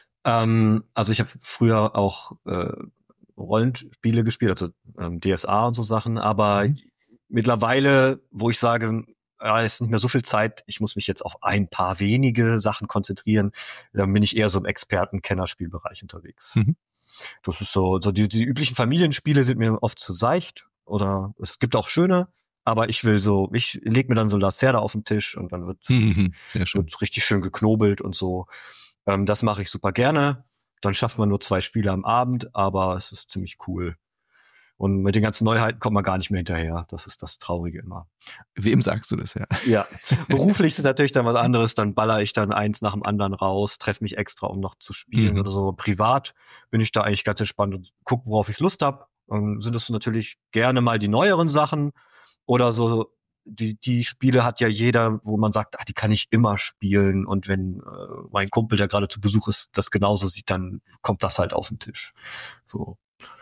Ähm, also ich habe früher auch äh, Rollenspiele gespielt, also ähm, D S A und so Sachen, aber mhm. mittlerweile, wo ich sage, ja, es ist nicht mehr so viel Zeit, ich muss mich jetzt auf ein paar wenige Sachen konzentrieren, dann bin ich eher so im Experten-Kennerspielbereich unterwegs. Mhm. Das ist so, so die, die üblichen Familienspiele sind mir oft zu seicht oder es gibt auch schöne, aber ich will so, ich leg mir dann so Lacerda auf den Tisch und dann wird, mhm. wird richtig schön geknobelt und so. Ähm, das mache ich super gerne. Dann schafft man nur zwei Spiele am Abend, aber es ist ziemlich cool. Und mit den ganzen Neuheiten kommt man gar nicht mehr hinterher. Das ist das Traurige immer. Wem sagst du das, ja? Ja, beruflich ist natürlich dann was anderes. Dann baller ich dann eins nach dem anderen raus, treffe mich extra, um noch zu spielen mhm. oder so. Privat bin ich da eigentlich ganz entspannt und gucke, worauf ich Lust habe. Dann sind es natürlich gerne mal die neueren Sachen oder so. Die, die Spiele hat ja jeder, wo man sagt, ach, die kann ich immer spielen. Und wenn äh, mein Kumpel, der gerade zu Besuch ist, das genauso sieht, dann kommt das halt auf den Tisch. So.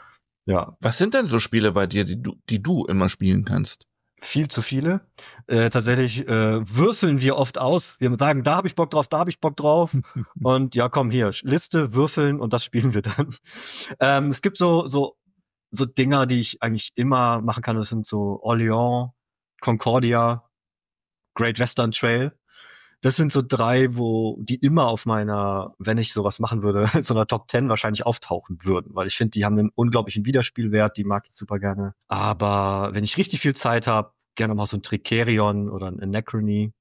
Ja. Was sind denn so Spiele bei dir, die du, die du immer spielen kannst? Viel zu viele. Äh, tatsächlich äh, würfeln wir oft aus. Wir sagen, da habe ich Bock drauf, da habe ich Bock drauf. Und ja, komm hier, Liste, würfeln und das spielen wir dann. ähm, es gibt so so so Dinger, die ich eigentlich immer machen kann. Das sind so Orléans, Concordia, Great Western Trail. Das sind so drei, wo die immer auf meiner, wenn ich sowas machen würde, so einer Top Ten wahrscheinlich auftauchen würden, weil ich finde, die haben einen unglaublichen Wiederspielwert, die mag ich super gerne. Aber wenn ich richtig viel Zeit habe, gerne mal so ein Tricerion oder ein Anachrony.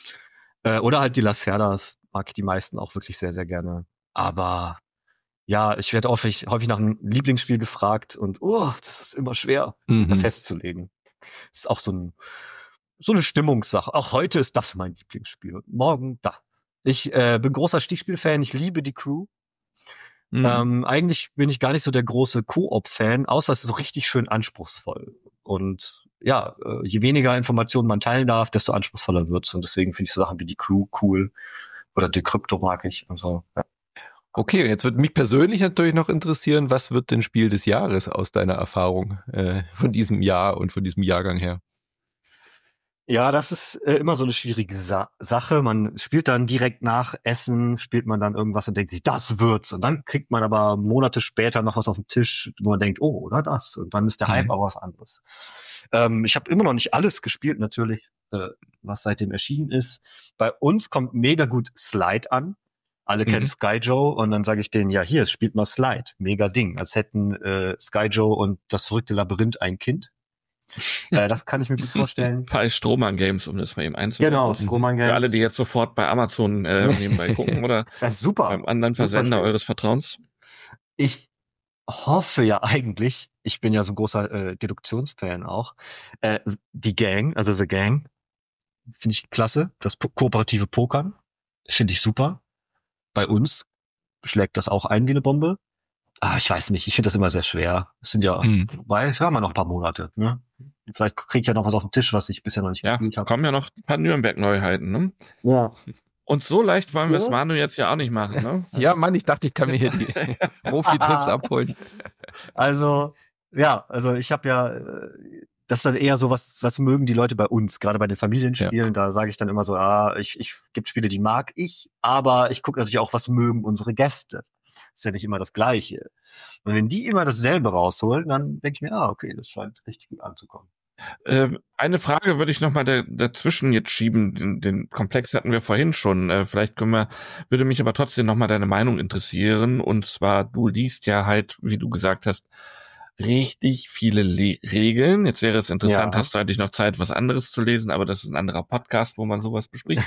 Äh, oder halt die Lacerdas, mag ich die meisten auch wirklich sehr, sehr gerne. Aber ja, ich werde häufig, häufig nach einem Lieblingsspiel gefragt und oh, das ist immer schwer, mhm. das festzulegen. Das ist auch so ein So eine Stimmungssache. Auch heute ist das mein Lieblingsspiel. Morgen da. Ich äh, bin großer Stichspiel-Fan. Ich liebe die Crew. Mhm. Ähm, eigentlich bin ich gar nicht so der große Koop-Fan, außer es ist so richtig schön anspruchsvoll. Und ja, äh, je weniger Informationen man teilen darf, desto anspruchsvoller wird's. Und deswegen finde ich so Sachen wie die Crew cool. Oder die Krypto mag ich. Also, ja. Okay, und jetzt würde mich persönlich natürlich noch interessieren, was wird denn Spiel des Jahres aus deiner Erfahrung äh, von diesem Jahr und von diesem Jahrgang her? Ja, das ist äh, immer so eine schwierige Sa- Sache. Man spielt dann direkt nach Essen, spielt man dann irgendwas und denkt sich, das wird's. Und dann kriegt man aber Monate später noch was auf dem Tisch, wo man denkt, oh, oder das. Und dann ist der Hype mhm. aber was anderes. Ähm, ich habe immer noch nicht alles gespielt, natürlich, äh, was seitdem erschienen ist. Bei uns kommt mega gut Slide an. Alle mhm. kennen Skyjo und dann sage ich denen, ja, hier, spielt mal Slide. Mega Ding. Als hätten äh, Skyjo und das verrückte Labyrinth ein Kind. äh, das kann ich mir gut vorstellen. Bei Strohmann Games, um das mal eben einzubauen. Genau, Strohmann Games. Für alle, die jetzt sofort bei Amazon äh, nebenbei gucken oder das ist super. beim anderen Versender eures Vertrauens. Ich hoffe ja eigentlich, ich bin ja so ein großer äh, Deduktionsfan auch, äh, die Gang, also The Gang, finde ich klasse. Das ko- kooperative Pokern finde ich super. Bei uns schlägt das auch ein wie eine Bombe. Ah, ich weiß nicht, ich finde das immer sehr schwer. Es sind ja, Mhm. wobei, hören wir noch ein paar Monate. Ne? Vielleicht kriege ich ja noch was auf den Tisch, was ich bisher noch nicht Ja, gespielt habe. kommen ja noch ein paar Nürnberg-Neuheiten, ne? Ja. Und so leicht wollen wir es Ja. Manu jetzt ja auch nicht machen, ne? Ja, Mann, ich dachte, ich kann mir hier die Profi-Tipps abholen. Also, ja, also ich habe ja, äh, das ist dann eher so, was, was mögen die Leute bei uns, gerade bei den Familienspielen, ja. Da sage ich dann immer so, ah, ich, ich gibt Spiele, die mag ich, aber ich gucke natürlich auch, was mögen unsere Gäste. Ist ja nicht immer das Gleiche. Und wenn die immer dasselbe rausholen, dann denke ich mir, ah, okay, das scheint richtig gut anzukommen. Ähm, eine Frage würde ich noch mal da, dazwischen jetzt schieben. Den, den Komplex hatten wir vorhin schon. Äh, vielleicht können wir, würde mich aber trotzdem noch mal deine Meinung interessieren. Und zwar, du liest ja halt, wie du gesagt hast, richtig viele Le- Regeln. Jetzt wäre es interessant, Ja. hast du eigentlich noch Zeit, was anderes zu lesen, aber das ist ein anderer Podcast, wo man sowas bespricht.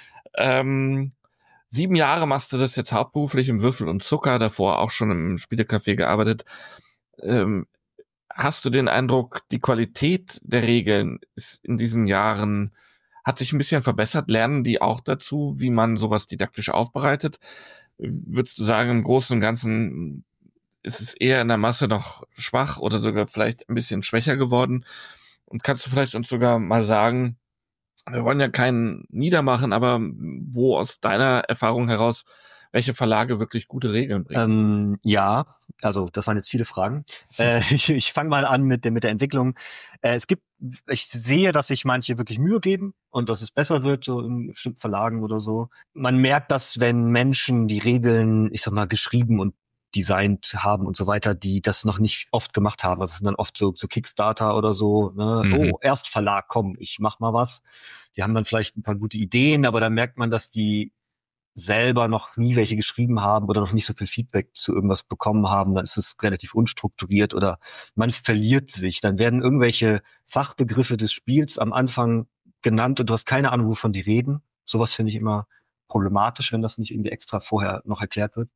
ähm, sieben Jahre machst du das jetzt hauptberuflich im Würfel und Zucker, davor auch schon im Spielecafé gearbeitet. Ähm, Hast du den Eindruck, die Qualität der Regeln ist in diesen Jahren, hat sich ein bisschen verbessert? Lernen die auch dazu, wie man sowas didaktisch aufbereitet? Würdest du sagen, im Großen und Ganzen ist es eher in der Masse noch schwach oder sogar vielleicht ein bisschen schwächer geworden? Und kannst du vielleicht uns sogar mal sagen, wir wollen ja keinen niedermachen, aber wo aus deiner Erfahrung heraus welche Verlage wirklich gute Regeln bringen? Ähm, ja, also das waren jetzt viele Fragen. Äh, ich ich fange mal an mit der, mit der Entwicklung. Äh, es gibt, ich sehe, dass sich manche wirklich Mühe geben und dass es besser wird, so in bestimmten Verlagen oder so. Man merkt das, wenn Menschen die Regeln, ich sag mal, geschrieben und designt haben und so weiter, die das noch nicht oft gemacht haben. Das sind dann oft so, so Kickstarter oder so. Ne? Mhm. Oh, Erstverlag, komm, ich mach mal was. Die haben dann vielleicht ein paar gute Ideen, aber dann merkt man, dass die selber noch nie welche geschrieben haben oder noch nicht so viel Feedback zu irgendwas bekommen haben, dann ist es relativ unstrukturiert oder man verliert sich. Dann werden irgendwelche Fachbegriffe des Spiels am Anfang genannt und du hast keine Ahnung, wovon die reden. Sowas finde ich immer problematisch, wenn das nicht irgendwie extra vorher noch erklärt wird.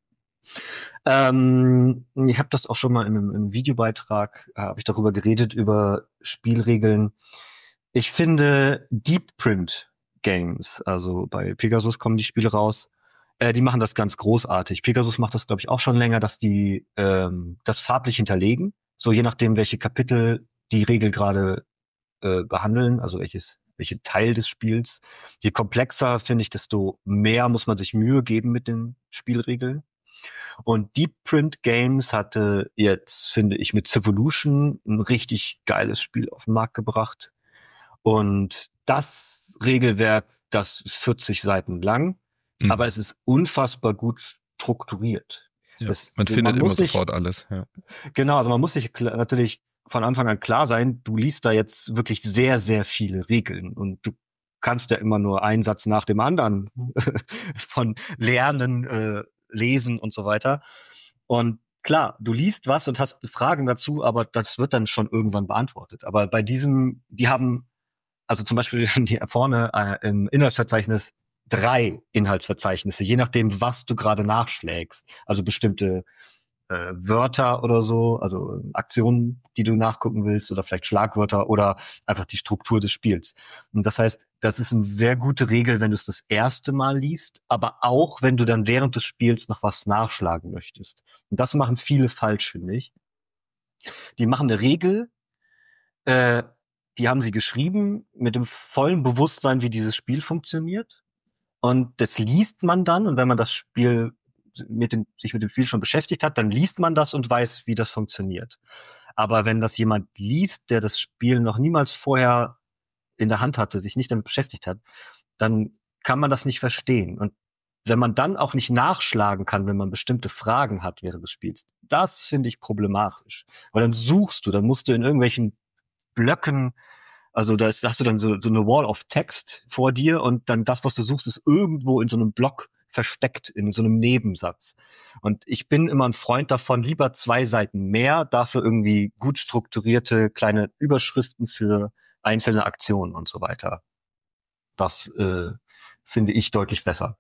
Ähm, ich habe das auch schon mal in einem, in einem Videobeitrag, äh, habe ich darüber geredet, über Spielregeln. Ich finde Deep Print Games, also bei Pegasus kommen die Spiele raus, äh, die machen das ganz großartig. Pegasus macht das, glaube ich, auch schon länger, dass die ähm, das farblich hinterlegen, so je nachdem, welche Kapitel die Regel gerade äh, behandeln, also welches welche Teil des Spiels. Je komplexer, finde ich, desto mehr muss man sich Mühe geben mit den Spielregeln. Und Deep Print Games hatte jetzt, finde ich, mit Civolution ein richtig geiles Spiel auf den Markt gebracht. Und das Regelwerk, das ist vierzig Seiten lang, mhm. aber es ist unfassbar gut strukturiert. Ja, das, man findet man immer sich, sofort alles. Ja. Genau, also man muss sich klar, natürlich von Anfang an klar sein, du liest da jetzt wirklich sehr, sehr viele Regeln und du kannst ja immer nur einen Satz nach dem anderen von Lernen, äh, Lesen und so weiter. Und klar, du liest was und hast Fragen dazu, aber das wird dann schon irgendwann beantwortet. Aber bei diesem, die haben also zum Beispiel die vorne äh, im Inhaltsverzeichnis drei Inhaltsverzeichnisse, je nachdem, was du gerade nachschlägst. Also bestimmte äh, Wörter oder so, also Aktionen, die du nachgucken willst oder vielleicht Schlagwörter oder einfach die Struktur des Spiels. Und das heißt, das ist eine sehr gute Regel, wenn du es das erste Mal liest, aber auch, wenn du dann während des Spiels noch was nachschlagen möchtest. Und das machen viele falsch, finde ich. Die machen eine Regel, äh, die haben sie geschrieben mit dem vollen Bewusstsein, wie dieses Spiel funktioniert. Und das liest man dann. Und wenn man das Spiel mit dem, sich mit dem Spiel schon beschäftigt hat, dann liest man das und weiß, wie das funktioniert. Aber wenn das jemand liest, der das Spiel noch niemals vorher in der Hand hatte, sich nicht damit beschäftigt hat, dann kann man das nicht verstehen. Und wenn man dann auch nicht nachschlagen kann, wenn man bestimmte Fragen hat während des Spiels, das finde ich problematisch. Weil dann suchst du, dann musst du in irgendwelchen Blöcken, also da hast du dann so, so eine Wall of Text vor dir und dann das, was du suchst, ist irgendwo in so einem Block versteckt, in so einem Nebensatz. Und ich bin immer ein Freund davon, lieber zwei Seiten mehr, dafür irgendwie gut strukturierte kleine Überschriften für einzelne Aktionen und so weiter. Das äh, finde ich deutlich besser.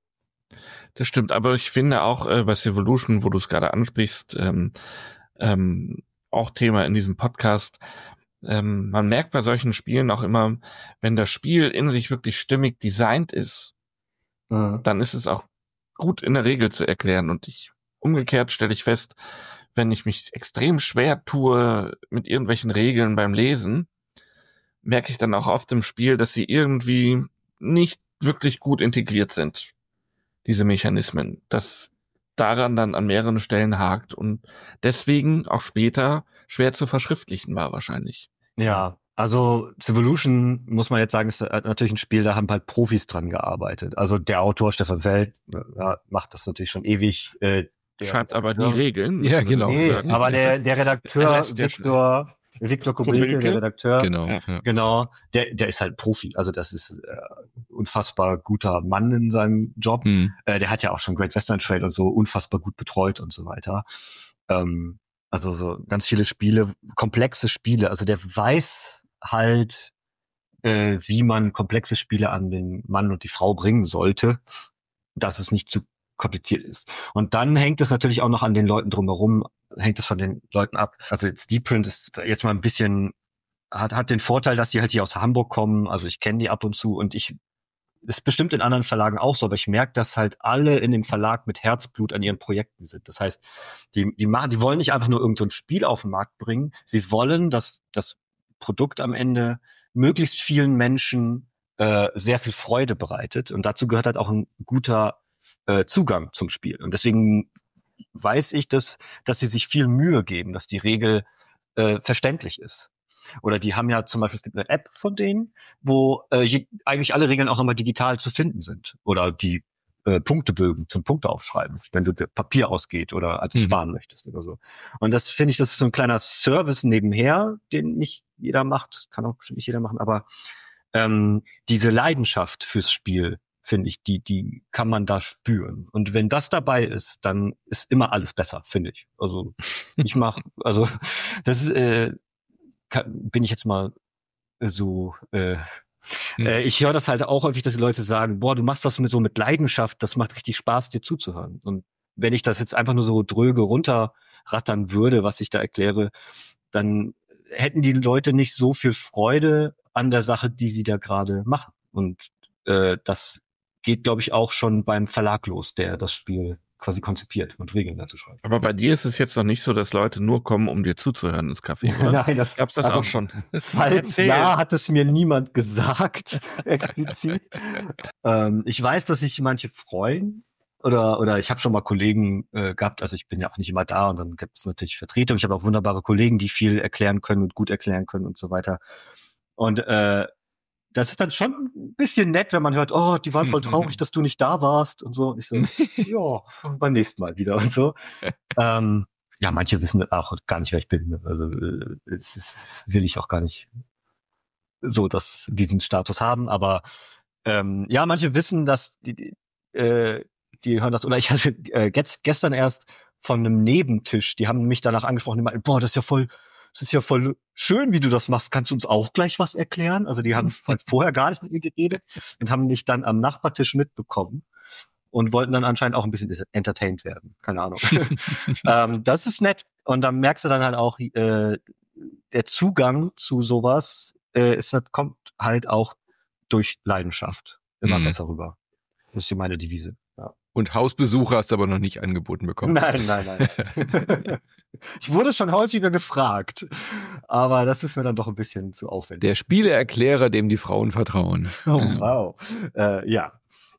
Das stimmt, aber ich finde auch äh, bei Civolution, wo du es gerade ansprichst, ähm, ähm, auch Thema in diesem Podcast, ähm, man merkt bei solchen Spielen auch immer, wenn das Spiel in sich wirklich stimmig designt ist, mhm. dann ist es auch gut in der Regel zu erklären. Und ich umgekehrt stelle ich fest, wenn ich mich extrem schwer tue mit irgendwelchen Regeln beim Lesen, merke ich dann auch oft im Spiel, dass sie irgendwie nicht wirklich gut integriert sind, diese Mechanismen, dass daran dann an mehreren Stellen hakt und deswegen auch später schwer zu verschriftlichen war wahrscheinlich. Ja, also Civolution, muss man jetzt sagen, ist natürlich ein Spiel, da haben halt Profis dran gearbeitet. Also der Autor Stefan Feld ja, macht das natürlich schon ewig. Äh, Schreibt aber die Regeln. Ja, genau. Nee, aber der, der Redakteur Viktor Viktor Kubelke, der Redakteur, genau, ja. genau, der, der ist halt Profi. Also das ist äh, unfassbar guter Mann in seinem Job. Hm. Äh, der hat ja auch schon Great Western Trail und so unfassbar gut betreut und so weiter. Ähm, also so ganz viele Spiele, komplexe Spiele. Also der weiß halt, äh, wie man komplexe Spiele an den Mann und die Frau bringen sollte, dass es nicht zu kompliziert ist. Und dann hängt es natürlich auch noch an den Leuten drumherum, hängt es von den Leuten ab. Also jetzt Deepprint ist jetzt mal ein bisschen, hat, hat den Vorteil, dass die halt hier aus Hamburg kommen. Also ich kenne die ab und zu und ich, ist bestimmt in anderen Verlagen auch so, aber ich merke, dass halt alle in dem Verlag mit Herzblut an ihren Projekten sind. Das heißt, die, die machen, die wollen nicht einfach nur irgendein Spiel auf den Markt bringen. Sie wollen, dass das Produkt am Ende möglichst vielen Menschen äh, sehr viel Freude bereitet. Und dazu gehört halt auch ein guter äh, Zugang zum Spiel. Und deswegen weiß ich, dass, dass sie sich viel Mühe geben, dass die Regel äh, verständlich ist. Oder die haben ja zum Beispiel, es gibt eine App von denen, wo äh, je, eigentlich alle Regeln auch nochmal digital zu finden sind. Oder die äh, Punktebögen zum Punkte aufschreiben, wenn du Papier ausgeht oder also mhm. sparen möchtest oder so. Und das finde ich, das ist so ein kleiner Service nebenher, den nicht jeder macht, kann auch bestimmt nicht jeder machen, aber ähm, diese Leidenschaft fürs Spiel, finde ich, die, die kann man da spüren. Und wenn das dabei ist, dann ist immer alles besser, finde ich. Also ich mache, also das ist, äh, kann, bin ich jetzt mal so, äh, hm. äh, ich höre das halt auch häufig, dass die Leute sagen, boah, du machst das mit so mit Leidenschaft, das macht richtig Spaß, dir zuzuhören. Und wenn ich das jetzt einfach nur so dröge runterrattern würde, was ich da erkläre, dann hätten die Leute nicht so viel Freude an der Sache, die sie da gerade machen. Und äh, das geht, glaube ich, auch schon beim Verlag los, der das Spiel quasi konzipiert und Regeln dazu schreibt. Aber bei dir ist es jetzt noch nicht so, dass Leute nur kommen, um dir zuzuhören ins Café, oder? Nein, das gab's das also, auch schon. Falls ja, hat es mir niemand gesagt, explizit. ähm, ich weiß, dass sich manche freuen. Oder oder ich habe schon mal Kollegen äh, gehabt, also ich bin ja auch nicht immer da und dann gibt es natürlich Vertretung. Ich habe auch wunderbare Kollegen, die viel erklären können und gut erklären können und so weiter. Und äh, das ist dann schon ein bisschen nett, wenn man hört, oh, die waren voll traurig, dass du nicht da warst und so. Und ich so, ja, beim nächsten Mal wieder und so. ähm, ja, manche wissen auch gar nicht, wer ich bin. Also äh, es ist, will ich auch gar nicht so, dass diesen Status haben. Aber ähm, ja, manche wissen, dass die, die, äh, die hören das. Oder ich hatte äh, gestern erst von einem Nebentisch, die haben mich danach angesprochen, die meinten, boah, das ist ja voll Das ist ja voll schön, wie du das machst. Kannst du uns auch gleich was erklären? Also die haben vorher gar nicht mit mir geredet und haben mich dann am Nachbartisch mitbekommen und wollten dann anscheinend auch ein bisschen entertained werden. Keine Ahnung. ähm, das ist nett. Und dann merkst du dann halt auch, äh, der Zugang zu sowas äh, ist, das kommt halt auch durch Leidenschaft immer mhm. besser rüber. Das ist meine Devise. Ja. Und Hausbesuche hast du aber noch nicht angeboten bekommen. Nein, nein, nein. Ich wurde schon häufiger gefragt, aber das ist mir dann doch ein bisschen zu aufwendig. Der Spieleerklärer, dem die Frauen vertrauen. Oh, wow. Äh, ja.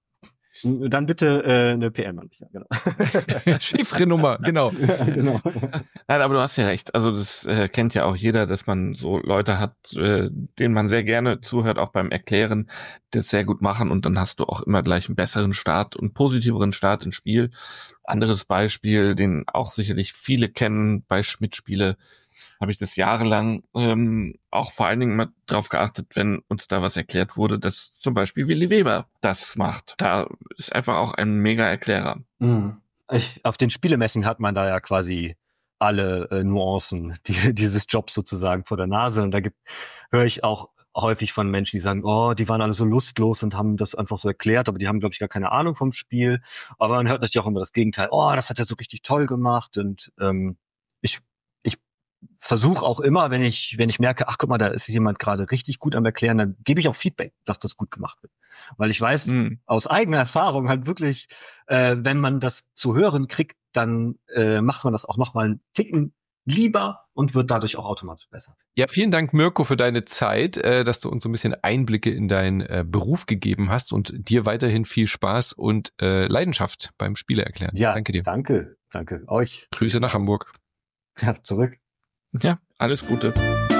Dann bitte äh, eine P M an mich. Ja, genau. Chiffrenummer, genau. Ja, genau. Nein, aber du hast ja recht. Also das äh, kennt ja auch jeder, dass man so Leute hat, äh, denen man sehr gerne zuhört, auch beim Erklären, das sehr gut machen und dann hast du auch immer gleich einen besseren Start und positiveren Start ins Spiel. Anderes Beispiel, den auch sicherlich viele kennen bei Schmidt-Spiele, habe ich das jahrelang ähm, auch vor allen Dingen mal drauf geachtet, wenn uns da was erklärt wurde, dass zum Beispiel Willi Weber das macht. Da ist einfach auch ein Mega-Erklärer. Mhm. Ich, auf den Spielemessen hat man da ja quasi alle äh, Nuancen die, dieses Jobs sozusagen vor der Nase. Und da gibt höre ich auch häufig von Menschen, die sagen, oh, die waren alle so lustlos und haben das einfach so erklärt, aber die haben, glaube ich, gar keine Ahnung vom Spiel. Aber man hört natürlich auch immer das Gegenteil. Oh, das hat er so richtig toll gemacht. Und ähm, ich versuche auch immer, wenn ich wenn ich merke, ach guck mal, da ist jemand gerade richtig gut am Erklären, dann gebe ich auch Feedback, dass das gut gemacht wird. Weil ich weiß mhm. aus eigener Erfahrung halt wirklich, äh, wenn man das zu hören kriegt, dann äh, macht man das auch noch mal einen Ticken lieber und wird dadurch auch automatisch besser. Ja, vielen Dank, Mirko, für deine Zeit, äh, dass du uns so ein bisschen Einblicke in deinen äh, Beruf gegeben hast und dir weiterhin viel Spaß und äh, Leidenschaft beim Spiele erklären. Ja, danke dir. Danke, danke euch. Grüße nach Hamburg. Ja, zurück. Ja, alles Gute.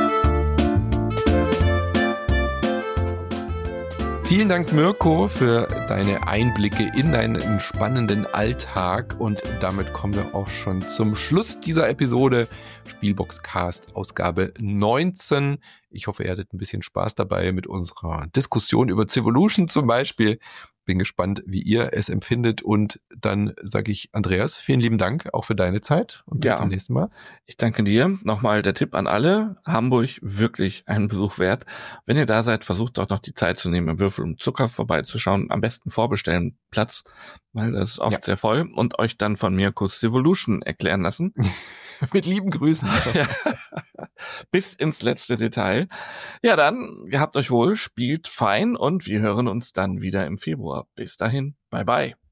Vielen Dank, Mirko, für deine Einblicke in deinen spannenden Alltag. Und damit kommen wir auch schon zum Schluss dieser Episode. Spielboxcast Ausgabe neunzehn. Ich hoffe, ihr hattet ein bisschen Spaß dabei mit unserer Diskussion über Civolution zum Beispiel. Bin gespannt, wie ihr es empfindet. Und dann sage ich, Andreas, vielen lieben Dank auch für deine Zeit und bis ja, zum nächsten Mal. Ich danke dir. Nochmal der Tipp an alle. Hamburg wirklich einen Besuch wert. Wenn ihr da seid, versucht auch noch die Zeit zu nehmen, im Würfel und Zucker vorbeizuschauen. Am besten vorbestellen Platz, weil das ist oft ja. sehr voll. Und euch dann von Mirko Civolution erklären lassen. Mit lieben Grüßen. Ja. Bis ins letzte Detail. Ja, dann, gehabt euch wohl, spielt fein und wir hören uns dann wieder im Februar. Bis dahin, bye bye.